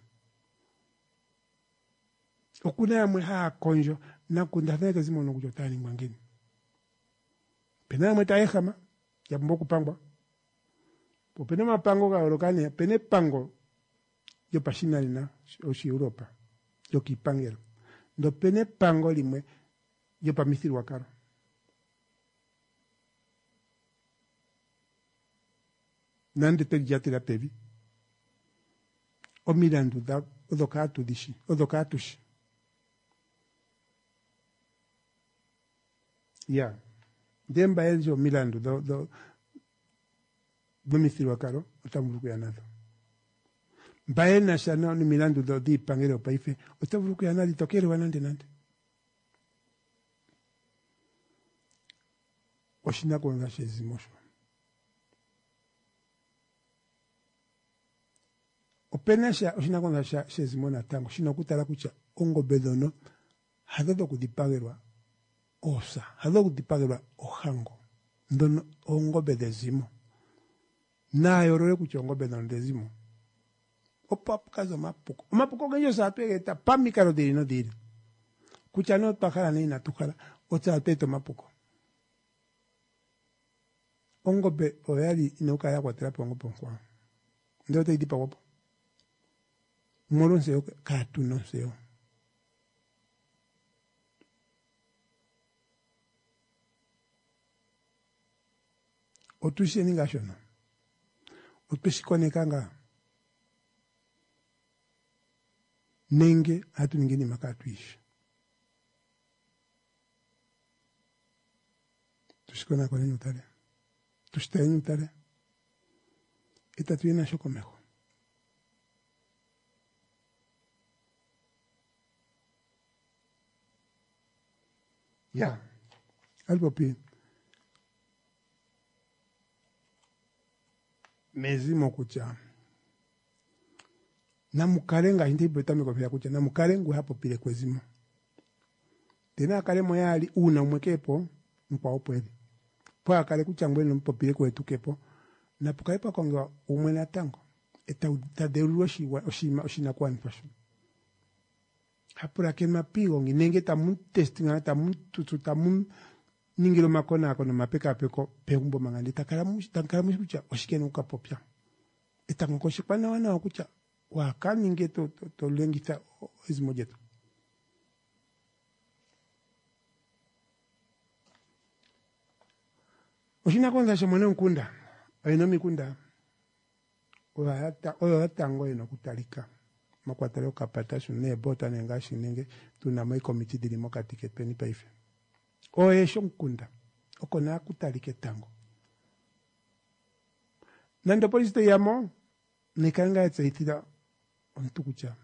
okuna ya mwe haa konjo nakunda sana ezimo no kujota ningwangeni pena mwe taehama ya mboku pangwa popene mapango ga orokane pene pango yo pashinali na oshi Europa yo kipangero ndo pene pango limwe yo pamisiri wakaro nande te jatira pevi o mirandu da odokatu dishi odokatushi ya demba eljo mirandu do do bamisiri wakaro otamuluku ya nado baena shana ni mirandu do di pangero paife otamuluku ya nadi tokere wanande nande oshina konga shezimosho openasha oshina konga sha shezimona tango shina kutala kucha ongo bedono hadodo kudipagerwa osa hadodo kudipagerwa ohango ndono ongo bedezimo na yorore kucha ongo bedono dezimo opap kazo mapuko mapuko genyo sapege ta pamikaro diri no diri kucha no pakala ni na tukala otsa peto mapuko ongo be oyali inoka ya kwatera pongo ponkwa ndio te dipa wopo moro seo katu no seo otushi ninga shono otushi konekanga nenge hatu ningini makatuishi tushikona kone nyutale tushitaye nyutale ita tuina shoko meho ya albo pi mezimo kucha na mukarenga hindi betame kwa kucha na mukarengu hapo pile kwezimo tena kale moyali una mwekepo mpa opweli pa kale kucha ngweno mpa pile kwetu kepo na pokaipa konga umwena tango eta utaderuwa shiwa oshima oshina kwa nfashu hapura kema pigo nginenge tamun testinga tamun tutu tamun ningiro makona akona mapeka peko peumbo mangandi takaramu takaramu kucha oshikeno ukapopya eta ngoshikwana wana kucha waka ninge to to, to lengita izmojeto oshina konza shomone nkunda ayino mikunda oyata oyata ngoyino kutalika makwatale okapata shune bota nenga shinenge tuna mai committee dilimo katike peni paife oye shomkunda okona kutalike tango nando polisi te yamo nikanga etsaitira ontukucha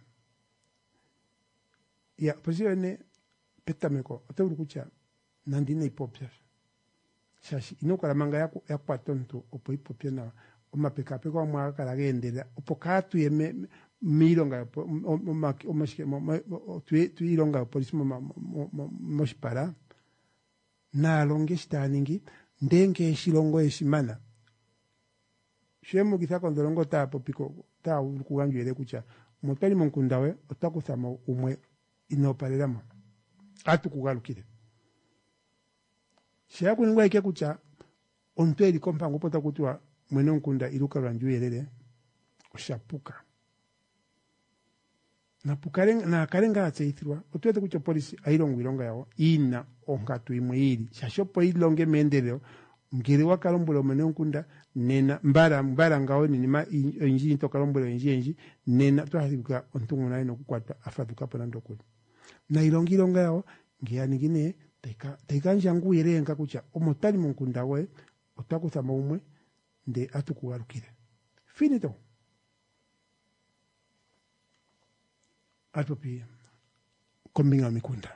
ya polisi ne petameko oteurukucha nandine ipopya shashi inokala manga yako yakwatonto opo ipopya na omapeka peko mwa kala gendera opokatu yeme milonga omashike tu tuilonga polisi moshipara na longe shitaningi ndenge shilongo eshimana shemu kithako ndolongo ta popiko ta kuganjwele kucha motali monkundawe otakuthamo umwe inoparelamo atu kugalukire shia kuningwa ike kucha onteli kompango pota kutwa mwene nkunda iluka ranjwelele oshapuka na pukaren na karenga atseithirwa otwete kucho polisi airongo ironga yawo ina onkatu imweiri shashopo ilonge mendeleo ngiri wakalombolo mene nkunda nena mbara mbara ngao ni ma inji to kalombolo inji inji nena twahibika ontungu nayo kukwata afaduka pana ndokuli na ilongi ironga yawo ngiyani gine teka teka njangu irenga kucha omotali munkunda we otakuza maumwe nde atukuwarukire finito atopi kombinga mikunda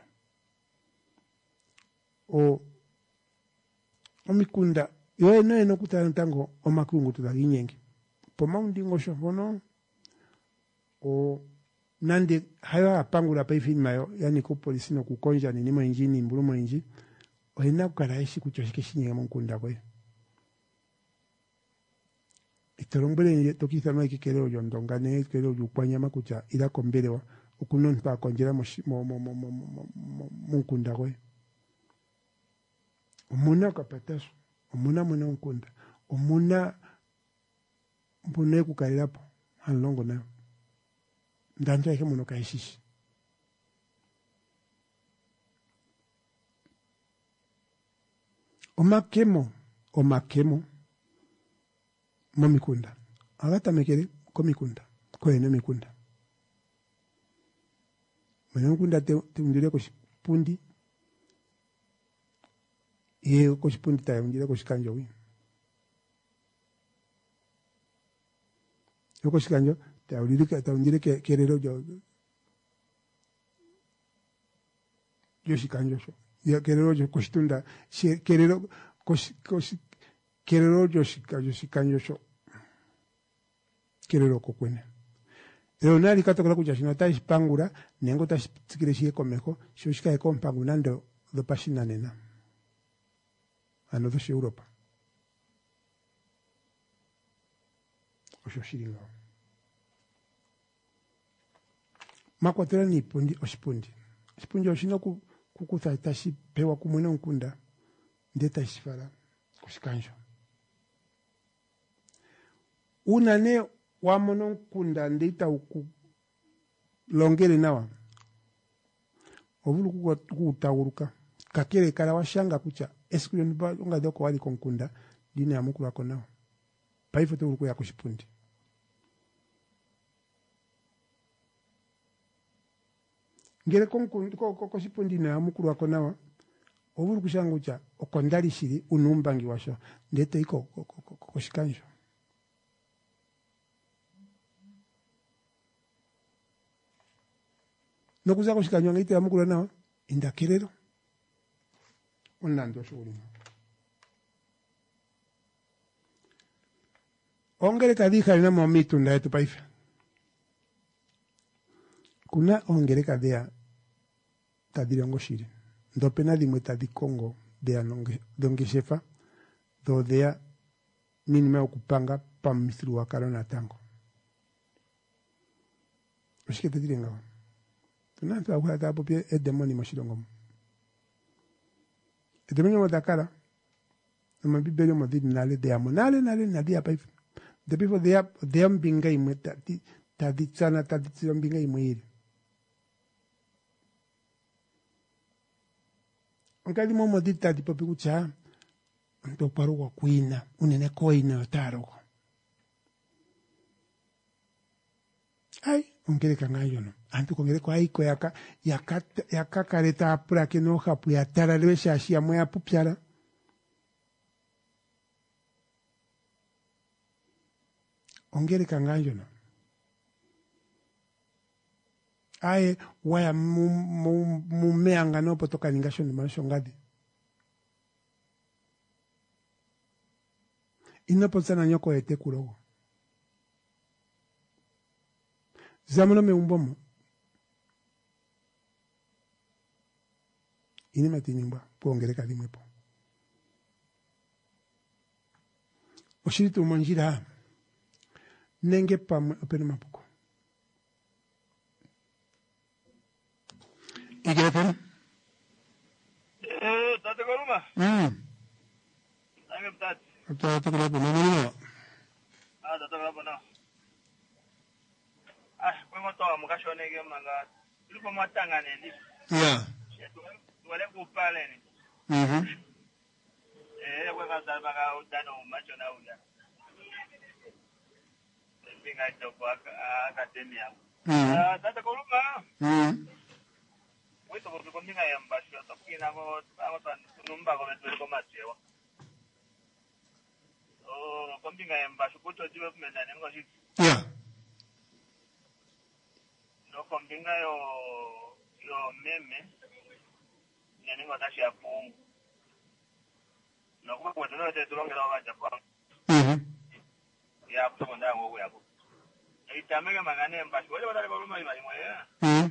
o omikunda yo no eno kutantango omakungu tulaginyengi poma undingo shofono o nande hayo apangula pa ifini mayo yani ko polisi no kukonja ni nimo injini mbulumo inji o ina kukaraishi kuchoshike shinyenga mukunda kwe itorombele ni tokisa no ikikero yondonga ne kero yukwanya makucha ila kombelewa okunon pa konjera mo mo mo mo mukunda kwe omuna kapataso omuna muna nkunda omuna mbone kukalirapo halongo nayo ndanzo yake muno kaishishi omakemo omakemo mo mikunda agata mekere ko mikunda ko ene mikunda mwana nkunda te undire ko pundi ye ko pundi ta undire ko shikanjo wi yo ko shikanjo ta undire ka ta undire ke kerero jo yo shikanjo sho ya kerero jo ko shitunda kerero ko ko kerero jo shikanjo shikanjo sho kerero ko kwene ero nali katokola kuja shino ta ispangura nengo ta tsikire shi komeko shoshika ko mpangulando do pashina nena ano do Europa osho shiringa makwatera ni pundi oshipundi shipundi oshino ku kukuta tashi pewa kumwena nkunda ndeta shifara kushikanjo unane wamono nkunda ndita uku longere nawa obulu kutawuruka kakere kala washanga kucha esikuyo niba unga doko wali konkunda dine ya mukulu wako nawa paifo te uruku ya kushipundi ngere konkundi kushipundi na ya mukulu wako nawa obulu kushanga kucha okondali shiri unumbangi washo ndete iko kushikanjo no kuza kushikanywa ngite amukula nawa indakerero onando shuri ongere kadija ina momitu nda etu paifa kuna ongere kadea tadirongo shiri ndo pena dimwe tadikongo dea nonge donge shefa do dea minime okupanga pa misiru wa karona tango ushikete direnga tunantu akula tapo pia edemoni mashilongo edemoni mo dakara na bibeli mo didi nale de amo nale nale nadi apa if the people they are they am binga imwe tadi tadi sana tadi tsam binga imwe iri onkadi mo mo didi tadi popi kucha ndo paru kwa kuina unene koina otaro ai ongere kangayo no antu kongere kwa iko yaka yaka yaka kareta apura ke no hapu ya tara lwesha shia moya pupyara ongere kangayo no ai waya mu mu mu meanga no potoka ningasho ni masho ngadi inaposana nyoko ete kurogo zamono me umbomo ini matinimba pongere kadimwepo oshiritu manjira nenge pam opena mapuko igrepen eh tate koluma mm ame tat tate tate koluma no no ah tate koluma no ah kwengotoa mukashoneke manga tulipo mwatangane ndi yeah wale kupale ni mhm eh kwa kaza baka udano macho na uda binga joko akademia mhm ah tata koluma mhm wito ko binga yamba sio tokina ko awatan numba ko betu ko matsewa oh ko binga yamba shukuto development na ngoshi yeah no ko binga yo yo meme nene ngatashi apu no ko ko no te tulongela wa Japan mhm ya apu ko ndango ko yabo itameke magane mbashi wale wale ko luma imali moya mhm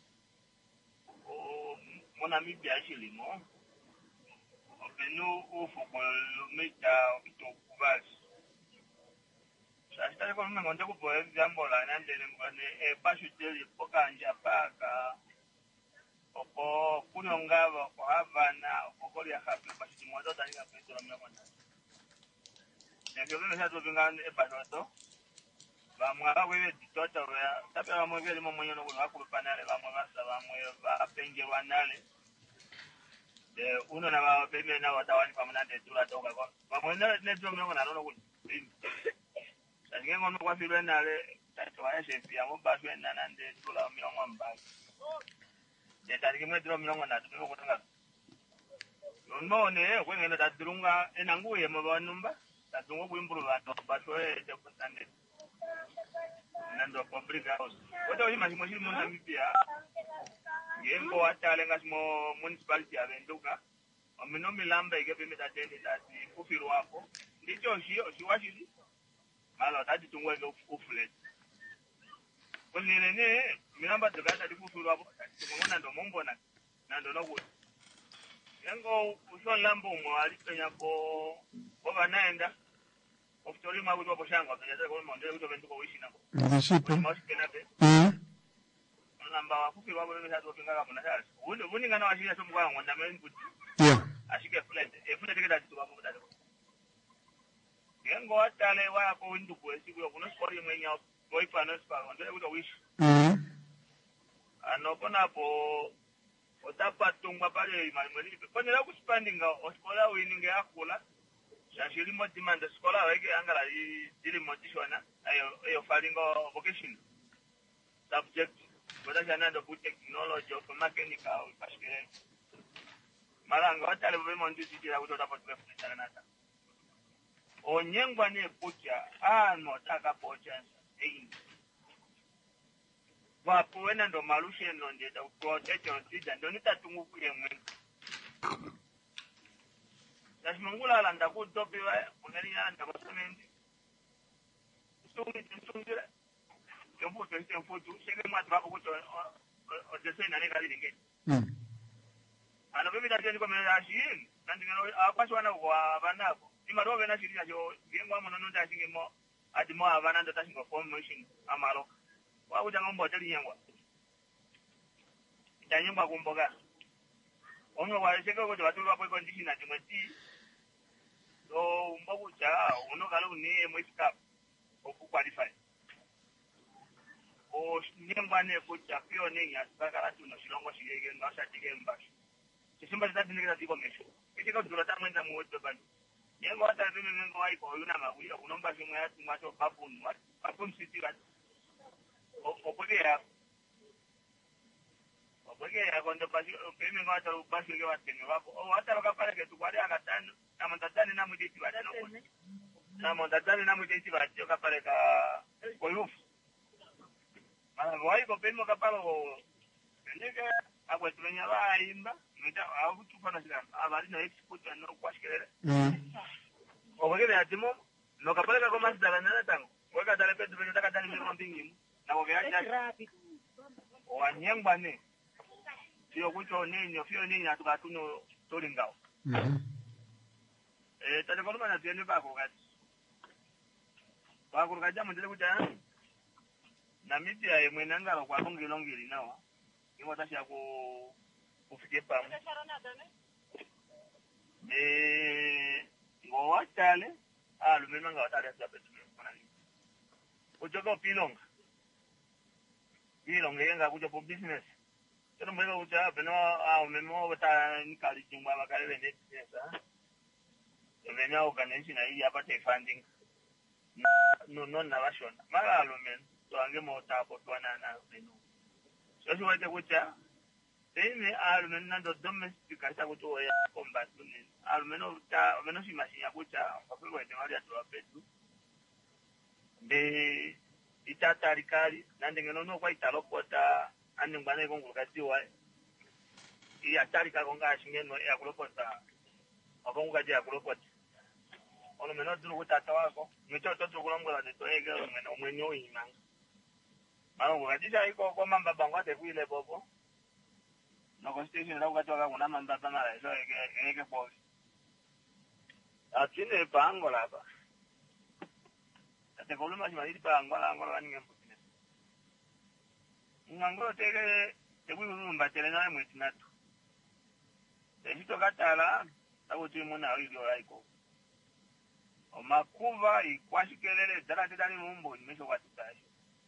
o mona mi biashi limo obenu o foko meta to kubas sasa ko mna ngonde ko boye jambo la nande ngone e bashu tele pokaanja paka opo kunongava ko havana okoli ya hapo basi mmoja ndani ya petro mmoja ndio ndio ndio tungane e basoto bamwa wewe ditota ya tapya bamwe vile mmoja no kuna kupanale bamwe basa bamwe ba penge wanale eh uno na bapeme na watawani pamoja na tura toka kwa bamwe na ndio mmoja na nono kuna sasa ngono kwa vile nale tatwa chef ya mbaso na nande tura mmoja mbaki Jadi kami dulu minum mana, dulu kau tengah. Nunmo ni, kau ingin dah durunga, enanggu ya mahu numba, dah durunga kau improve lah, baru eh dapat tanda. Nando public house. Kau tahu ni masih masih mana mipia. Yang kau ada lengas mo municipality aventuka. Minum milambe, kau pergi dah jadi dah di kufiru aku. Di johor sih, sih wasi. Malah tadi tunggu kau kuflet. Kau ni ni, milamba juga tadi kufiru aku. Kumona ndo mombo na na ndo logo yango usho lambo mwali penya ko baba naenda oftori ma kuto boshanga penya ko monde kuto bento ko wishi nako ndishipo mos kenabe mhm namba wa kufi babo ni hatu kinga kama na sasa undi undi ngana washia somo kwa ngonda men kuti yeah ashike flat e flat kida tu babo dada yango atale wa ko ndu ko siku yo kuno skori mwenya boy panos pa monde kuto wishi mhm anopona po otapa tungwa pale imani kwenye la kuspandinga oskola wininge akula shashiri mo demand skola weke angala dili motishwana ayo ayo falingo vocation subject whether jana ndo good technology of mechanical pashike malanga watale bwe mo ndisi dira kutoka po tumefuta nata onyengwa ne kucha ano taka pocha eh wapo wena ndo malushe ndo ndeta protect on sida ndo nitatungu kuye mwe Nashmangula landa ku topi wa unani anda masemendi sungi sungira yombo tente mfotu shege mwa bako kuto o dese na nega linge mhm ana bebe da teni ko me ashin nandi ngano akwasho wana kwa banako imaro bena shiri najo ngengwa mono ndo ashinge mo adimo abana ndo tashingo formation amalo wa kuja ngombo tali nyangwa ndanyumba kumboga ono wa cheka ko watu wapo condition na timati so mbogo cha ono kalo ni mwika oku qualify o nyumba ne ko cha pio ne ya saka tu no shilongo shige ngasa tige mbashi chisimba tata ndinga tiko mesho kitiko dura tamenda muoto bani yengo hata mimi nengo ai ko yuna maguya unomba shimwe ya tumacho babun wat babun sitira opeke ya opeke ya kondo basi peme ngata basi ke watenge wako o hata wakapale ke tukwale akatano na mtatani na muditi badano na mtatani na muditi badano kapale ka koyuf mara wai ko peme kapalo ndike akwe tunya baimba nita awu tupana sila abali na export no kwashikere mhm opeke ya timo no kapale ka komas dala na tango weka dala pe tunya taka dala mi mbingi na wogeaja wanyengwa ne sio kucho nini ofio nini atukatuno tolingao mhm eh tata koloma na tiene bako kati bako kaja mndele kuja na miti ya mwenanga kwa longi longi linawa ingo tashi ako ufike pa eh ngo watale ah lumema nga watale sapetu mwana ujoga pilonga hilo ngenga kuja for business tena mbele kuja beno au memo bata nikali jingwa bakale ne business ah beno organization hii hapa te funding no no na washona mara alumen to ange mota hapo twana na beno so so wete kuja tene alumen na do domestic kasa kuto ya combat ni alumen ta beno si machine ya kuja kwa kwa wete wali atu apetu de itatarikali nandengeno no kwa italopota aningwane kongulukati wa iya tarika konga shingeno ya kulopota akonga je kulopota ono meno dulu kutata wako mito toto kulongola de toege meno mwenyo imang mano ngati iko kwa mamba bangwa te kuile bobo no constitution la ukati waka kuna mamba bangala so ege ege boss atine bango laba ate koluma shimali bango la ngolo ninge mpine ngangolo tege tebu mumba tele na mwezi natu Ejito katala tabuti muna wigo laiko omakuva ikwashikelele dala tedani mumbo nimesho kwa tutashi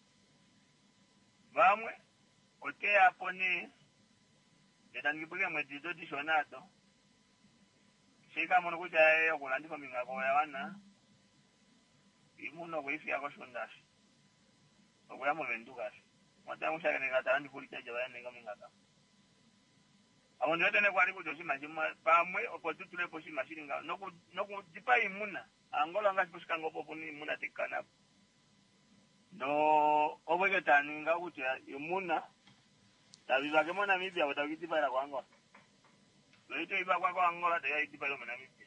vamwe ote hapo ni dedani kipuke mwezi dodi shonato shika mono kuja ya kulandiko mingako ya wana imuno kuifi yako shondashi okuya mwendukashi mwata mushake nekatala kulita jaba nenga mingaka Awo nyote ne kwali kujo shimashima pamwe opotutule po shimashiringa noku noku dipa imuna angola ngasi kushika ngopo puni imuna tikana no obweke taninga kuti imuna tabiba kemo na mibya utagitipa ila kwa angola loite iba kwa kwa angola te yitipa ilo na mibya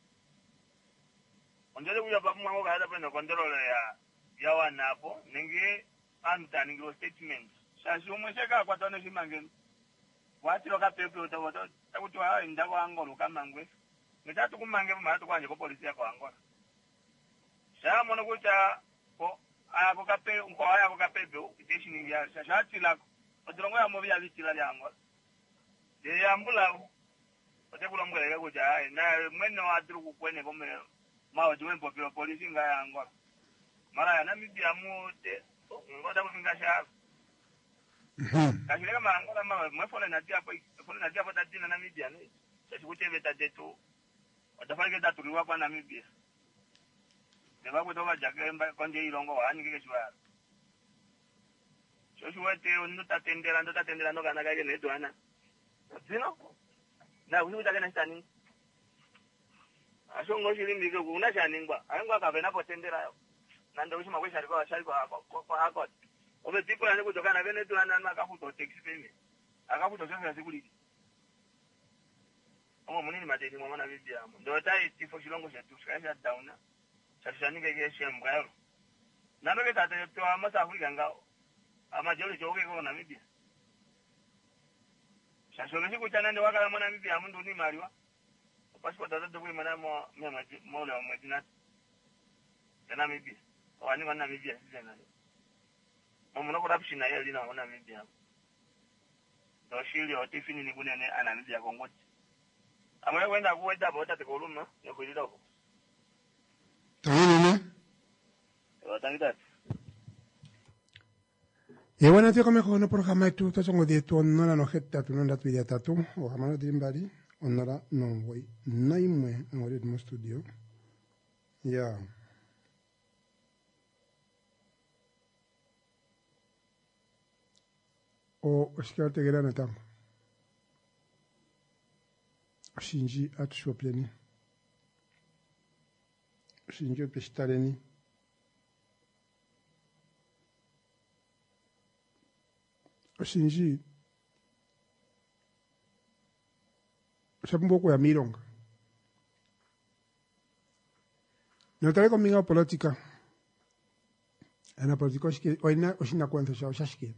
onjele kuja pa mwango kaada pendo kontrole ya ya wanapo ningi anta ningi statement shashi umwesheka kwa tone shimangeni Wati loka pepe utawoto takuti wa ndako angolo kamangwe ngetatu kumange mara kwanje ko polisi yako angolo sha mono kucha ko aya ko kape ko aya ko kapepe station ya shati la odrongo ya mobi ya vitila ya angolo de ambula ote kulomgele kucha ai na mwene wa dru kwene kome mawo jwe popio polisi nga ya angolo mara ya nami bia mute ngoda kufinga sha Kashirika marangola mama mwefole na dia hapo fole na dia hapo tatina na Namibia ni sisi kutebe tadetu watafanya datu riwa kwa Namibia Deba kutoka jagemba konje ilongo wani kike shwa Shoshi wete ndo tatendera ndo tatendera ndo kana kage netu ana Sino na uzi utake na stani Asho ngoshi limbi ko una shaningwa ayangwa ka bena potendera na ndo ushima kwesha kwa shari kwa kwa hako Obe tipo ya kutoka na vene tu ana akafuto taxi payment. Akafuto sasa sikuliki. Omo munini madeni mwa na bibi yamo. Ndio tai tifo shilongo chetu sikaisha down. Sasa nige shemba yalo. Nano ke tate to amasa Afrika ngao. Ama joli joge ko na bibi. Sasa ngezi kuchana ndio wakala mwana bibi yamo ndo ni mariwa. Passport ata ndo mwana mo mema mo le mo dinat. Tena bibi. Wani wana bibi sisi na Omuno corruption na yeli na wana media. Do shili otifini ni kunene ana media kongoti. Amwe wenda kuweta bota te kolumna yo kulida ko. Tani ne? Yo tangita. E wana te kome kono programa tu to songo de tu nona no hetta tu nona tu dia tatu o hamana de mbari onora no woi naimwe ngori mo studio. Ya. O skarte gerana tango. Shinji atushopleni. Shinji pestareni. Shinji Shabumbo ya mironga. Notare conmigo política. Ana política que hoy na oshina cuanto ya oshashike.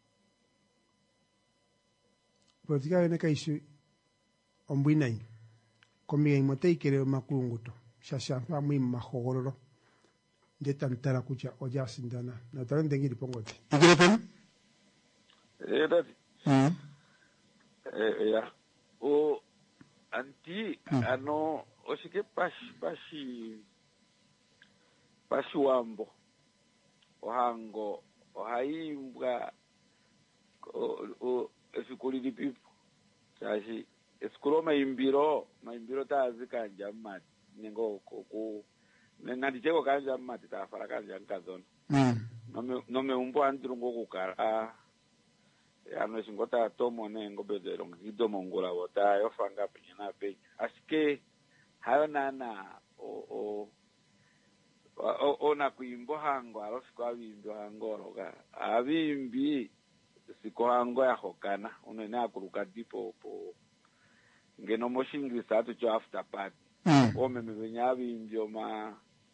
Politika ene kaisu ombwinai komiga imotei kere makunguto shasha famui mahogororo de tantara kucha oja sindana na taran dengi dipongote igere pen eh dadi mm eh ya o anti ano osike pashi pashi pashi wambo ohango ohaimbwa o esikuli lipipo chashi esikulo maimbiro maimbiro taazikanja mmati ningo ku nandicheko kanja mmati tafara kanja nkazona mm nome nome umbo andrungo kukara ano singota tomo nengo bezero ngido mongula wota yofanga pinyana pe asike hayo nana o o o ona kuimbo hango alofiko abimbi hangoro ga abimbi siko hango ya hokana unene akuruka dipo po ngeno moshingisa atu cho after party mm o meme benyabi imbyo ma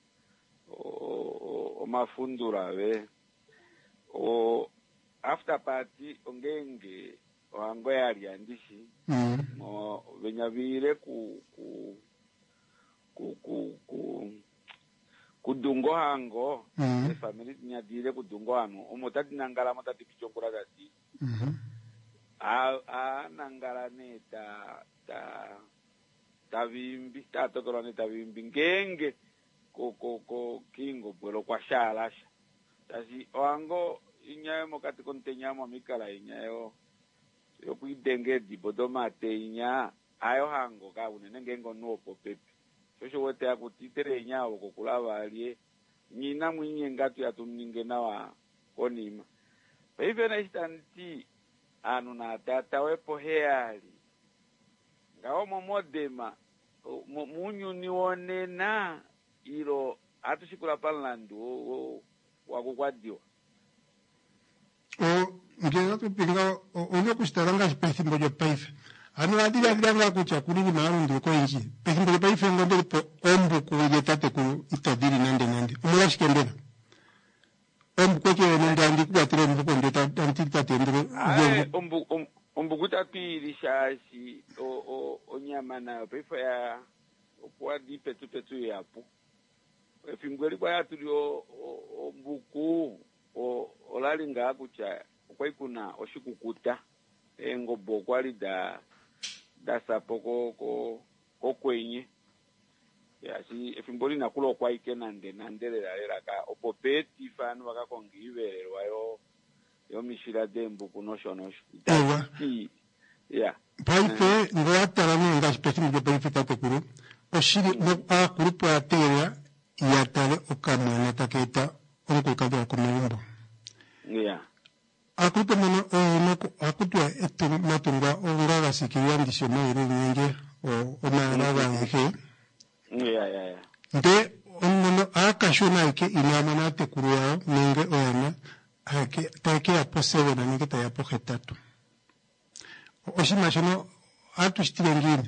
o o mafundura we o after party ongenge hango yali andishi mm mo benyabire ku ku ku ku ku kudungo hango mm e family nyadire kudungo hano umotati nangala motati pichongura dati mhm a a nangala ne ta ta ta vimbi ta tokoro ne ta vimbi ngenge ko ko ko kingo bwelo kwa shalasha tasi wango inyayo mokati kontenyamo mikala inyayo yo kuidenge dibodomate inya ayo hango ka unene ngengo nuopo pepe shosho wote akutitere inyawo kokulava aliye nyina mwinye ngatu yatuninge nawa konima paife na istanti anu na tata wepo heali ngawo momodema munyu nione na ilo atushikula palandu wakukwadiwa o ngena tupinga onye kustaranga spethimbo jo paife anu adira adira kucha kulini marundi ko inji pethimbo jo paife ngombe po ombu kuje tate ku itadiri nande nande umura shikendera ombu kweke nande andi kuatire ombu ko ndeta anti tate ndiro ai ombu ombu kutapiri shashi o o onyama na paife ya kwa dipe tu petu yapo efingweli kwa yatu lyo ombuku o olalinga kucha kwa ikuna oshikukuta engobo kwali da da sapoko ko ko kwenye ya si efimboli nakulo kwa ikenande nandelela lela ka opopeti fanu wakakongiberwa yo yo mishira dembu kunoshonosho ewa ya paife ngwatara no nga spethimbo jo paife tate kuru oshiri no a grupo ateria yatale okamwana taketa onko kadwa kumembo ya akuto mono no akuto eto matunga onga sikiya ndisho no iri nyenge o omana bange ya ya ya nde onno akashona ke inamana te kuruwa nenge ona ake take aposebe na nenge ta yapo hetatu oshima shono atu stilengini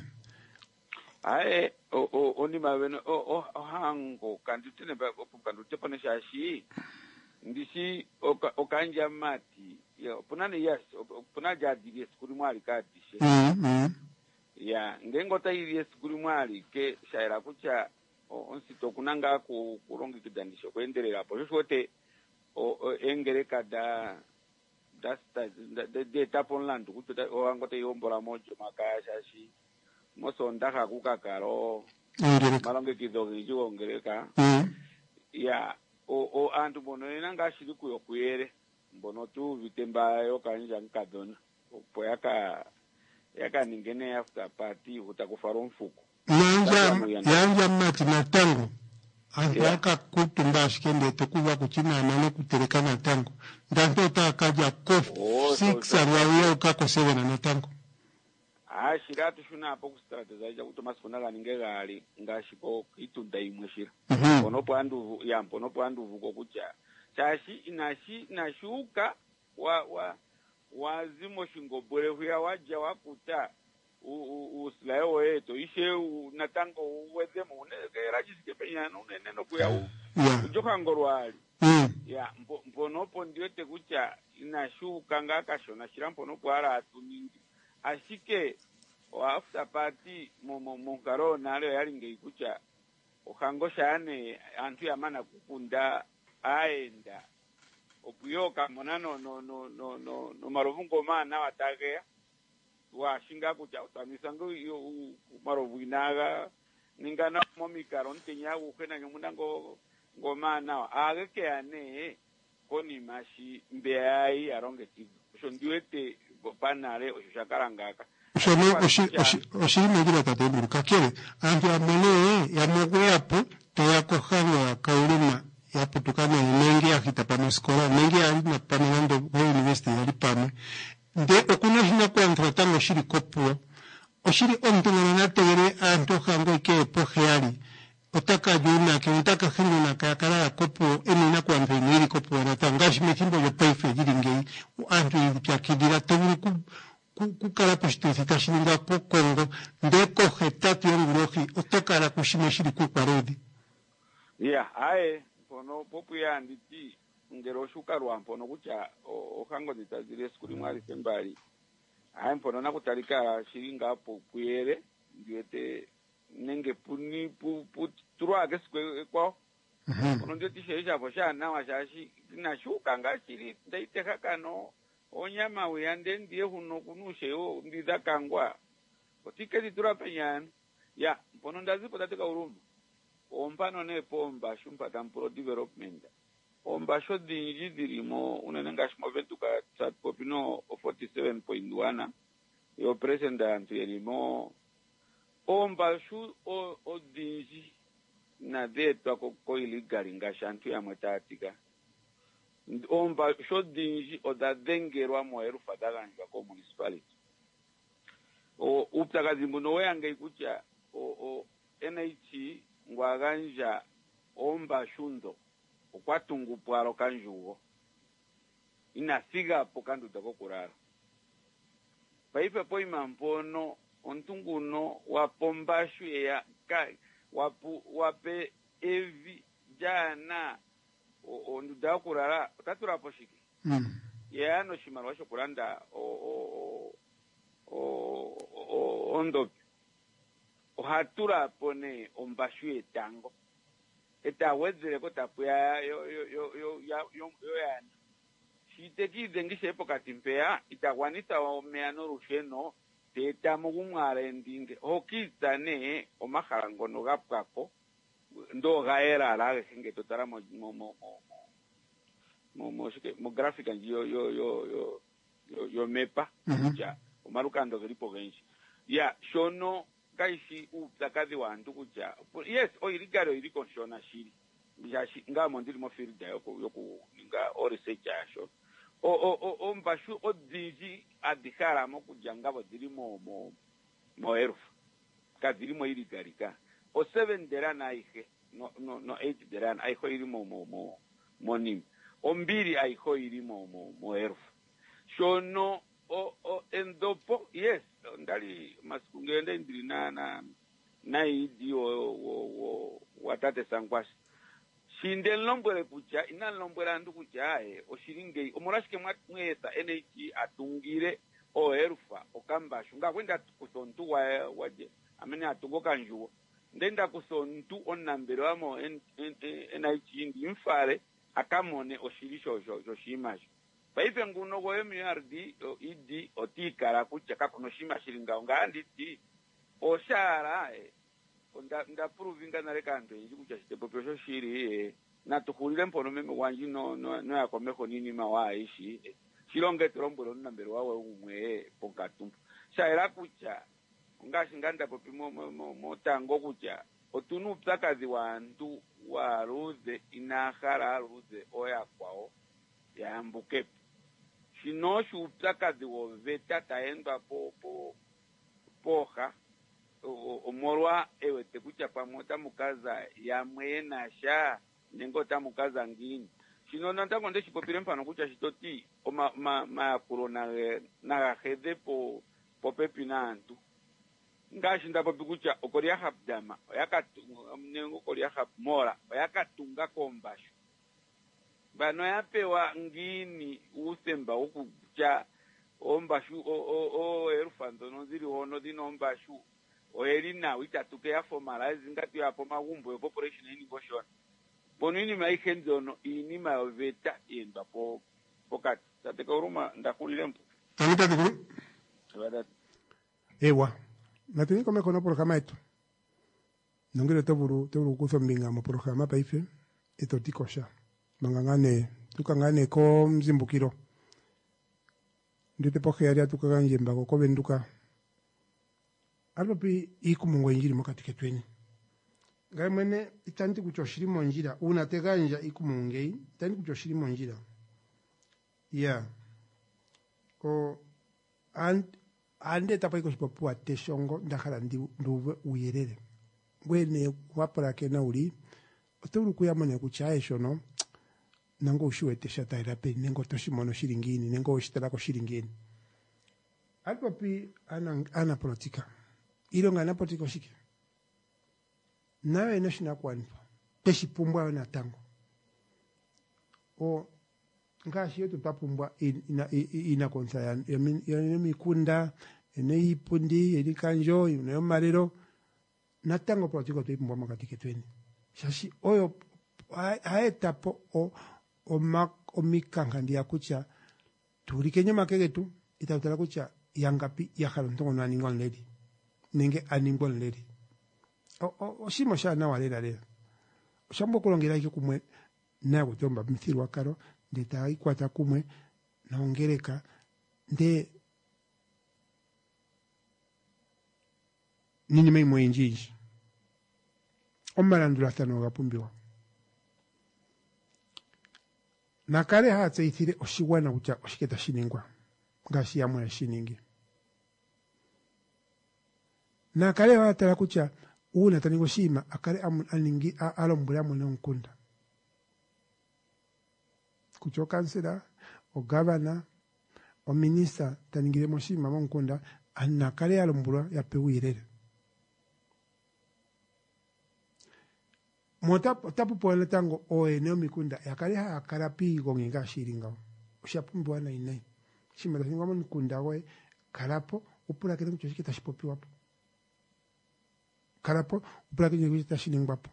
ae o o oni maveno o o hango kanditene ba ko kandute pone shashi ndisi o kanja mati ya punane yes puna jadi yes kuri mwali kadishe mm ya ngengo ta yes kuri mwali ke shaira kucha onsito kunanga ku kurongi kidandisho kuendelera hapo shote o engere kada dasta de de taponland kututa o angote yombora mojo makaya shashi moso ndaka kukakaro malonge kidogo ijo ongereka mm ya o o antu bono inanga shiri kuyo kuyere mbono tu vitemba yo kanja nkadona po yaka yaka ningene after party utakufaro mfuko yanja yanja mati na tango antaka kutumba shikende tokuwa kuchina nane kutereka na tango ndanto takaja kof six arwayo ukako seven na tango ah shiratu shuna hapo kustrategiza ja kutoma sifuna ningega ali ngashipo itunda imwe shira bono pwandu yampo no pwandu vuko kucha chashi inashi nashuka wa wa wazimo shingobore huya waja wakuta uslayo yeto ishe natango uwezemo unekera jisike penyana uneneno kuya ujoka ngorwali ya mponopo ndio te kucha inashuka ngakashona shirampo no kwara atuningi ashike wa after party mo mo karo nalo yalinge ikucha okangoshane antu yamana kukunda aenda opuyoka monano no no no no no marovungo mana watagea wa shinga kucha utamisango yo marovinaga ningana mo mikaro ntenya ukena nyamunango ngoma na ageke ane koni mashi mbeai aronge tigo shondiwete panare oshakarangaka Sono oshiri megira tatemuru kakere antu amene ya mogweapo toyako hanga kaulima ya putukana mengi akita pano skola mengi alina pano nando kwa university yali pano de okuna hina kwa ntratano shiri kopuo oshiri ontungana na tegere anto hango ke poheali otaka juna ke otaka hingo na kakara kopuo eni na kwa ntengiri kopuo na tangashi mekimbo yo peife jiringei antu ya kidira teguru ku kukala kushitezita shilinga po Kongo ndeko hetatu yongurohi otokala kushimeshiri kuparodi. Yeah, ae pono popu ya nditi ngero shuka rwampono kucha okango ditazire skuli mwali sembali. Ae pono nakutalika shilinga po kuyere ndiwete nenge puni pu pu turwa gesikwe kwa. Mhm. Pono nditi sheisha po shana washashi na shuka ngashiri ndaiteka kano onyama uyande ndiye huno kunushe yo ndiza kangwa otiketi turapenyana ya mpono ndazipo datika urumbu ompano ne pomba shumpa tampro development omba shodinji dirimo unenenga shmoventuka tsatpopino forty-seven point one yo president yerimo omba shu o odinji na detwa ko koili garinga shantu ya matatika omba shodinji odadengerwa moeru fadaganjwa ko municipality o uptakazi muno weyange ikucha o o N H ngwaganja omba shundo okwatungu pwaro kanjugo inasiga pokandu tako kurara paipe poima mpono ontunguno wapombashu ya kai wapu wape evi jana o nduda kurara tatura poshiki mm. ya no shimaro washo kuranda o o o o ondo o hatura pone ombashu etango eta wezere ko tapuya yo yo yo yo yo yo ya shiteki dengishe epoka timpea itagwanita o meano rusheno teta mugumware ndinge hokizane o maharangono gapkako ndo gaera la singe totara mo mo mo mo mo mo graphic yo yo yo yo yo yo mepa ja o marukando gripo genshi ya shono kaishi utakadi wantu kuja yes o irigaro iriko shona shiri ya ngamo ndiri mo field yoko yoko nga o research asho o o o o mbashu o diji adikara mo kujanga bodiri mo mo mo erf kadiri mo irigarika o seven derana ihe no no no eight derana aiho iri mo mo mo monim o mbiri aiho iri mo mo mo erf shono o o endopo yes ndali maskungende ndiri na na na idi o o watate sangwashi shinde lombwere kucha ina lombwera ndu kucha e o shiringe o morashike mwesa N H atungire o erfa o kambashu ngakwenda kusontu wa waje amene atugoka njuwo ndenda kusontu onambere wamo N H ndi mfare akamone oshirisho jo shimasho paipe nguno go M R D o idi otikara kucha kakono shima shiringa nganditi oshara e nda nda provinga na rekanto ndi kucha chite popesho shiri na tukulile mpono meme wanji no no, no yakomeko nini mawaishi shilonge trombolo nambere wawe umwe pokatumpu shaira kucha ngashi nganda popi mo mo mo tango kucha otunu ptakazi wantu waruze inahara ruze oya kwao yambuke shinoshu ptakazi wo veta taenda po po poha omorwa ewe tekucha pamota mukaza ya mwena sha nengo tamukaza ngini shinona ntango nde shipopire mpano kucha shitoti o ma ma, ma corona na hede po po pepinantu ngashi ndapo bikucha okoria habdama yakatunga nengo koria hab mora yakatunga kombasho bano yapewa ngini usemba ukucha ombashu o o o erfando noziri hono dinombashu oerina witatuke ya formalize ngati yapo magumbo yo corporation ini boshona ponini maikendono ini maveta enda po pokati tateka uruma ndakulile mpo tanita tikuru wada ewa natini kome kono programa eto nongere toburu toburu kuso mbinga mo programa paife eto tikosha mangangane tukangane ko mzimbukiro ndete poke yari atukaganje mbako ko benduka alopi ikumungo injiri mokatike tweni ngai mwene itanti kuchoshiri monjira unateganja ikumungei itanti kuchoshiri monjira ya ko and ande tapa iko sipopua teshongo ndakhala ndi nduwe uyerere wene wapora kena uli oturu kuyamane kuchaye shono nango ushuete shataira pe nengo toshimono shiringini nengo ushitala ko shiringini alpopi ana ana politika ilo ngana politika shike nawe nashina kwanpa peshipumbwa na tango o ngashi yetu papumbwa ina ina konsa ya ya mikunda ene ipundi eri kanjo ine marero na tango politika tuipumbwa makatike tweni shashi oyo haetapo o o mak o mikanga ndia kucha turikenye makegetu itatala kucha yangapi ya khalontongo na ningon lady nenge aningon lady o o o shimo sha na walera lera shambo kulongera iki kumwe na kutomba mithiri wakaro ndeta ikwata kumwe naongereka nde nini mai mwenjiji omarandura tano gapumbiwa nakale hatse ithire oshiwana kucha oshiketa shiningwa ngashi yamwe ya shiningi nakale watala kucha una taningo shima akale aningi alombula mwana nkunda kucho kansela o governor o minister taningire moshima monkunda anakale alombula ya pewirere mota tapu pole tango o eneo mikunda yakale ha karapi gonga shiringa ushapumbwa na ine shima tasinga mikunda we karapo upura kile mchoshike tashipopi wapo karapo upura kile mchoshike tashininga wapo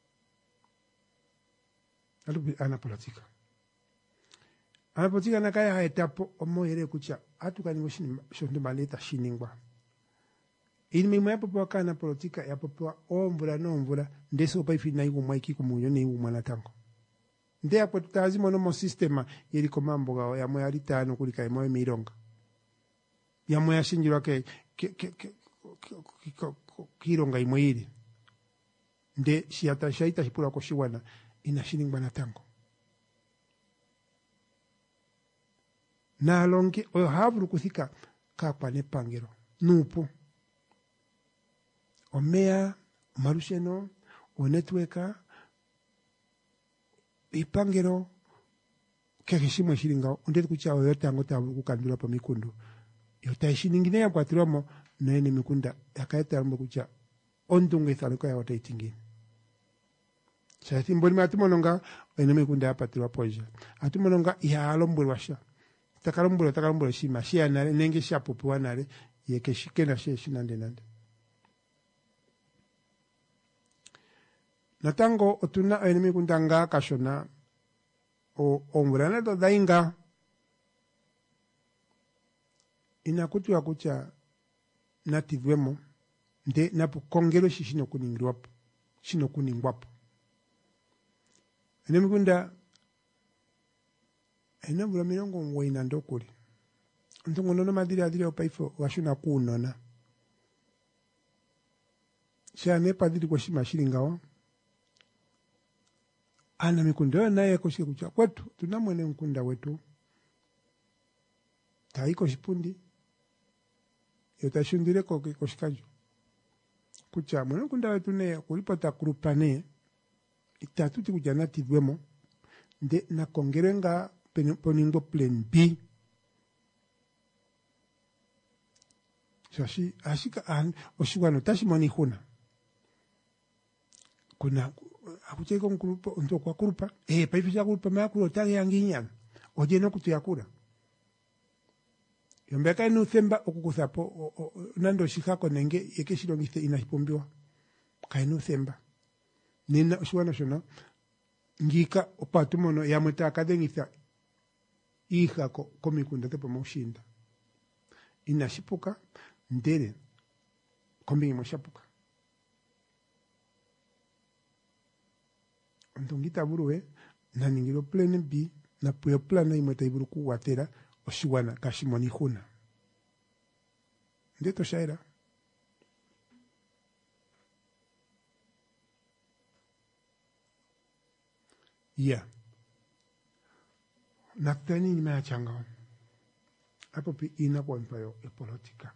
alubi ana politika ana politika nakaya haetapo omoyere kucha atukani moshini shondo maleta shiningwa ili mimo ya popo kana politika ya popo ombura no ombura ndeso pa ifina igu mwaiki kumunyo ne igu mwana tango nde ya kwetu tazimo no mo sistema yeli komambo ga ya moya litano kulika ya moya mironga ya moya shinjiro ke kironga imoyiri nde shiata shaita shipura ko shiwana ina shiningwa na tango na alonge oyo havuru kuthika kapa ne pangero nupo omea marusheno o networka ipangero kekishimo shiringa onde kucha yote angota kukandula pa mikundu yota ishiningine ya kwatiromo na ene mikunda yakaeta ambo kucha ondunge thaluka ya wata itingi shati mboni matumononga ene mikunda hapa tiwa poja atumononga ya alombwe washa takalombwe takalombwe shima shia na nenge shapopu wanale yekeshike na sheshi nande nande natango otuna enemi kundanga kashona o ombrana do dainga inakutu ya kucha nativwemo nde napu kongero shishino kuningirwapo shino kuningwapo enemi kunda enembula milongo ngwaina ndokuli ntongo nono madiri adiri opaifo washuna kunona shane padiri kwa shima shiringawa ana mikunda naye koshike kucha kwetu tunamwene mkunda wetu taiko shipundi yotashundire ko koshikajo kucha mwene mkunda wetu ne kulipata kurupane itatuti kujana tivwemo nde na kongerenga poningo plan B shashi ashika an oshiwano tashimoni huna kuna akucheko mkurupa ndo kwa kurupa eh paifisha kurupa makuru tali yanginya oje no kutuyakura yombeka inu themba okukuthapo nando shikako nenge yekeshilongithe inashipombiwa kainu themba nina oshiwana shono ngika opatumono yamweta akadengitha ihako komikunda tepo moshinda inashipuka ndere kombi moshapuka ndongita buruwe na ningiro plan B na puyo plan imweta iburu kuwatera oshiwana kashimoni huna ndeto shaira ya naktani ni mea changa hapo pi ina kwa mpayo e politika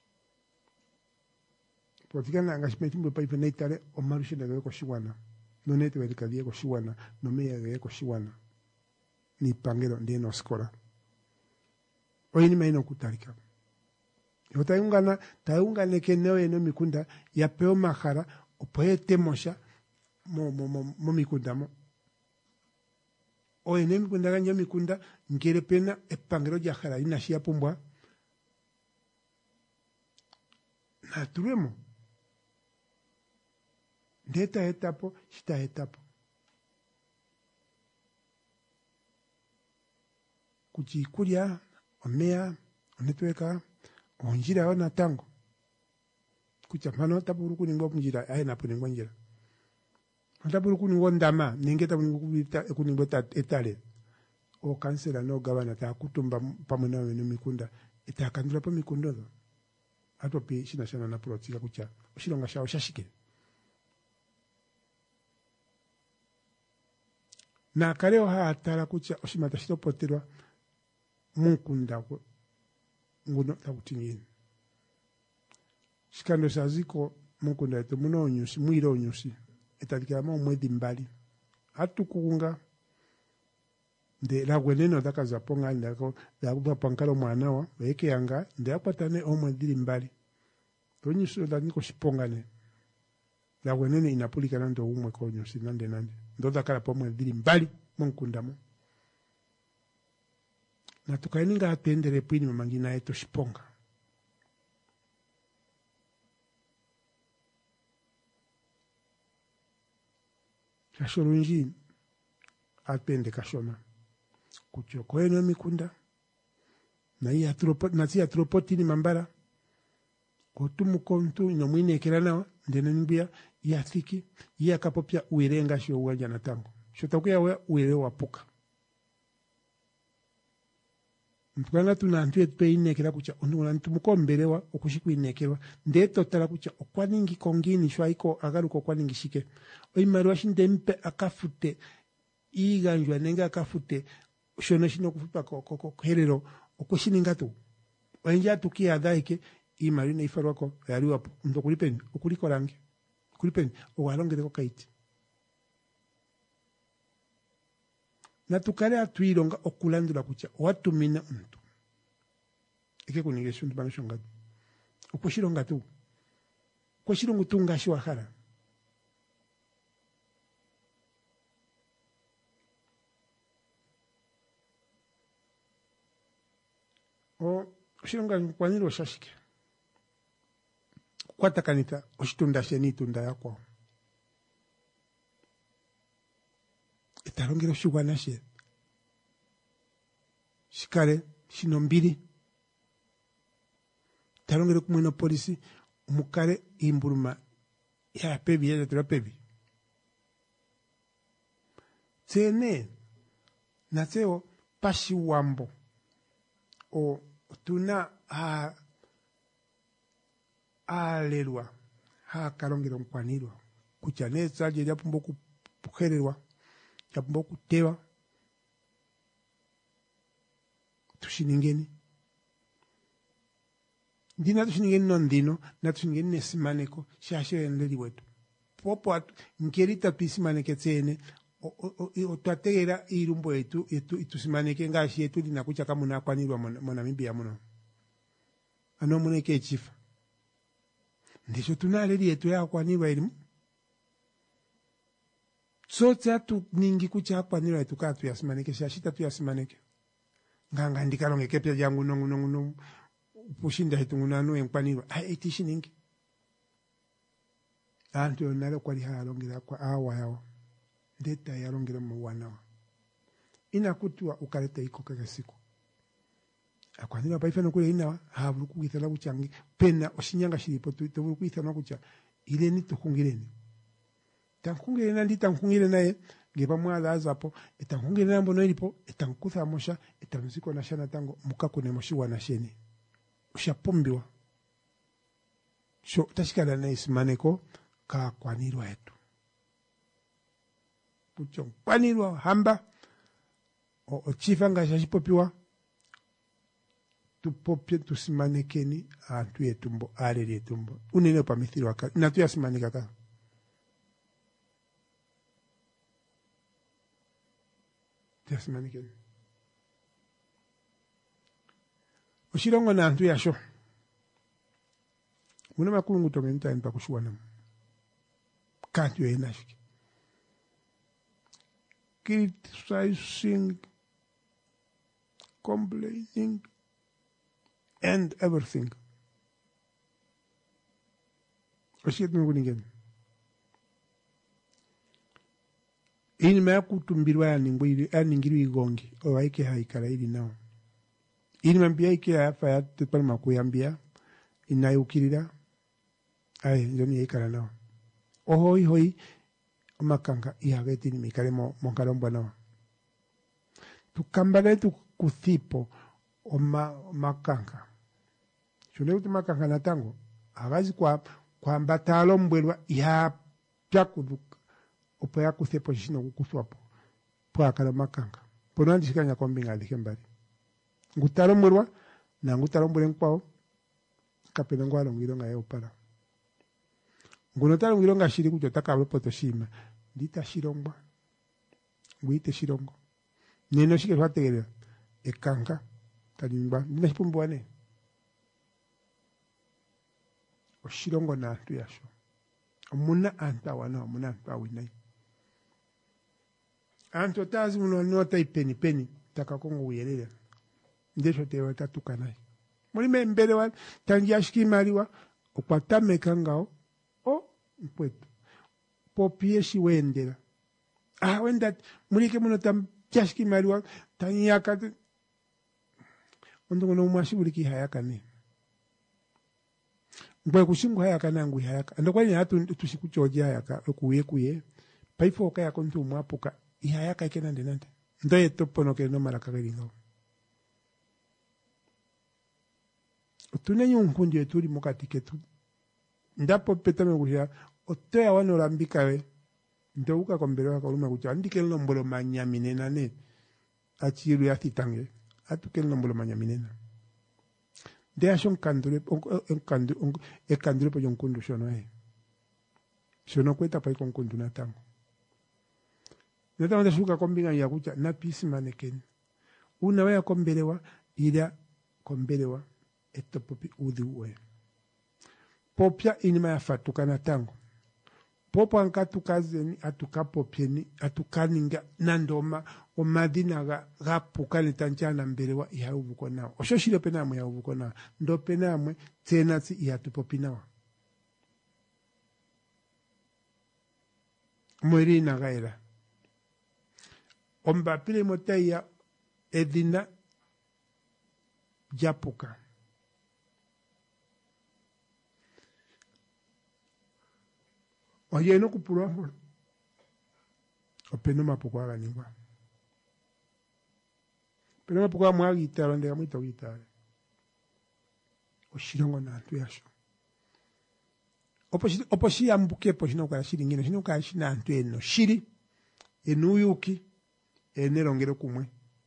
politika na ngashimeti mbe paipe na itare o marushe na kwa shiwana no nete welikalie kwa shiwana no mea gaya kwa shiwana ni pangero ndiye no skora oyi ni maino kutarika yo tayungana tayungane keneo eno mikunda ya peo mahara opoye temosha mo mo mo, mo mikunda mo o ene mikunda ganya mikunda ngere pena epangero ya jahara ina shia pumbwa na turemo ndeta etapo shita etapo kuchikulia omea onetweka onjira ona tango kuchapano taburu kuningwa kunjira aye na puningwa njira taburu kuningwa ndama ninge taburu kuningwa kuningwa etale o kansela no gavana ta kutumba pamwe wenu mikunda itakandura pa mikunda ato pe shina shana na politika kucha ushilonga shao shashike na kaleo ha atala kucha oshimata shito poterwa munkunda ko nguno takutingini shikando shaziko munkunda eto muno onyusi mwiro onyusi etalikira mo mwedi mbali atukunga de la gweneno dakaza ponga ndako da kuba pankalo mwanawa weke yanga nde akwatane omwe dili mbali tonyuso da niko shipongane la gwenene inapulika nando umwe ko nyusi nande nande ndo dakala pomwe dili mbali munkundamo na tukaininga atendere pwini mamangina yetu shiponga kashorunji atende kashona kuchoko eno mikunda na iya tropo na tia tropotini mambara kotumu kontu nyomwine kelana ndene nbia ya thiki ya kapopya uirenga sho uwanja na tango shotakuya we uire wapuka mpanga tunantwe peine kila kucha onuna ntumukombelewa okushikwinekelwa ndeto tala kucha okwaningi kongini shwaiko agaruko kwaningi shike oimarwa shindempe akafute iganjwa nenga akafute shono shino kufupa ko herero okushininga tu wenja tukia daike imarina ifarwako yaliwa ndokulipeni okuliko rangi kulipeni owalongereko kaiti na tukale atuironga okulandula kucha watumina mtu ike kunige shundu banshonga okushironga tu kushironga tunga shwahara o shironga kwaniro shashike kwata kanita oshitunda sheni tunda yakwa itarongero shugwana she shikare shino mbili tarongero kumweno polisi umukare imburuma ya pebi ya tura pebi tene nateo pashi wambo o tuna ha alelwa ha karongero nkwanirwa kuchaneza je yapumbo kuhererwa yapumbo kutewa tushiningeni ndina tushiningeni no ndino na tushiningeni nesimaneko shashe endeli wetu popo nkerita pisimaneke tsene o twategera irumbo yetu yetu itusimaneke ngashi yetu linakucha kama unakwanirwa monamibia muno ano muneke chifa ndisho tunaleli yetu yakwanirwa ilimu sote atu ningi kucha kwanirwa yetu katu yasimaneke shashita tu yasimaneke nganga ndikalongeke pya jangu nongu nongu nongu pushinda hitu ngunanu enkwanirwa ai itishi ningi antu yonalo kwali halongira kwa awa yawa ndeta yalongira mwana inakutua ukaleta iko kaka siku akwanira paifano kule inawa haburu kuithala kuchangi pena oshinyanga shilipo tu kuithala kucha ile ni tukungireni tankungire nandi tankungire naye ngeba mwala azapo etankungirira mbono ilipo etankutha mosha etamziko na shana tango mukakune moshi wana sheni ushapombiwa sho tashikala na isimaneko ka kwanirwa etu pucho kwanirwa hamba o, o chifa nga shashipopiwa tupopye tusimanekeni antu yetumbo ale yetumbo unene pa mithiro aka natu yasimanika ka yasimanikeni oshirongo na antu yasho muna makulungu tongenta en pa kushuwana kantu yenashiki criticizing complaining and everything. Oshiet munguningen. Ini ma kutumbirwa ya ningwiri ya ningiru igongi o waike haikala ili nao. Ini mambia ike hafa ya tepal makuyambia inayukirira ai njoni haikala nao. Ohoi hoi makanga ihageti ni mikale mo monkalomba nao. Tukambale tu kuthipo o ma makanga. Shule uti makanga na tango agazi kwa kwa mbatalo mbwelwa ya pyakuduka opo ya kuthipo shino kukuswapo po akala makanga pono andishikanya kombinga likembali ngutalo mbwelwa na ngutalo mbwele nkwao kapena ngwalo ngilonga ya upala ngunotalo ngilonga shiri kujo takabwe potoshima ndita shirongwa nguite shirongo neno shike twategelera ekanga talimba ndinashipumbuane oshirongo na antu yasho omuna antu awana omuna antu awinai antu otazi muno nota ipeni peni takakongo uyelele ndesho tewa tatukanai mulime mbele wa tangia shikimaliwa okwatameka ngao o mpwetu popieshi wendela ah wenda mulike muno tam kyashikimaliwa tanyaka ondongo no mwashi buliki hayaka ni ngwe kushingu hayaka nangu hayaka ndokwani hatu tushikuchoja hayaka okuye kuye paifo kaya kontu mwapuka ihayaka ikena ndenande ndoye topono ke no maraka gelingo tunenye unkundi etuli mukati ketu ndapo petame kuya otoya wano lambika we ndouka kombelewa kaluma kucha andike nombolo manyaminena ne achiru ya thitange atuke nombolo manyaminena de ashon kandure enkandu ekandure po yonkundu shono e shono kweta pa ikonkundu na tango neta wanda shuka kombinga ya kucha na pisi maneken una waya kombelewa ila kombelewa etopopi udhiwe popya inima ya fatuka na tango popo ankatukazeni atukapopieni atukaninga nandoma omadina ga gapukani tanchana mbelewa ihaubuko nao oshoshile penamwe yaubuko nao ndo penamwe tena si ihatupopi nao mweri na gaira omba pile motaya edina japuka oye no kupulwa openo mapukwa ganingwa peno mapukwa mwa gitaro ndega mwito gitare oshirongo na antu yasho oposhi oposhi ambuke poshino kwa shiri ngino shino kwa shina antu eno shiri enuyuki enerongero kumwe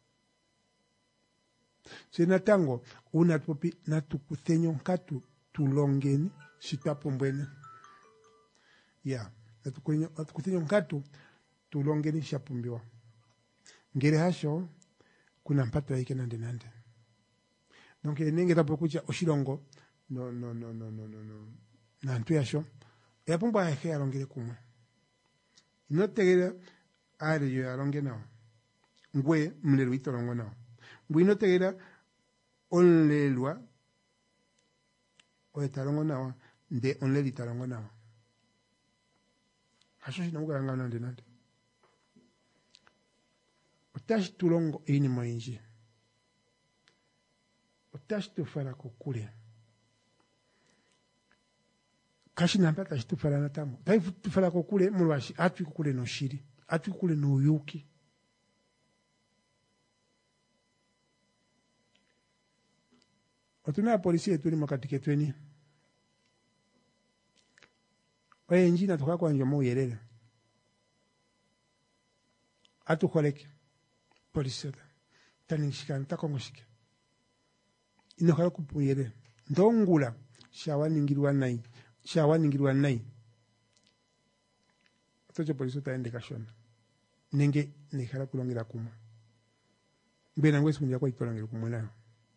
sina tango una topi na tukutenyo nkatu tulongeni shitapombwene ya atukunyo atukutenyo nkatu tulongeni shapumbiwa ngere hasho kuna mpato yake nande nande donc nenge tapokucha oshirongo no no no no no no no nantu yasho yapumba yake alongere kumwe inotegera ari yo alonge nao ngwe mlelo itorongo nao ngwe inotegera onlelwa oetarongo nao nde onleli tarongo nao hasho shinamuka yanga nande nande otashi tulongo ini moinji otashi tufara kukule kashi nampata shi tufara na tango tai tufara kukule mulwashi atwi kukule no shiri atu kule no yuki otuna polisi yetu ni makatike tweni oye njina toka kwa njomo yerere atu koleke polisi ta tani shikana takongoshike ino kala kupuyere ndongula shawa ningirwa nai shawa ningirwa nai toje polisi taende kashona nenge nekala kulongira kuma mbena ngwesi kunja kwa ikolongira kumwana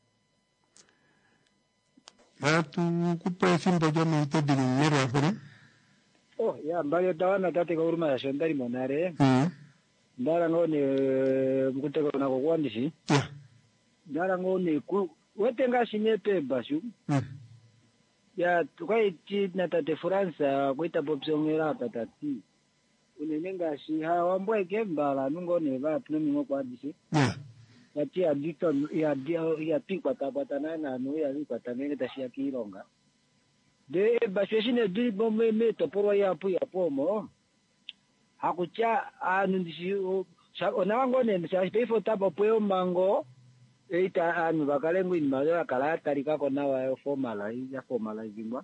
matu kupa fimbo jomo itebili nero hapo. Oh ya mbali tawana tate ka uruma ya shondari monare mm ndara ngone mkuteko na kokwandisi yeah ndara ngone ku wetenga shinepe bashu mm ya tukaiti na tate Fransa kuita popsongera patati unenenga shi hawa mbweke mbala nungone va tunomingo kwandisi yeah ati adito ya ya pikwa tapatana na no ya pikwa tanene tashia kilonga de basheshine di bombe meto poro ya pu ya pomo hakucha anundishi ona wango ne sa pefo tabo peo mango eita anu bakalengo ni mayo kala tarika kona wa formala ya formala zingwa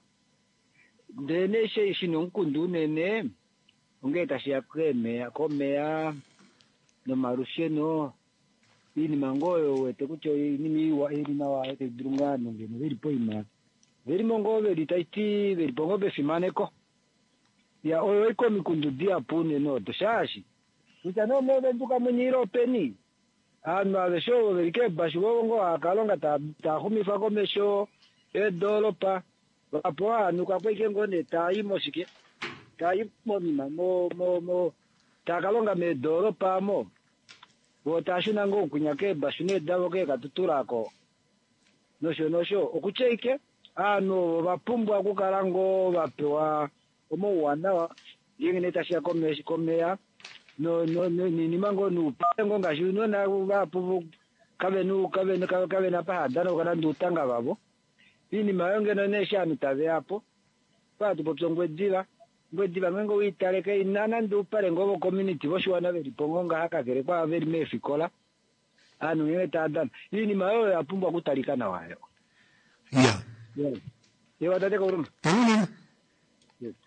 de ne she shino nkundu nene ungeta shia kreme komea no marusheno ini mangoyo wete kucho ini miwa ini na wa ete drungano ngene veri poima veri mongobe litaiti veri pongobe fimaneko ya oyo iko mikundu dia pune no to shashi utano mo benduka munyiro peni anu avesho veri ke bashiwongo akalonga ta ta humifa komesho edolopa vapo anu kakweke ngone ta imosike ta imomima mo mo mo ta kalonga me dolopa mo wotashuna ngo kunyake bashune dawo ke katuturako nosho nosho okucheike ano bapumbwa kukarango bapewa omo wana yengene tashia komea komea no no ni ni mango nu pango ngashuno na bapu kabe nu kabe nu kabe na pa dano kana ndutanga babo ini mayonge no nesha mitave hapo pa tupotongwe dira ngwedi bango witareke inana ndupare ngobo community boshwana beri pongonga haka kere kwa beri mefikola anu yene tadan ini mayo yapumbwa kutalikana wayo yeah yeah ewa tate ko uruma tamina yes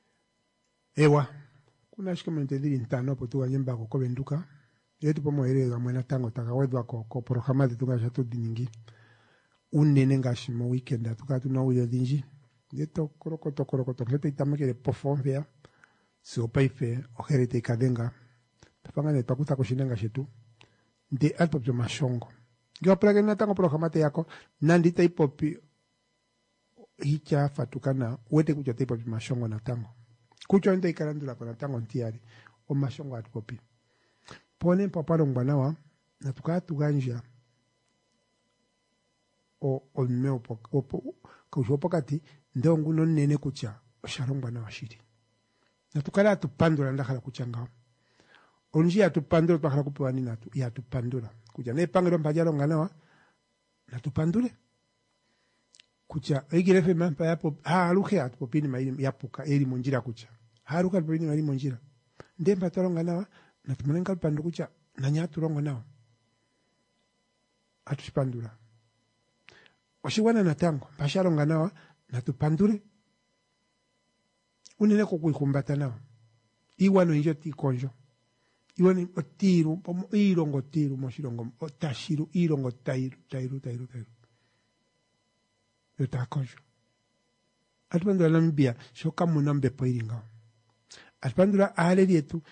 ewa kuna shikamente diri ntano po tuwa nyemba ko benduka yetu pomo erega mwena tango takawedwa ko ko programa de tunga shatu diningi unene ngashimo weekend atukatu na uyo dinji deto korokoto korokoto ngete itamekele pofonvea so paife oherete kadenga panga ne pakuta kushinanga shetu de alpo byo mashongo ndio praga na tango programate yako nandita ipopi hicha fatukana wete kuja tipo byo mashongo na tango kucho ndo ikarandula kwa tango ntiari o mashongo atupopi pone papalo ngwanawa na tukatu ganja o o meu poko ko pokati ndio nguno nene kucha osharongwa na washiri na tukala tupandula ndakhala kuchanga onji atupandula pakhala kupewa nini atu ya tupandula kuja ne pangelo mpajalo nganawa na tupandule kucha egire fe mampa yapo ha luke atupopini maili yapuka eli monjira kucha ha luka atupopini maili monjira ndemba toronga nawa na tumenenga pandu kucha na nyatu rongo nawa atushipandula oshiwana na tango pashalo nganawa na tupandule unene ko kuikumbata nawo iwano injo tikonjo iwani otiru pomo irongo tiru moshirongo otashiru irongo tairu tairu tairu tairu yotakonjo atupandula nambia shoka munambe poiringa atupandula ale dietu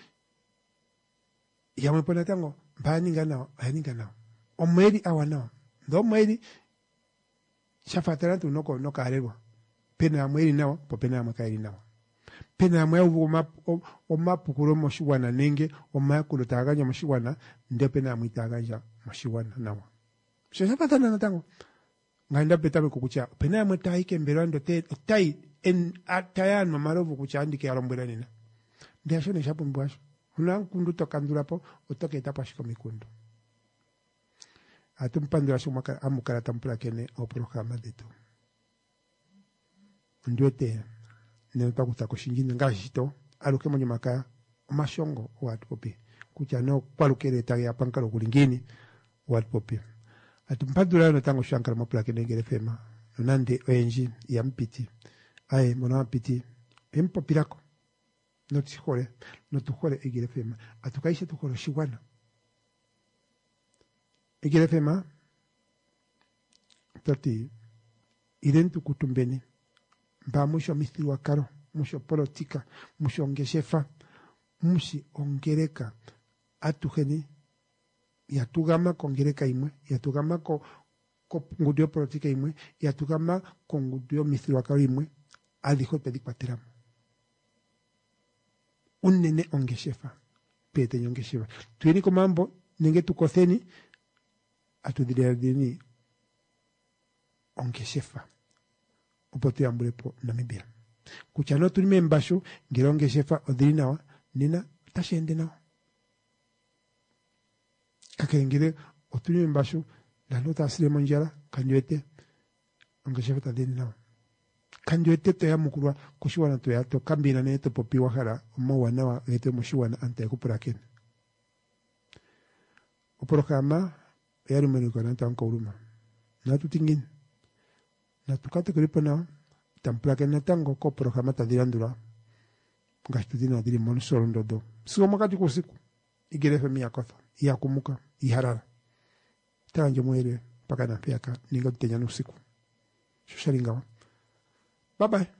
yamwe pona tango baninga nawo baninga nawo omweri awana ndo mweri shafatara tu noko noka arewa pena mweri nawo po pena makairi nawo pena mwe uvu o, o mapukuro moshiwana nenge o makulo taganya moshiwana nde pena mwitaganya moshiwana nawo shafatana natango nganda betabe kukucha pena mwe taike mbelando te tai en atayan mamarovu kucha andike alombwela nina ndia shone shapo mbwasho una kundu tokandura po otoke etapa shiko mikundu atumpandura shumaka amukara tampula kene o programa detu ndio te ne utakuta kushinjina ngashito aluke monyo maka omashongo watu popi kuchano kwalukere tagi apankalo kulingini watu popi atumpadula no tango shankara mapula kenengere fema nonande oenji ya mpiti aye mona mpiti empopirako no tihore no tuhore egere fema atukaisha tuhoro shiwana egere fema tati identu kutumbeni mba musho mithili wa karo musho politika musho ongeshefa mushi ongereka atugeni yatugama kongereka imwe yatugama ko ko ngudio politika imwe yatugama ko ngudio mithili wa karo imwe aliho pedikwateramu unene ongeshefa pete nyongeshefa tuini ko mambo nenge tukoseni atudiriadini ongeshefa upote ambulepo Namibia kuchano tulime mbasho ngere ongeshefa odrinawa nina tashende nao kakengere otulime mbasho la nota asile monjara kanjwete ongeshefa tadeni nao kanjwete to ya mukurwa kushiwana to ya to kambina ne to popi wahara mo wanawa gete mushiwana ante kupuraken uporokama yari meniko nanta ankoruma na tutingin na tukate kripo na tamplake na tango ko programa tadirandura ngastudina diri monsoro ndodo sio makati kusiku igerefe miyakotha yakumuka iharara tanje mwere paka na piaka ningo tenya usiku shusharingawa bye bye.